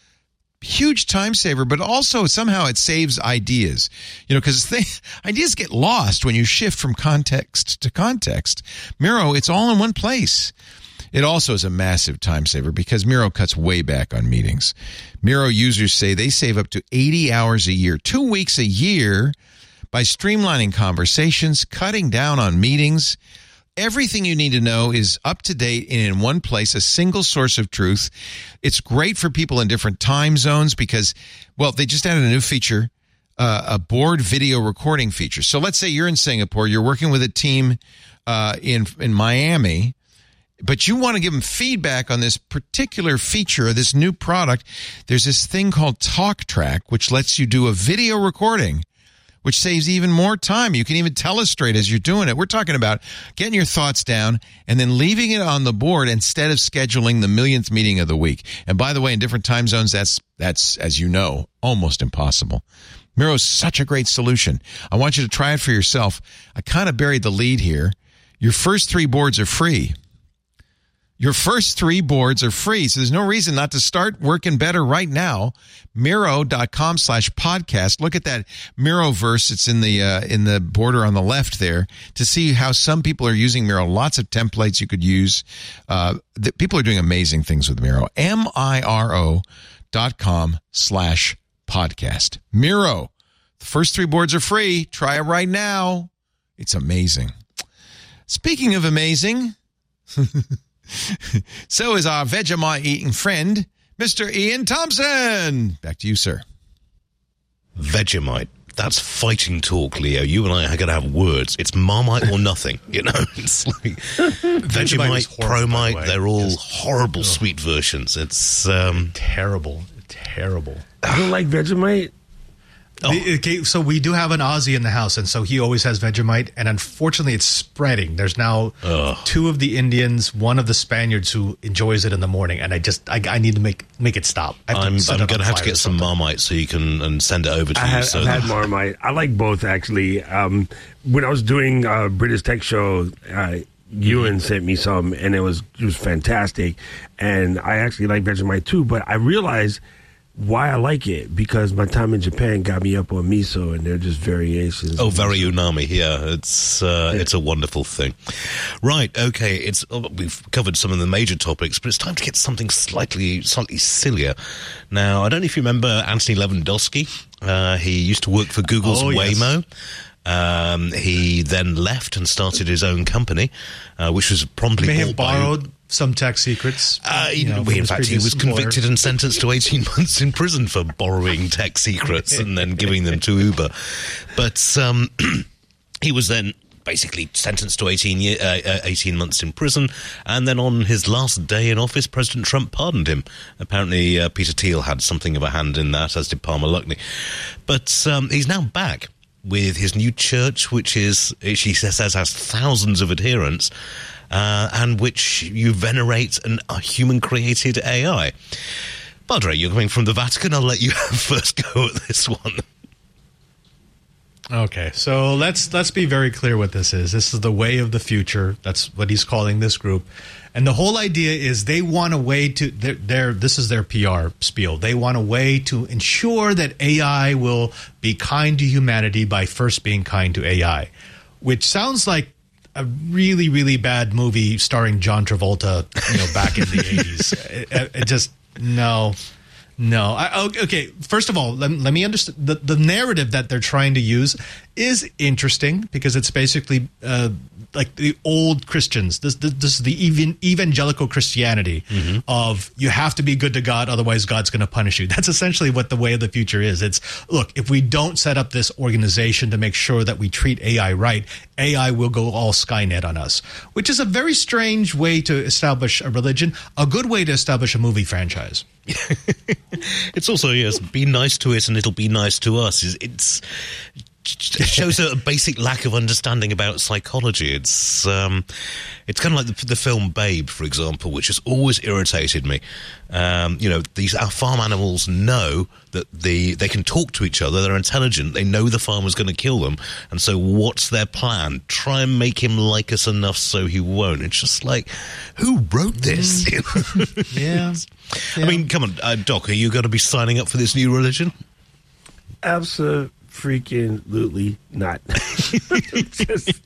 Huge time saver, but also somehow it saves ideas. You know, because ideas get lost when you shift from context to context. Miro, it's all in one place. It also is a massive time saver because Miro cuts way back on meetings. Miro users say they save up to eighty hours a year, two weeks a year, by streamlining conversations, cutting down on meetings. Everything you need to know is up to date and in one place, a single source of truth. It's great for people in different time zones because, well, they just added a new feature, uh, a board video recording feature. So let's say you're in Singapore, you're working with a team uh, in in Miami, but you want to give them feedback on this particular feature of this new product. There's this thing called TalkTrack, which lets you do a video recording, which saves even more time. You can even telestrate as you're doing it. We're talking about getting your thoughts down and then leaving it on the board instead of scheduling the millionth meeting of the week. And by the way, in different time zones, that's, that's as you know, almost impossible. Miro is such a great solution. I want you to try it for yourself. I kind of buried the lead here. Your first three boards are free. Your first three boards are free, so there's no reason not to start working better right now. Miro.com slash podcast. Look at that Miroverse. It's in the uh, in the border on the left there to see how some people are using Miro. Lots of templates you could use. Uh, the, people are doing amazing things with Miro. M-I-R-O dot com slash podcast. Miro. The first three boards are free. Try it right now. It's amazing. Speaking of amazing... so is our Vegemite-eating friend, Mister Ian Thompson. Back to you, sir. Vegemite. that's fighting talk, Leo. You and I are going to have words. It's Marmite or nothing, you know. It's like Vegemite, Promite, they're all Just, horrible ugh. sweet versions. It's um, terrible, terrible. I don't like Vegemite. Oh. The, okay, so we do have an Aussie in the house, and so he always has Vegemite, and unfortunately it's spreading. There's now Ugh. two of the Indians, one of the Spaniards who enjoys it in the morning, and I just, I, I need to make make it stop. I I'm, I'm going to have to get some Marmite so you can and send it over to I you. Have, so I've had Marmite. I like both, actually. Um, when I was doing uh, British Tech Show, uh, Ewan sent me some, and it was, it was fantastic, and I actually like Vegemite too, but I realized why I like it, because my time in Japan got me up on miso, and they're just variations. Oh, very umami. Yeah, it's uh, yeah. it's a wonderful thing. Right. Okay. It's oh, we've covered some of the major topics, but it's time to get something slightly slightly sillier. Now, I don't know if you remember Anthony Lewandowski. Uh, he used to work for Google's oh, Waymo. Yes. Um, he then left and started his own company, uh, which was promptly May bought have borrowed by, some tech secrets. Uh, you know, in fact, he was employer. convicted and sentenced to eighteen months in prison for borrowing tech secrets and then giving them to Uber. But um, he was then basically sentenced to eighteen, year, uh, uh, eighteen months in prison, and then on his last day in office, President Trump pardoned him. Apparently, uh, Peter Thiel had something of a hand in that, as did Palmer Luckney. But um, he's now back with his new church, which is, she says, has thousands of adherents, uh, and which you venerate an, a human-created A I. Padre, you're coming from the Vatican. I'll let you first go at this one. Okay, so let's let's be very clear what this is. This is the way of the future. That's what he's calling this group. And the whole idea is they want a way to, they're, they're, this is their P R spiel. They want a way to ensure that A I will be kind to humanity by first being kind to A I, which sounds like a really, really bad movie starring John Travolta, you know, back in the eighties. It, it just, no. No. I, okay, first of all, let, let me understand. The, the narrative that they're trying to use is interesting because it's basically uh, like the old Christians. This, this, this is the even, evangelical Christianity mm-hmm. of you have to be good to God, otherwise God's going to punish you. That's essentially what the way of the future is. It's, look, if we don't set up this organization to make sure that we treat A I right, A I will go all Skynet on us, which is a very strange way to establish a religion, a good way to establish a movie franchise. It's also, yes, be nice to it and it'll be nice to us. It's, it shows a basic lack of understanding about psychology. It's um, it's kind of like the, the film Babe, for example, which has always irritated me. Um, you know, these our farm animals know that the they can talk to each other. They're intelligent. They know the farmer's going to kill them. And so what's their plan? Try and make him like us enough so he won't. It's just like, who wrote this? Mm. yeah. yeah. I mean, come on, uh, Doc, are you going to be signing up for this new religion? Absolutely. Freaking lutely not. Just,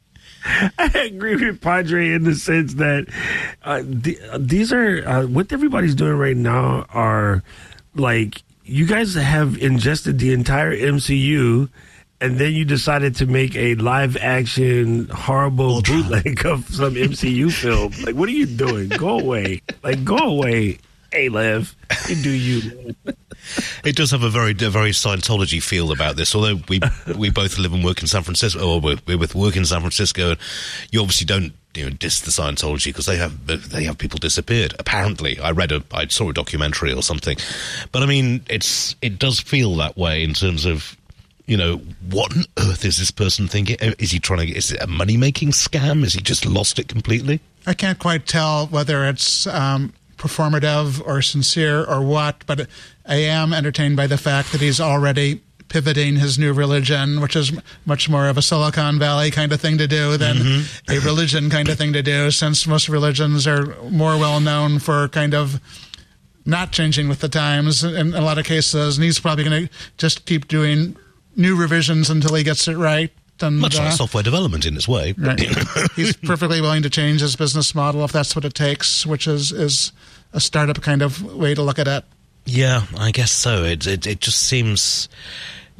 I agree with Padre in the sense that uh, the, uh, these are uh, what everybody's doing right now are like you guys have ingested the entire M C U and then you decided to make a live action horrible Ultron. bootleg of some M C U film. Like, what are you doing? Go away. Like, go away. Hey, Lev, you do you. It does have a very, a very Scientology feel about this. Although we we both live and work in San Francisco, or we're, we're with work in San Francisco, and you obviously don't you know diss the Scientology because they have they have people disappeared. Apparently, I read a I saw a documentary or something, but I mean, it's it does feel that way in terms of. You know, what on earth is this person thinking? Is he trying to? Is it a money making scam? Is he just lost it completely? I can't quite tell whether it's um, performative or sincere or what, but I am entertained by the fact that he's already pivoting his new religion, which is much more of a Silicon Valley kind of thing to do than mm-hmm. a religion kind of thing to do, since most religions are more well known for kind of not changing with the times in a lot of cases, and he's probably going to just keep doing new revisions until he gets it right. And, Much like uh, software development in its way. Right. He's perfectly willing to change his business model if that's what it takes, which is, is a startup kind of way to look at it. Yeah, I guess so. It it, it just seems...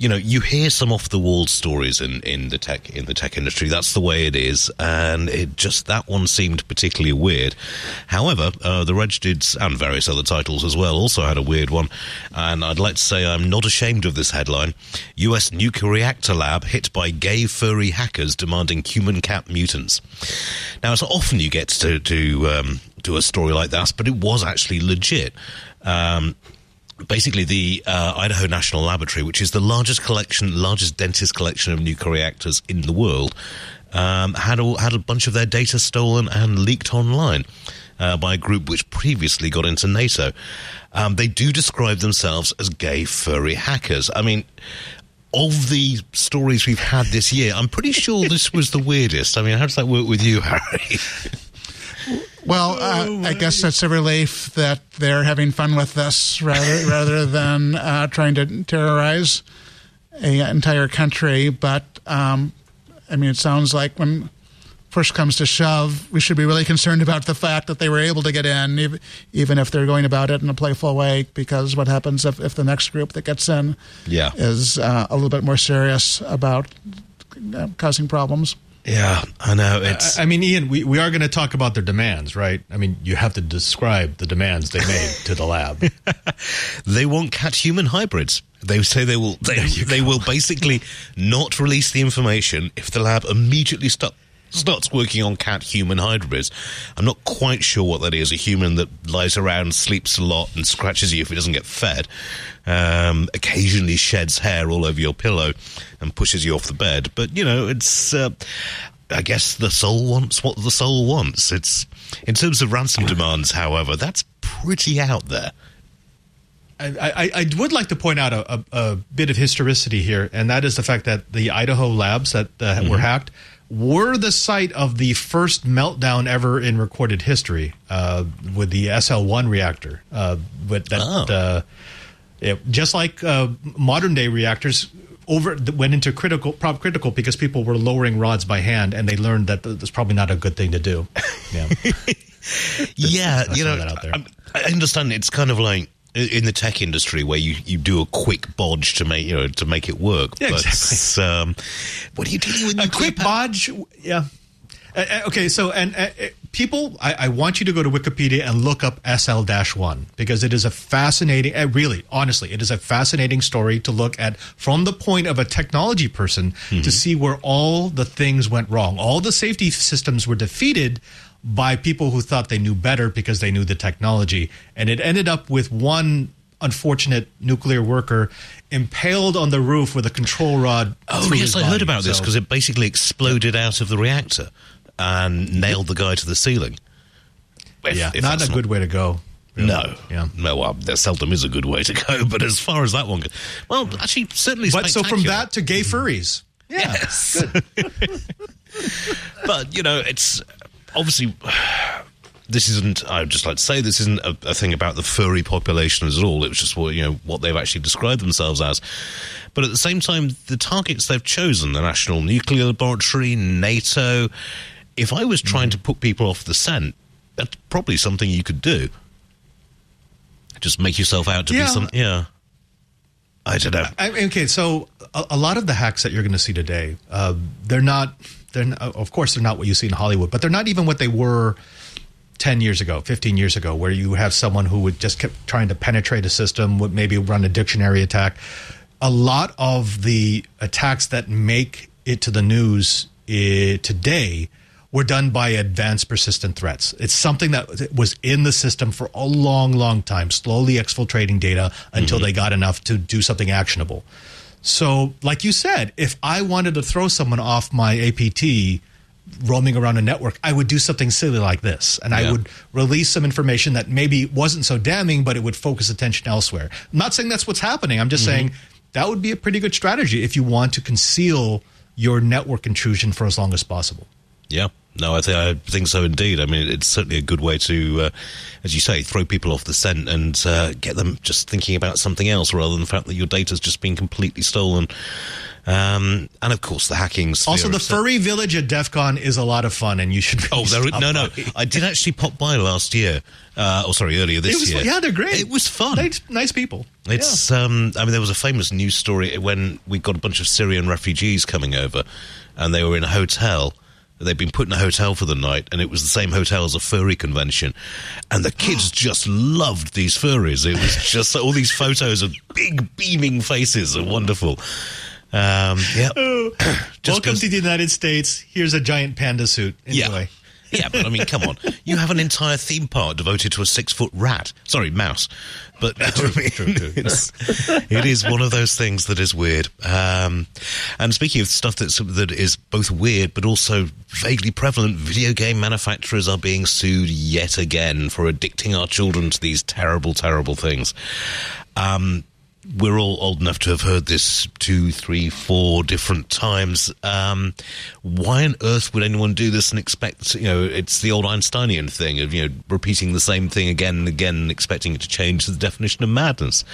you know, you hear some off the wall stories in, in the tech in the tech industry. That's the way it is, and it just that one seemed particularly weird. However, uh, the Reg Dudes and various other titles as well also had a weird one, and I'd like to say I'm not ashamed of this headline: U S nuclear reactor lab hit by gay furry hackers demanding human cat mutants. Now, it's not often you get to to um, do a story like that, but it was actually legit. Um, Basically, the uh, Idaho National Laboratory, which is the largest collection, largest densest collection of nuclear reactors in the world, um, had a, had a bunch of their data stolen and leaked online uh, by a group which previously got into NATO. Um, they do describe themselves as gay furry hackers. I mean, of the stories we've had this year, I'm pretty sure this was the weirdest. I mean, how does that work with you, Harry? Well, uh, I guess it's a relief that they're having fun with this rather rather than uh, trying to terrorize an entire country. But, um, I mean, it sounds like when push comes to shove, we should be really concerned about the fact that they were able to get in, even if they're going about it in a playful way, because what happens if, if the next group that gets in yeah. is uh, a little bit more serious about uh, causing problems? Yeah, I know. It's. I, I mean, Ian, we, we are going to talk about their demands, right? I mean, you have to describe the demands they made to the lab. They want cat-human hybrids. They say they will. They, they will basically not release the information if the lab immediately stop, starts working on cat-human hybrids. I'm not quite sure what that is. A human that lies around, sleeps a lot, and scratches you if it doesn't get fed. Um, occasionally sheds hair all over your pillow and pushes you off the bed. But, you know, it's, uh, I guess the soul wants what the soul wants. It's, in terms of ransom demands, however, that's pretty out there. I, I, I would like to point out a, a, a bit of historicity here, and that is the fact that the Idaho labs that uh, mm-hmm. were hacked were the site of the first meltdown ever in recorded history uh, with the S L one reactor. Uh, with that, oh. uh, it, just like uh, modern day reactors, over went into critical, prob critical because people were lowering rods by hand, and they learned that that's probably not a good thing to do. Yeah, yeah, you know, that out there. I, I understand. It's kind of like in the tech industry where you, you do a quick bodge to make you know to make it work. Yeah, but exactly. um, what are you dealing with? A quick bodge, yeah. Uh, okay, so and uh, people, I, I want you to go to Wikipedia and look up S L one because it is a fascinating, uh, really, honestly, it is a fascinating story to look at from the point of a technology person mm-hmm. to see where all the things went wrong. All the safety systems were defeated by people who thought they knew better because they knew the technology. And it ended up with one unfortunate nuclear worker impaled on the roof with a control rod. Oh, yes, I heard about this because it basically exploded out of the reactor and nailed the guy to the ceiling. If, yeah, if not a not, good way to go. Really. No. Yeah. No, well, there seldom is a good way to go, but as far as that one goes, well, actually, certainly But so from spectacular. that to gay furries. Yeah. Yes. But, you know, it's obviously, this isn't, I'd just like to say, this isn't a, a thing about the furry population at all. It was just what, you know, what they've actually described themselves as. But at the same time, the targets they've chosen, the National Nuclear Laboratory, NATO, if I was trying to put people off the scent, that's probably something you could do. Just make yourself out to yeah. be some, yeah. I don't know. I, okay, so a, a lot of the hacks that you're going to see today, uh, they're not, they're not, of course, they're not what you see in Hollywood, but they're not even what they were ten years ago, fifteen years ago, where you have someone who would just keep trying to penetrate a system, would maybe run a dictionary attack. A lot of the attacks that make it to the news uh, today were done by advanced persistent threats. It's something that was in the system for a long, long time, slowly exfiltrating data until mm-hmm. they got enough to do something actionable. So, like you said, if I wanted to throw someone off my A P T roaming around a network, I would do something silly like this. And yeah. I would release some information that maybe wasn't so damning, but it would focus attention elsewhere. I'm not saying that's what's happening. I'm just mm-hmm. saying that would be a pretty good strategy if you want to conceal your network intrusion for as long as possible. Yeah. No, I think I think so indeed. I mean, it's certainly a good way to, uh, as you say, throw people off the scent and uh, get them just thinking about something else rather than the fact that your data's just been completely stolen. Um, and of course, the hacking sphere. Also, the itself. furry village at DEF CON is a lot of fun, and you should. Really Oh, there, stop no, no. by. I did actually pop by last year. Uh, oh, sorry, earlier this It was, year. yeah, they're great. It was fun. Nice, nice people. It's. Um, I mean, there was a famous news story when we got a bunch of Syrian refugees coming over, and they were in a hotel. They'd been put in a hotel for the night, and it was the same hotel as a furry convention. And the kids just loved these furries. It was just all these photos of big beaming faces are wonderful. Um, yeah. Oh, welcome goes- to the United States. Here's a giant panda suit. Enjoy. Yeah. Yeah, but I mean, come on. You have an entire theme park devoted to a six-foot rat. Sorry, mouse. But I mean, it's, it is one of those things that is weird. Um, and speaking of stuff that's, that is both weird but also vaguely prevalent, video game manufacturers are being sued yet again for addicting our children to these terrible, terrible things. Um... We're all old enough to have heard this two, three, four different times. Um, why on earth would anyone do this and expect, you know, it's the old Einsteinian thing of, you know, repeating the same thing again and again and expecting it to change the definition of madness.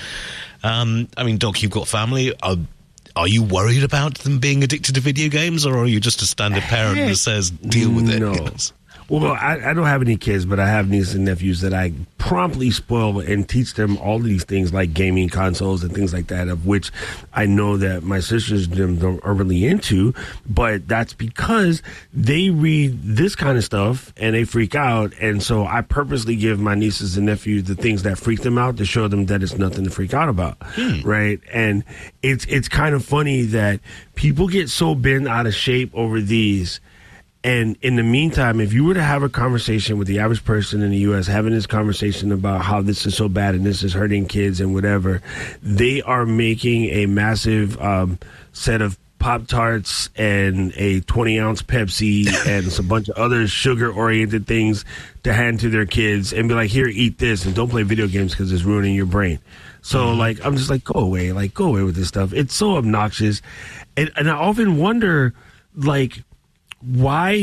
Um, I mean, Doc, you've got family. Are, are you worried about them being addicted to video games, or are you just a standard parent who says, deal with it? No. Well, I, I don't have any kids, but I have nieces and nephews that I promptly spoil and teach them all of these things like gaming consoles and things like that, of which I know that my sisters them don't, are really into, but that's because they read this kind of stuff and they freak out, and so I purposely give my nieces and nephews the things that freak them out to show them that it's nothing to freak out about, hmm. right? And it's it's kind of funny that people get so bent out of shape over these. And in the meantime, if you were to have a conversation with the average person in the U S, having this conversation about how this is so bad and this is hurting kids and whatever, they are making a massive um, set of Pop-Tarts and a twenty-ounce Pepsi and a bunch of other sugar-oriented things to hand to their kids and be like, here, eat this, and don't play video games because it's ruining your brain. So, mm-hmm. like, I'm just like, go away. Like, go away with this stuff. It's so obnoxious. And, and I often wonder, like, why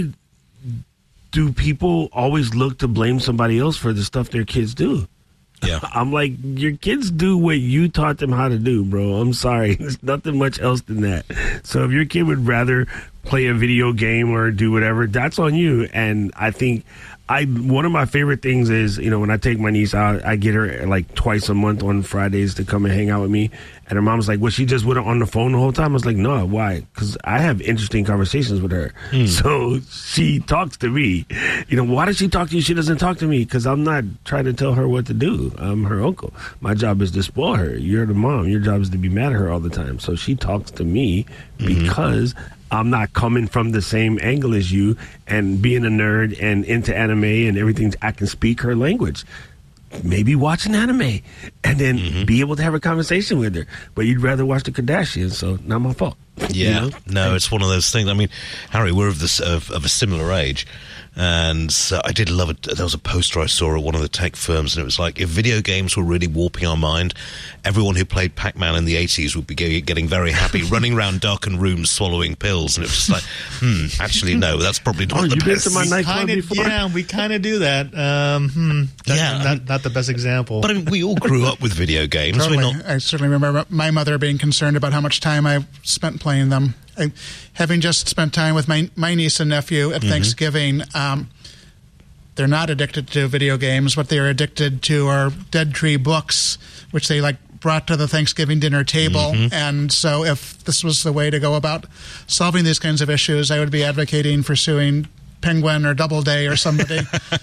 do people always look to blame somebody else for the stuff their kids do? Yeah. I'm like, your kids do what you taught them how to do, bro. I'm sorry. There's nothing much else than that. So if your kid would rather play a video game or do whatever, that's on you. And I think I one of my favorite things is, you know, when I take my niece out, I get her like twice a month on Fridays to come and hang out with me. And her mom's like, well, she just with her on the phone the whole time. I was like, no, why? Because I have interesting conversations with her. Hmm. So she talks to me. You know, why does she talk to you? She doesn't talk to me because I'm not trying to tell her what to do. I'm her uncle. My job is to spoil her. You're the mom. Your job is to be mad at her all the time. So she talks to me mm-hmm. because I'm not coming from the same angle as you and being a nerd and into anime and everything. I can speak her language. Maybe watch an anime and then mm-hmm. be able to have a conversation with her. But you'd rather watch the Kardashians, so not my fault. Yeah, you know? no, it's one of those things. I mean, Harry, we're of this of, of a similar age, and uh, I did love it. There was a poster I saw at one of the tech firms, and it was like, if video games were really warping our mind, everyone who played Pac-Man in the eighties would be getting very happy, running around darkened rooms, swallowing pills, and it was just like, hmm, actually, no, that's probably not oh, the you best. Been to my nightclub kinda, before? Yeah, we kind of do that. Um, hmm, that, yeah, not, not the best example. But I mean, we all grew up with video games. Totally. We're not. I certainly remember my mother being concerned about how much time I spent playing them. I, having just spent time with my, my niece and nephew at mm-hmm. Thanksgiving, um, they're not addicted to video games. What they are addicted to are Dead Tree books, which they like brought to the Thanksgiving dinner table. Mm-hmm. And so if this was the way to go about solving these kinds of issues, I would be advocating for suing Penguin or Doubleday or somebody.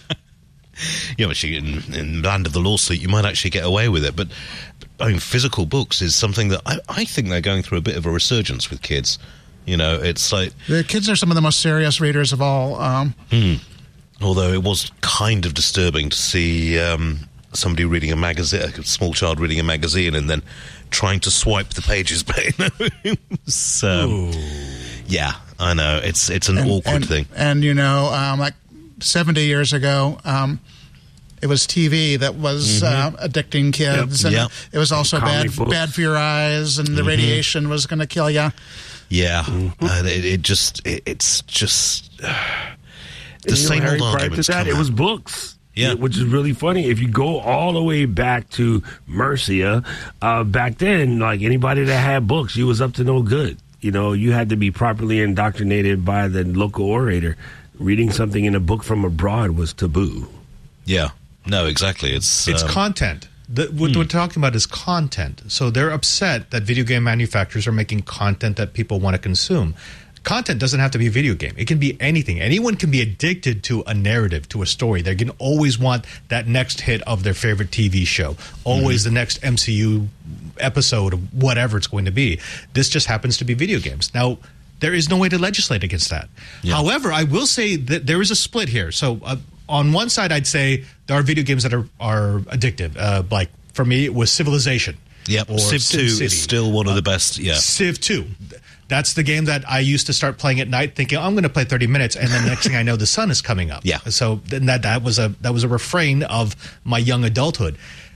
Yeah, but she, in, in the land of the lawsuit, you might actually get away with it. But, I mean, physical books is something that I, I think they're going through a bit of a resurgence with kids. You know, it's like... The kids are some of the most serious readers of all. Um, hmm. Although it was kind of disturbing to see um, somebody reading a magazine, a small child reading a magazine, and then trying to swipe the pages back. So, yeah, I know. It's it's an and, awkward and, thing. And, you know, um, like seventy years ago... Um, It was T V that was mm-hmm. uh, addicting kids, yep. and yep. it was also bad, bad for your eyes, and the mm-hmm. radiation was going to kill you. Yeah, mm-hmm. uh, it, it just, it, it's just uh, the and, same know, Harry, old prior arguments. to that, it was books. Yeah, which is really funny. If you go all the way back to Mercia, uh, back then, like anybody that had books, you was up to no good. You know, you had to be properly indoctrinated by the local orator. Reading something in a book from abroad was taboo. Yeah. No, exactly. It's It's um, content. The, what hmm. we're talking about is content. So they're upset that video game manufacturers are making content that people want to consume. Content doesn't have to be a video game. It can be anything. Anyone can be addicted to a narrative, to a story. They can always want that next hit of their favorite T V show, always mm-hmm. the next M C U episode of whatever it's going to be. This just happens to be video games. Now, there is no way to legislate against that. Yeah. However, I will say that there is a split here. So uh, on one side, I'd say there are video games that are, are addictive. Uh, like, for me, it was Civilization. Yep, Civ two is still one of the best. Yeah, Civ two. That's the game that I used to start playing at night, thinking I'm going to play thirty minutes, and then the next thing I know, the sun is coming up. Yeah. So then that that was a that was a refrain of my young adulthood.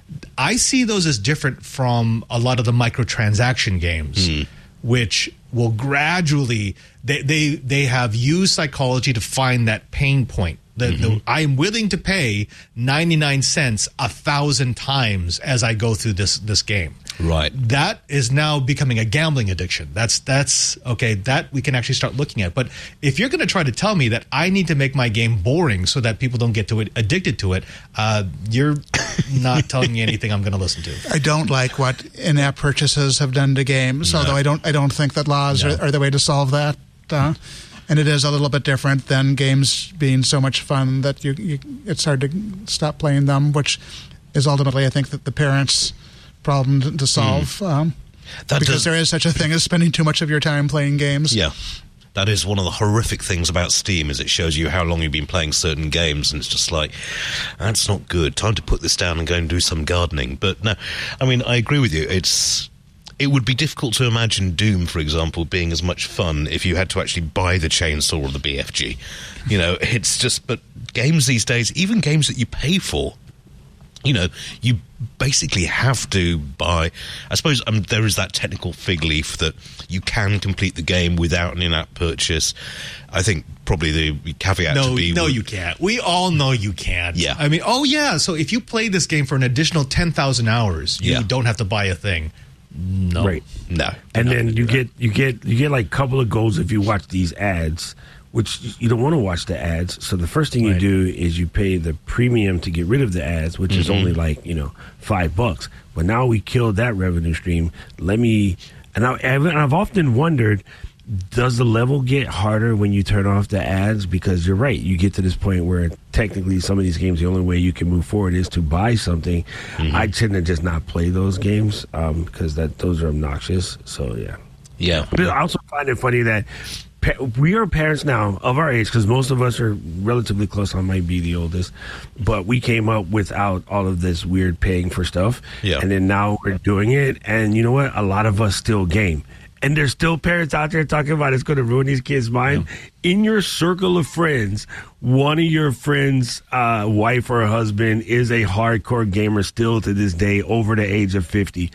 I see those as different from a lot of the microtransaction games, mm. which will gradually they they they have used psychology to find that pain point. The, mm-hmm. the, I am willing to pay ninety-nine cents a thousand times as I go through this this game. Right. That is now becoming a gambling addiction. That's that's okay. That we can actually start looking at. But if you're going to try to tell me that I need to make my game boring so that people don't get to it, addicted to it, uh, you're not telling me anything I'm going to listen to. I don't like what in-app purchases have done to games. No. Although I don't I don't think that laws no. are, are the way to solve that. Uh, And it is a little bit different than games being so much fun that you, you it's hard to stop playing them, which is ultimately, I think, that the parents' problem to, to solve. Mm. Um, because does, there is such a thing as spending too much of your time playing games. Yeah. That is one of the horrific things about Steam, is it shows you how long you've been playing certain games, and it's just like, that's not good. Time to put this down and go and do some gardening. But no, I mean, I agree with you. It's... It would be difficult to imagine Doom, for example, being as much fun if you had to actually buy the chainsaw or the B F G. You know, it's just... But games these days, even games that you pay for, you know, you basically have to buy... I suppose um, there is that technical fig leaf that you can complete the game without an in-app purchase. I think probably the caveat no, to be... No, would, you can't. We all know you can't. Yeah. I mean, oh, yeah, so if you play this game for an additional ten thousand hours, you yeah. don't have to buy a thing. No, right, no, and then you get you get you get like a couple of goals if you watch these ads, which you don't want to watch the ads. So the first thing right. you do is you pay the premium to get rid of the ads, which mm-hmm. is only like you know five bucks. But now we killed that revenue stream. Let me, and, I, and I've often wondered, does the level get harder when you turn off the ads? Because you're right, you get to this point where technically some of these games, the only way you can move forward is to buy something. Mm-hmm. I tend to just not play those games um, because that those are obnoxious. So yeah, yeah. But I also find it funny that pa- we are parents now of our age, because most of us are relatively close. I might be the oldest, but we came up without all of this weird paying for stuff. Yeah, and then now we're doing it, and you know what? A lot of us still game. And there's still parents out there talking about it's going to ruin these kids' mind. Yeah. In your circle of friends, one of your friends' uh, wife or husband is a hardcore gamer still to this day, over the age of fifty.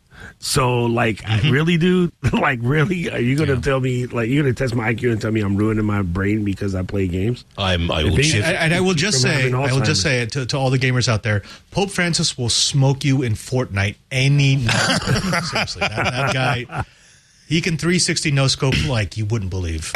So, like, mm-hmm. really, dude? Like, really? Are you going to yeah. tell me, like, you're going to test my I Q and tell me I'm ruining my brain because I play games? I'm, I will chip. And I will just say, I will just say it to, to all the gamers out there, Pope Francis will smoke you in Fortnite any night. Seriously, that, that guy... He can three sixty no-scope like you wouldn't believe.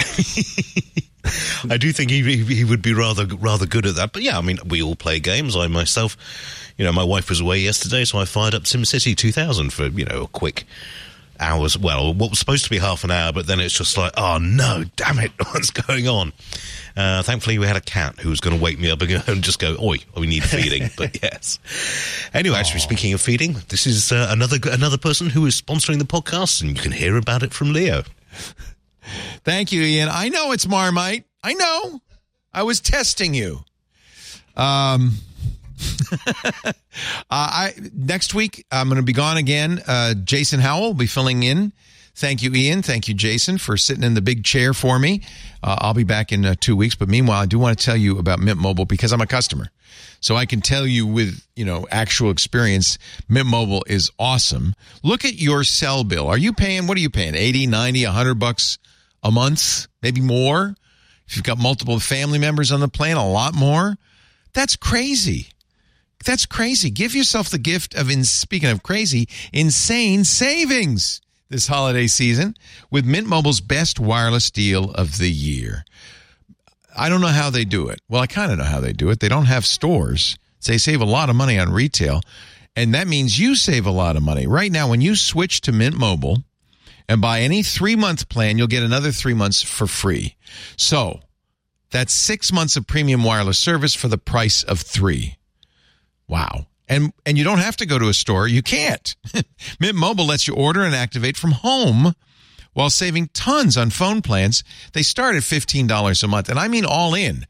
I do think he he would be rather rather good at that. But yeah, I mean, we all play games. I myself, you know, my wife was away yesterday, so I fired up SimCity two thousand for, you know, a quick hours. Well, what was supposed to be half an hour, but then it's just like, oh no, damn it, what's going on? Uh, thankfully, we had a cat who was going to wake me up and just go, oi, we need feeding. But yes. Anyway, actually, speaking of feeding, this is uh, another another person who is sponsoring the podcast, and you can hear about it from Leo. Thank you, Ian. I know it's Marmite. I know. I was testing you. Um, uh, I next week, I'm going to be gone again. Uh, Jason Howell will be filling in. Thank you, Ian. Thank you, Jason, for sitting in the big chair for me. Uh, I'll be back in uh, two weeks. But meanwhile, I do want to tell you about Mint Mobile because I'm a customer. So I can tell you with, you know, actual experience, Mint Mobile is awesome. Look at your cell bill. Are you paying, what are you paying, eighty, ninety, one hundred bucks a month, maybe more? If you've got multiple family members on the plan, a lot more. That's crazy. That's crazy. Give yourself the gift of, in, speaking of crazy, insane savings this holiday season with Mint Mobile's best wireless deal of the year. I don't know how they do it. Well, I kind of know how they do it. They don't have stores. They save a lot of money on retail, and that means you save a lot of money. Right now, when you switch to Mint Mobile and buy any three-month plan, you'll get another three months for free. So that's six months of premium wireless service for the price of three. Wow. And and you don't have to go to a store. You can't. Mint Mobile lets you order and activate from home while saving tons on phone plans. They start at fifteen dollars a month, and I mean all in.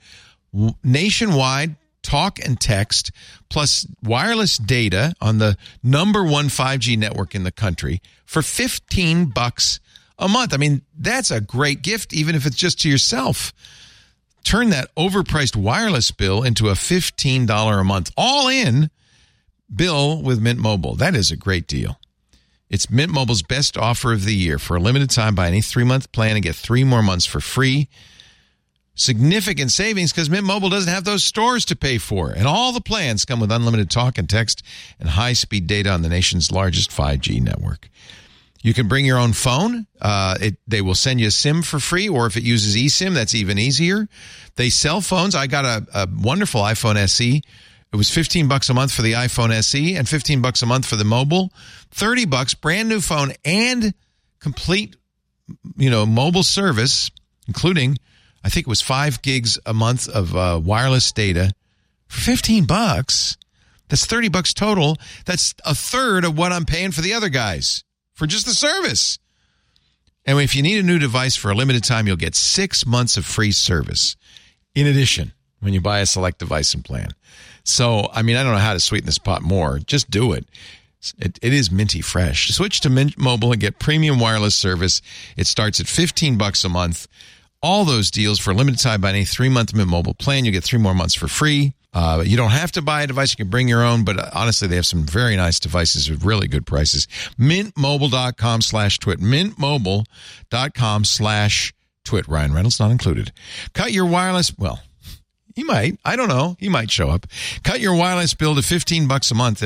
Nationwide talk and text, plus wireless data on the number one five G network in the country for fifteen bucks a month. I mean, that's a great gift, even if it's just to yourself. Turn that overpriced wireless bill into a fifteen dollars a month all-in bill with Mint Mobile. That is a great deal. It's Mint Mobile's best offer of the year. For a limited time, buy any three-month plan and get three more months for free. Significant savings because Mint Mobile doesn't have those stores to pay for. And all the plans come with unlimited talk and text and high-speed data on the nation's largest five G network. You can bring your own phone. Uh, it, they will send you a SIM for free, or if it uses eSIM, that's even easier. They sell phones. I got a, a wonderful iPhone S E. It was fifteen bucks a month for the iPhone S E and fifteen bucks a month for the mobile. thirty bucks, brand new phone and complete, you know, mobile service, including, I think it was five gigs a month of uh, wireless data for fifteen bucks. That's thirty bucks total. That's a third of what I'm paying for the other guys for just the service. And if you need a new device for a limited time, you'll get six months of free service in addition when you buy a select device and plan. So, I mean, I don't know how to sweeten this pot more. Just do it. It, it is minty fresh. Switch to Mint Mobile and get premium wireless service. It starts at fifteen bucks a month. All those deals for a limited time by any three-month Mint Mobile plan. You get three more months for free. Uh, you don't have to buy a device. You can bring your own, but uh, honestly, they have some very nice devices with really good prices. Mintmobile.com slash twit. Mintmobile.com slash twit. Ryan Reynolds not included. Cut your wireless, well, he might. I don't know. He might show up. Cut your wireless bill to fifteen bucks a month at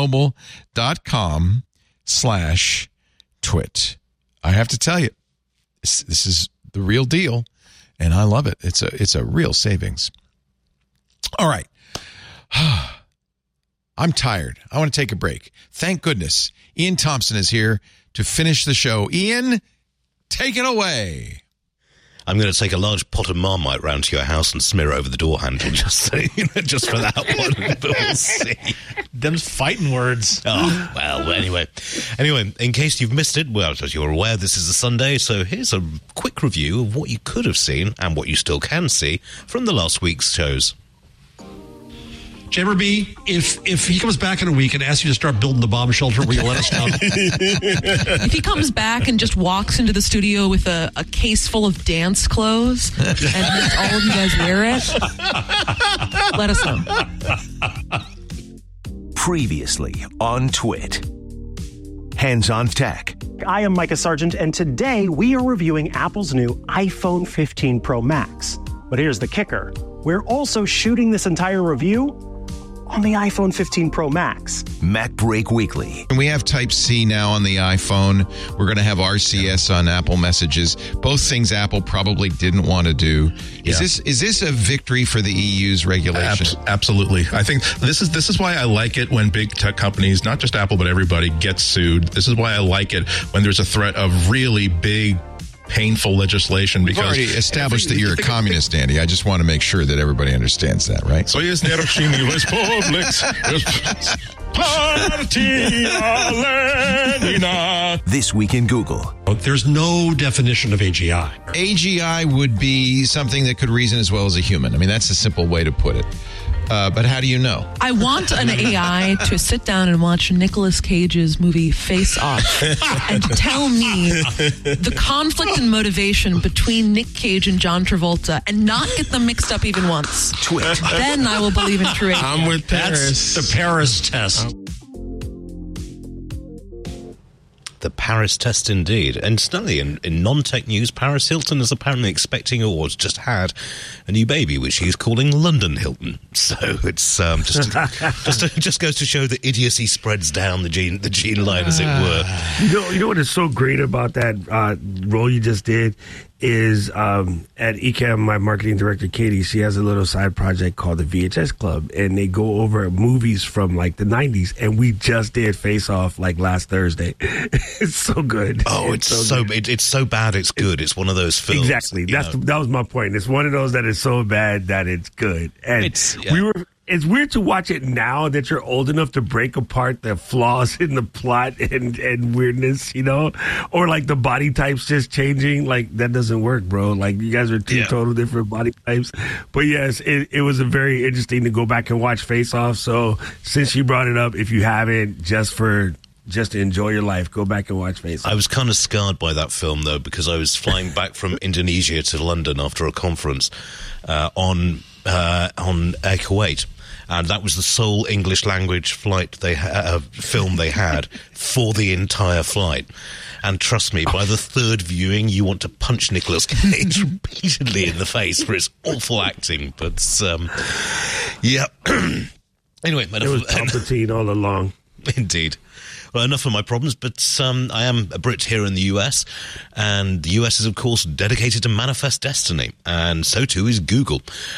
mintmobile.com slash twit. I have to tell you, this, this is the real deal, and I love it. It's a it's a real savings. All right. I'm tired. I want to take a break. Thank goodness Ian Thompson is here to finish the show. Ian, take it away. I'm going to take a large pot of Marmite round to your house and smear over the door handle just so, you know, just for that one. But we'll see. Them's fighting words. Oh, well, anyway. Anyway, in case you've missed it, well, as you're aware, this is a Sunday, so here's a quick review of what you could have seen and what you still can see from the last week's shows. Chamber B, if if he comes back in a week and asks you to start building the bomb shelter, will you let us know? If he comes back and just walks into the studio with a, a case full of dance clothes and makes all of you guys wear it, let us know. Previously on Twit. Hands-on Tech. I am Micah Sargent, and today we are reviewing Apple's new iPhone fifteen Pro Max. But here's the kicker. We're also shooting this entire review on the iPhone fifteen Pro Max. Mac Break Weekly. And we have Type-C now on the iPhone. We're going to have R C S on Apple Messages. Both things Apple probably didn't want to do. Is yeah. this is this a victory for the E U's regulation? Abs- absolutely. I think this is this is why I like it when big tech companies, not just Apple, but everybody, gets sued. This is why I like it when there's a threat of really big, painful legislation. Because we've already established every, that you're a communist, Andy. I just want to make sure that everybody understands that, right? So yes, This week in Google. There's no definition of A G I. A G I would be something that could reason as well as a human. I mean, that's a simple way to put it. Uh, but how do you know? I want an A I to sit down and watch Nicolas Cage's movie Face Off and tell me the conflict and motivation between Nick Cage and John Travolta and not get them mixed up even once. Twit. Then I will believe in true A I. I'm with Paris. That's the Paris test. The Paris test indeed. And Stanley, in, in non-tech news, Paris Hilton is apparently expecting or has just had a new baby, which he's calling London Hilton. So it's um, just just just goes to show that idiocy spreads down the gene the gene line, as it were. You know, you know what is so great about that uh, role you just did is um, at E C A M, my marketing director, Katie, she has a little side project called the V H S Club, and they go over movies from like the nineties, and we just did Face Off like last Thursday. It's so good. Oh, it's, it's so, so it, it's so bad it's good. It's one of those films. Exactly. That's the, that was my point. It's one of those that is so bad that it's good. And it's, yeah. we were. It's weird to watch it now that you're old enough to break apart the flaws in the plot and, and weirdness, you know? Or like the body types just changing. Like, that doesn't work, bro. Like, you guys are two yeah. total different body types. But yes, it, it was a very interesting to go back and watch Face Off. So since you brought it up, if you haven't, just for... just to enjoy your life, go back and watch Face Off. I was kind of scarred by that film, though, because I was flying back from Indonesia to London after a conference uh, on uh, on Air Kuwait. And that was the sole English language flight they ha- uh, film they had for the entire flight. And trust me, by the third viewing, you want to punch Nicolas Cage repeatedly in the face for his awful acting. But um, yeah. Anyway, it was Palpatine all along. Indeed. Well, enough of my problems, but um, I am a Brit here in the U S, and the U S is, of course, dedicated to Manifest Destiny, and so too is Google.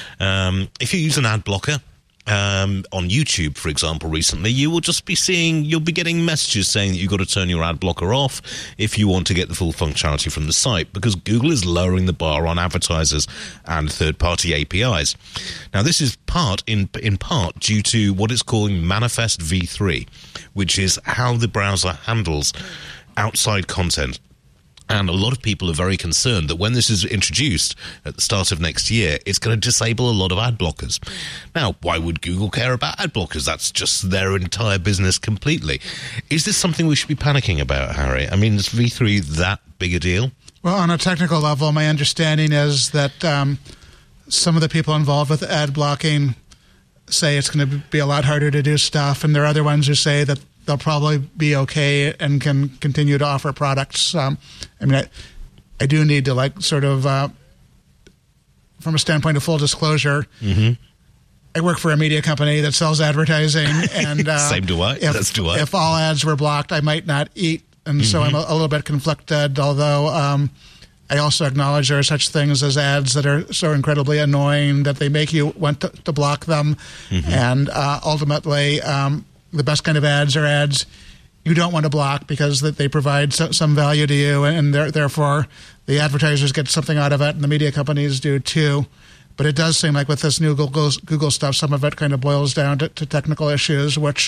Um, if you use an ad blocker, Um, on YouTube, for example, recently, you will just be seeing, you'll be getting messages saying that you've got to turn your ad blocker off if you want to get the full functionality from the site, because Google is lowering the bar on advertisers and third-party A P Is. Now, this is part in in part due to what it's calling Manifest V three, which is how the browser handles outside content. And a lot of people are very concerned that when this is introduced at the start of next year, it's going to disable a lot of ad blockers. Now, why would Google care about ad blockers? That's just their entire business completely. Is this something we should be panicking about, Harry? I mean, is V three that big a deal? Well, on a technical level, my understanding is that um, some of the people involved with ad blocking say it's going to be a lot harder to do stuff, and there are other ones who say that they'll probably be okay and can continue to offer products. Um, I mean, I, I do need to, like, sort of, uh, from a standpoint of full disclosure, mm-hmm. I work for a media company that sells advertising. and uh, Same do I. If, That's do I. If all ads were blocked, I might not eat. And mm-hmm. so I'm a, a little bit conflicted, although um, I also acknowledge there are such things as ads that are so incredibly annoying that they make you want to, to block them. Mm-hmm. And uh, ultimately... Um, the best kind of ads are ads you don't want to block because that they provide so, some value to you, and therefore the advertisers get something out of it, and the media companies do too. But it does seem like with this new Google, Google stuff, some of it kind of boils down to, to technical issues, which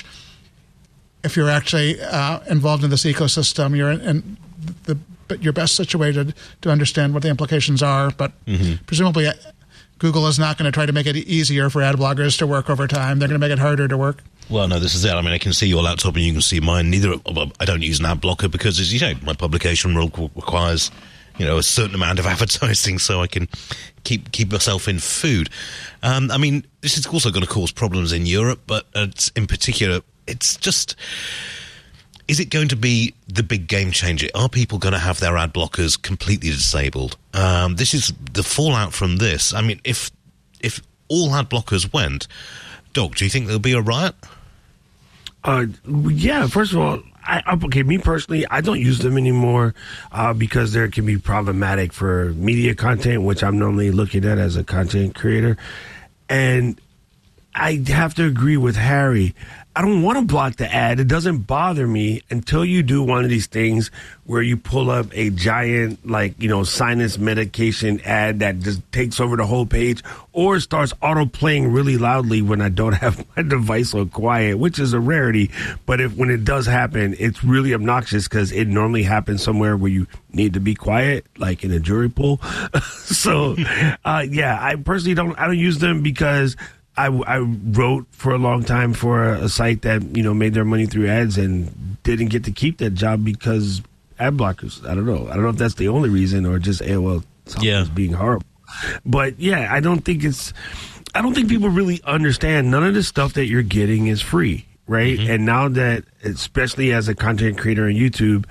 if you're actually uh, involved in this ecosystem, you're in, in the but you're best situated to understand what the implications are. But mm-hmm. presumably Google is not going to try to make it easier for ad blockers to work over time. They're going to make it harder to work. Well, no, this is it. I mean, I can see your laptop and you can see mine. Neither, I don't use an ad blocker because, as you know, my publication rule requires, you know, a certain amount of advertising so I can keep keep myself in food. Um, I mean, this is also going to cause problems in Europe, but it's, in particular, it's just... Is it going to be the big game changer? Are people going to have their ad blockers completely disabled? Um, this is the fallout from this. I mean, if if all ad blockers went, Doc, do you think there'll be a riot? Uh, yeah, first of all, I, okay, me personally, I don't use them anymore uh, because there can be problematic for media content, which I'm normally looking at as a content creator. And I have to agree with Harry. I don't want to block the ad. It doesn't bother me until you do one of these things where you pull up a giant, like, you know, sinus medication ad that just takes over the whole page or starts auto playing really loudly when I don't have my device on quiet, which is a rarity. But if when it does happen, it's really obnoxious because it normally happens somewhere where you need to be quiet, like in a jury pool. so, uh, yeah, I personally don't, I don't use them because I, I wrote for a long time for a, a site that, you know, made their money through ads and didn't get to keep that job because ad blockers. I don't know. I don't know if that's the only reason or just A O L yeah. being horrible. But, yeah, I don't think it's – I don't think people really understand none of the stuff that you're getting is free, right? Mm-hmm. And now that, especially as a content creator on YouTube,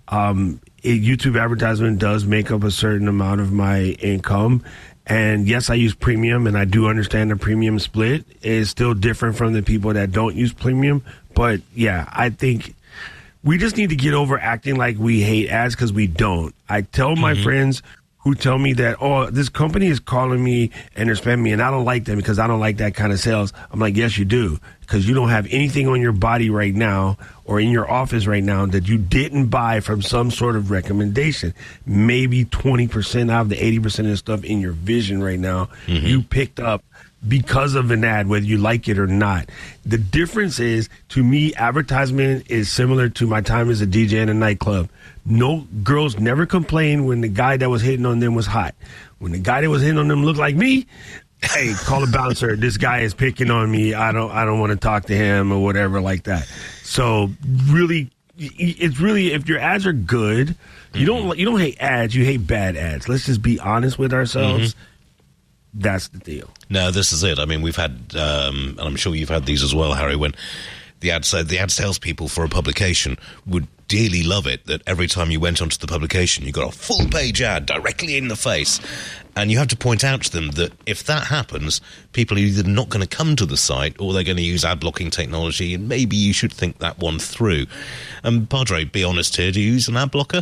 Um, it, YouTube advertisement does make up a certain amount of my income. And yes, I use premium, and I do understand the premium split is still different from the people that don't use premium. But yeah, I think we just need to get over acting like we hate ads, because we don't. I tell my mm-hmm. friends who tell me that, oh, this company is calling me and they're spamming me, and I don't like them because I don't like that kind of sales. I'm like, yes, you do, because you don't have anything on your body right now or in your office right now that you didn't buy from some sort of recommendation. Maybe twenty percent out of the eighty percent of the stuff in your vision right now mm-hmm. you picked up because of an ad, whether you like it or not. The difference is, to me, advertisement is similar to my time as a D J in a nightclub. No, girls never complained when the guy that was hitting on them was hot. When the guy that was hitting on them looked like me, hey, call a bouncer. This guy is picking on me. I don't, I don't want to talk to him or whatever like that. So really, it's really, if your ads are good, you don't, you don't hate ads. You hate bad ads. Let's just be honest with ourselves. Mm-hmm. That's the deal. No, this is it. I mean, we've had, um, and I'm sure you've had these as well, Harry, when the ad, the ad salespeople for a publication would dearly love it that every time you went onto the publication, you got a full-page ad directly in the face. And you have to point out to them that if that happens, people are either not going to come to the site or they're going to use ad-blocking technology, and maybe you should think that one through. Um, Padre, be honest here, do you use an ad blocker?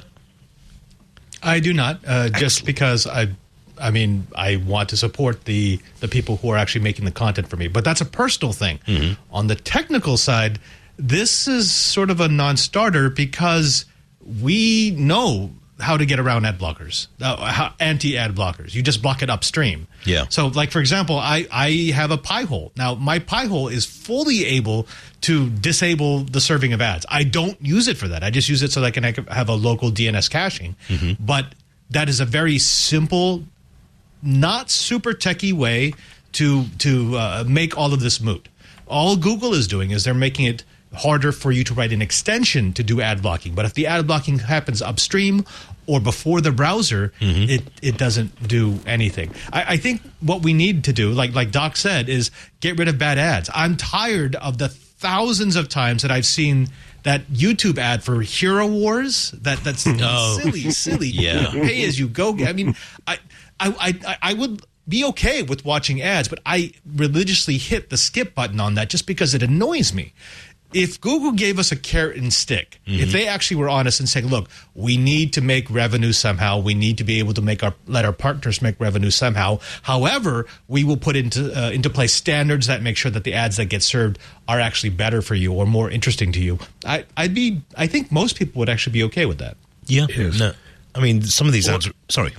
I do not, uh, just because I... I mean, I want to support the, the people who are actually making the content for me. But that's a personal thing. Mm-hmm. On the technical side, this is sort of a non-starter because we know how to get around ad blockers, uh, anti-ad blockers. You just block it upstream. Yeah. So, like, for example, I, I have a Pi-hole. Now, my Pi-hole is fully able to disable the serving of ads. I don't use it for that. I just use it so that I can have a local D N S caching. Mm-hmm. But that is a very simple, not super techie way to to uh, make all of this moot. All Google is doing is they're making it harder for you to write an extension to do ad blocking. But if the ad blocking happens upstream or before the browser, mm-hmm. it, it doesn't do anything. I, I think what we need to do, like like Doc said, is get rid of bad ads. I'm tired of the thousands of times that I've seen that YouTube ad for Hero Wars. That that's oh. silly, silly. Yeah. Pay as you go. I mean, I. I, I I would be okay with watching ads, but I religiously hit the skip button on that just because it annoys me. If Google gave us a carrot and stick, mm-hmm. if they actually were honest and said, look, we need to make revenue somehow, we need to be able to make our let our partners make revenue somehow. However, we will put into uh, into place standards that make sure that the ads that get served are actually better for you or more interesting to you. I, I'd be I think most people would actually be okay with that. Yeah. Yes. No. I mean, some of these ads. Are, sorry.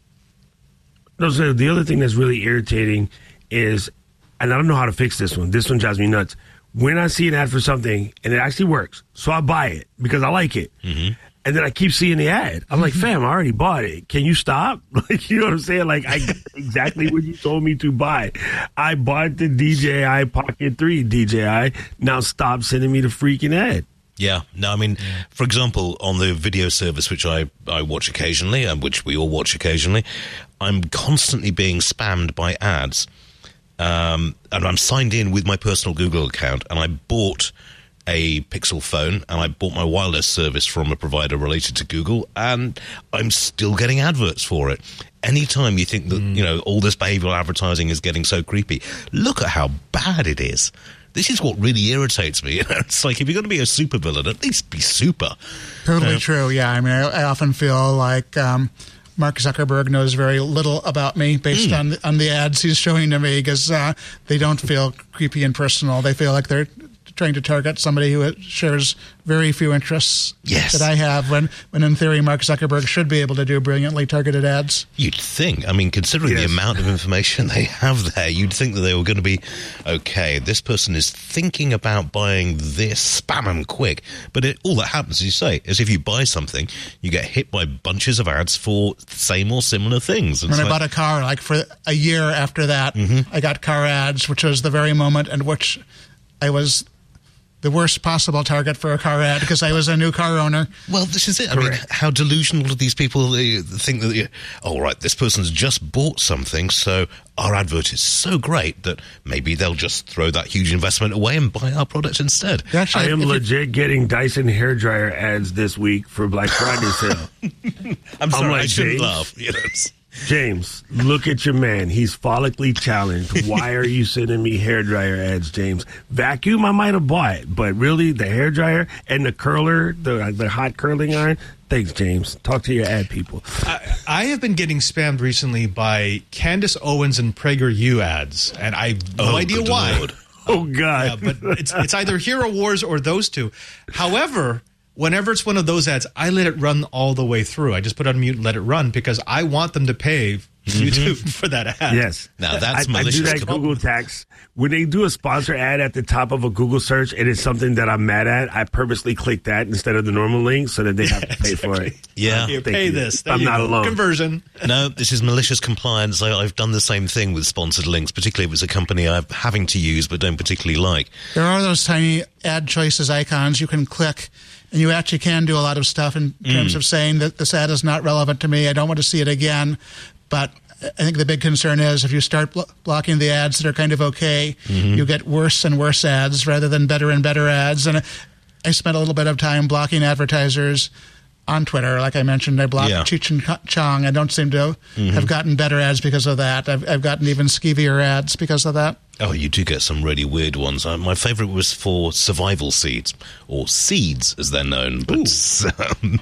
No, so the other thing that's really irritating is, and I don't know how to fix this one. This one drives me nuts. When I see an ad for something and it actually works, so I buy it because I like it, mm-hmm. and then I keep seeing the ad. I'm like, fam, I already bought it. Can you stop? Like, you know what I'm saying? Like, I got exactly what you told me to buy. I bought the D J I Pocket three D J I. Now stop sending me the freaking ad. Yeah. No, I mean, yeah. for example, on the video service, which I, I watch occasionally, and which we all watch occasionally, I'm constantly being spammed by ads. Um, and I'm signed in with my personal Google account, and I bought a Pixel phone, and I bought my wireless service from a provider related to Google, and I'm still getting adverts for it. Anytime you think that, mm. you know, all this behavioral advertising is getting so creepy, look at how bad it is. This is what really irritates me. It's like, if you're going to be a supervillain, at least be super. Totally uh, true, yeah. I mean, I, I often feel like um, Mark Zuckerberg knows very little about me based mm. on, the, on the ads he's showing to me, because uh, they don't feel creepy and personal. They feel like they're trying to target somebody who shares very few interests yes. that I have, when, when in theory Mark Zuckerberg should be able to do brilliantly targeted ads. You'd think. I mean, considering yes. the amount of information they have there, you'd think that they were going to be, okay, this person is thinking about buying this, spam them quick. But it, all that happens, as you say, is if you buy something, you get hit by bunches of ads for same or similar things. When I like, bought a car, like for a year after that, mm-hmm. I got car ads, which was the very moment in which I was the worst possible target for a car ad because I was a new car owner. Well, this is it. I mean, how delusional do these people uh, think that, oh, right, this person's just bought something, so our advert is so great that maybe they'll just throw that huge investment away and buy our product instead. Actually, I am legit you... getting Dyson hairdryer ads this week for Black Friday sale. I'm sorry, I'm like, I shouldn't James, laugh. You know, James, look at your man. He's follically challenged. Why are you sending me hairdryer ads, James? Vacuum, I might have bought, but really, the hairdryer and the curler, the the hot curling iron. Thanks, James. Talk to your ad people. I, I have been getting spammed recently by Candace Owens and PragerU ads, and I have no oh, idea why. Lord. Oh God! Yeah, but it's it's either Hero Wars or those two. However, whenever it's one of those ads, I let it run all the way through. I just put it on mute and let it run because I want them to pay YouTube mm-hmm. for that ad. Yes. Now that's I, malicious. I do that Google tax. When they do a sponsor ad at the top of a Google search, it is something that I'm mad at. I purposely click that instead of the normal link so that they have to pay for it. Yeah. You pay you. this. There I'm you not go. alone. Conversion. No, this is malicious compliance. I, I've done the same thing with sponsored links, particularly if it's a company I'm having to use but don't particularly like. There are those tiny ad choices icons you can click, and you actually can do a lot of stuff in terms mm. of saying that this ad is not relevant to me. I don't want to see it again. But I think the big concern is if you start blo- blocking the ads that are kind of okay, mm-hmm. you get worse and worse ads rather than better and better ads. And I spent a little bit of time blocking advertisers on Twitter. Like I mentioned, I blocked yeah. Cheech and Chong. I don't seem to mm-hmm. have gotten better ads because of that. I've, I've gotten even skeevier ads because of that. Oh, you do get some really weird ones. Uh, my favourite was for survival seeds, or seeds as they're known. But um,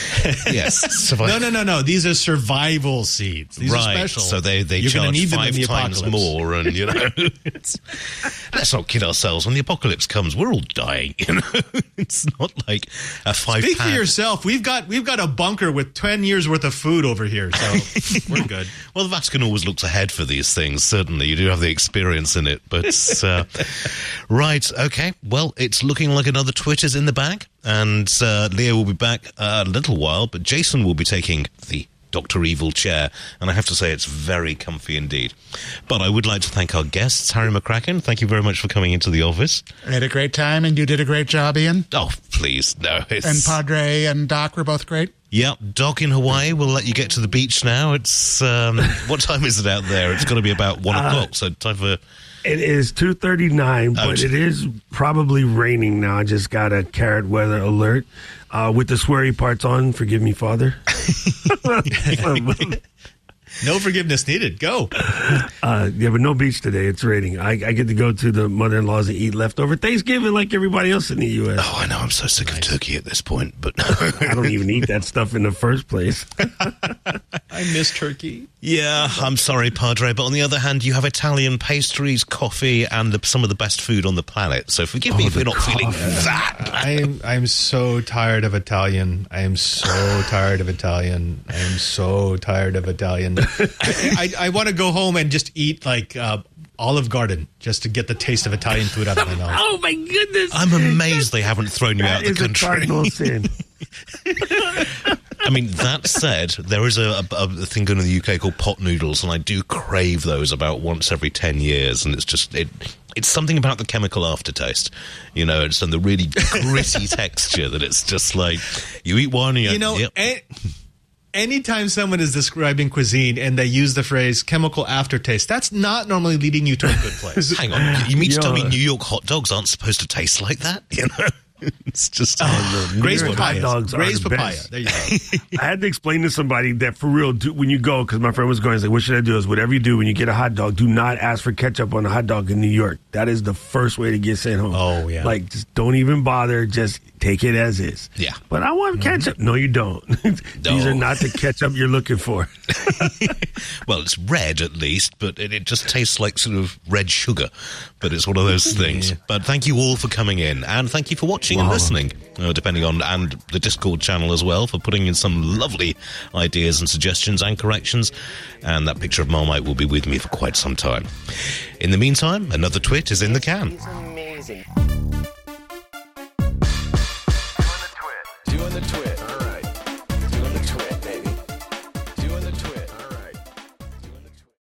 yes, survi- no, no, no, no. These are survival seeds. These right. are special. So they they You're charge need five them in the times apocalypse. more, and you know, it's, let's not kid ourselves. When the apocalypse comes, we're all dying. You know, it's not like a five. Speak pound- for yourself. We've got we've got a bunker with ten years worth of food over here, so we're good. Well, the Vatican always looks ahead for these things. Certainly, you do have the experience in it, but. Uh, right, okay. Well, it's looking like another Twitter's in the bag, and uh, Leah will be back uh, a little while, but Jason will be taking the Doctor Evil chair, and I have to say it's very comfy indeed. But I would like to thank our guests. Harry McCracken, thank you very much for coming into the office. I had a great time, and you did a great job, Ian. Oh, please, no. It's... And Padre and Doc were both great. Yeah, Doc in Hawaii. We'll let you get to the beach now. It's um, what time is it out there? It's going to be about one o'clock, so time for... It is two thirty-nine, but Ouch. It is probably raining now. I just got a carrot weather alert uh, with the sweary parts on. Forgive me, Father. No forgiveness needed. Go. Uh, yeah, but no beach today. It's raining. I, I get to go to the mother-in-law's and eat leftover Thanksgiving like everybody else in the U S. Oh, I know. I'm so sick of turkey at this point, but I don't even eat that stuff in the first place. I miss turkey. Yeah, I'm sorry, Padre, but on the other hand, you have Italian pastries, coffee, and the, some of the best food on the planet. So forgive me Oh, if you're the not feeling coffee. that. I'm I'm so tired of Italian. I am so tired of Italian. I am so tired of Italian. I, I, I want to go home and just eat like uh, Olive Garden just to get the taste of Italian food out of my mouth. Oh my goodness! I'm amazed they haven't thrown you out That of the is a country. cardinal sin. I mean, that said, there is a, a, a thing going in the U K called pot noodles, and I do crave those about once every ten years, and it's just, it, it's something about the chemical aftertaste, you know, it's and the really gritty texture that it's just like, you eat one and you're, You know, yep. a- anytime someone is describing cuisine and they use the phrase chemical aftertaste, that's not normally leading you to a good place. Hang on, you mean to tell me Yeah. New York hot dogs aren't supposed to taste like that? You know? It's just... Oh, no. Gray's New York papaya. hot dogs are Gray's the papaya. best. There you go. I had to explain to somebody that for real, do, when you go, because my friend was going, he's like, what should I do? Is whatever you do when you get a hot dog, do not ask for ketchup on a hot dog in New York. That is the first way to get sent home. Oh, yeah. Like, just don't even bother. Just take it as is. Yeah. But I want ketchup. No, you don't. These No. are not the ketchup you're looking for. Well, it's red at least, but it, it just tastes like sort of red sugar. But it's one of those things. Yeah. But thank you all for coming in, and thank you for watching Wow. and listening, uh, depending on, and the Discord channel as well, for putting in some lovely ideas and suggestions and corrections. And that picture of Marmite will be with me for quite some time. In the meantime, another twit is in the can. He's amazing.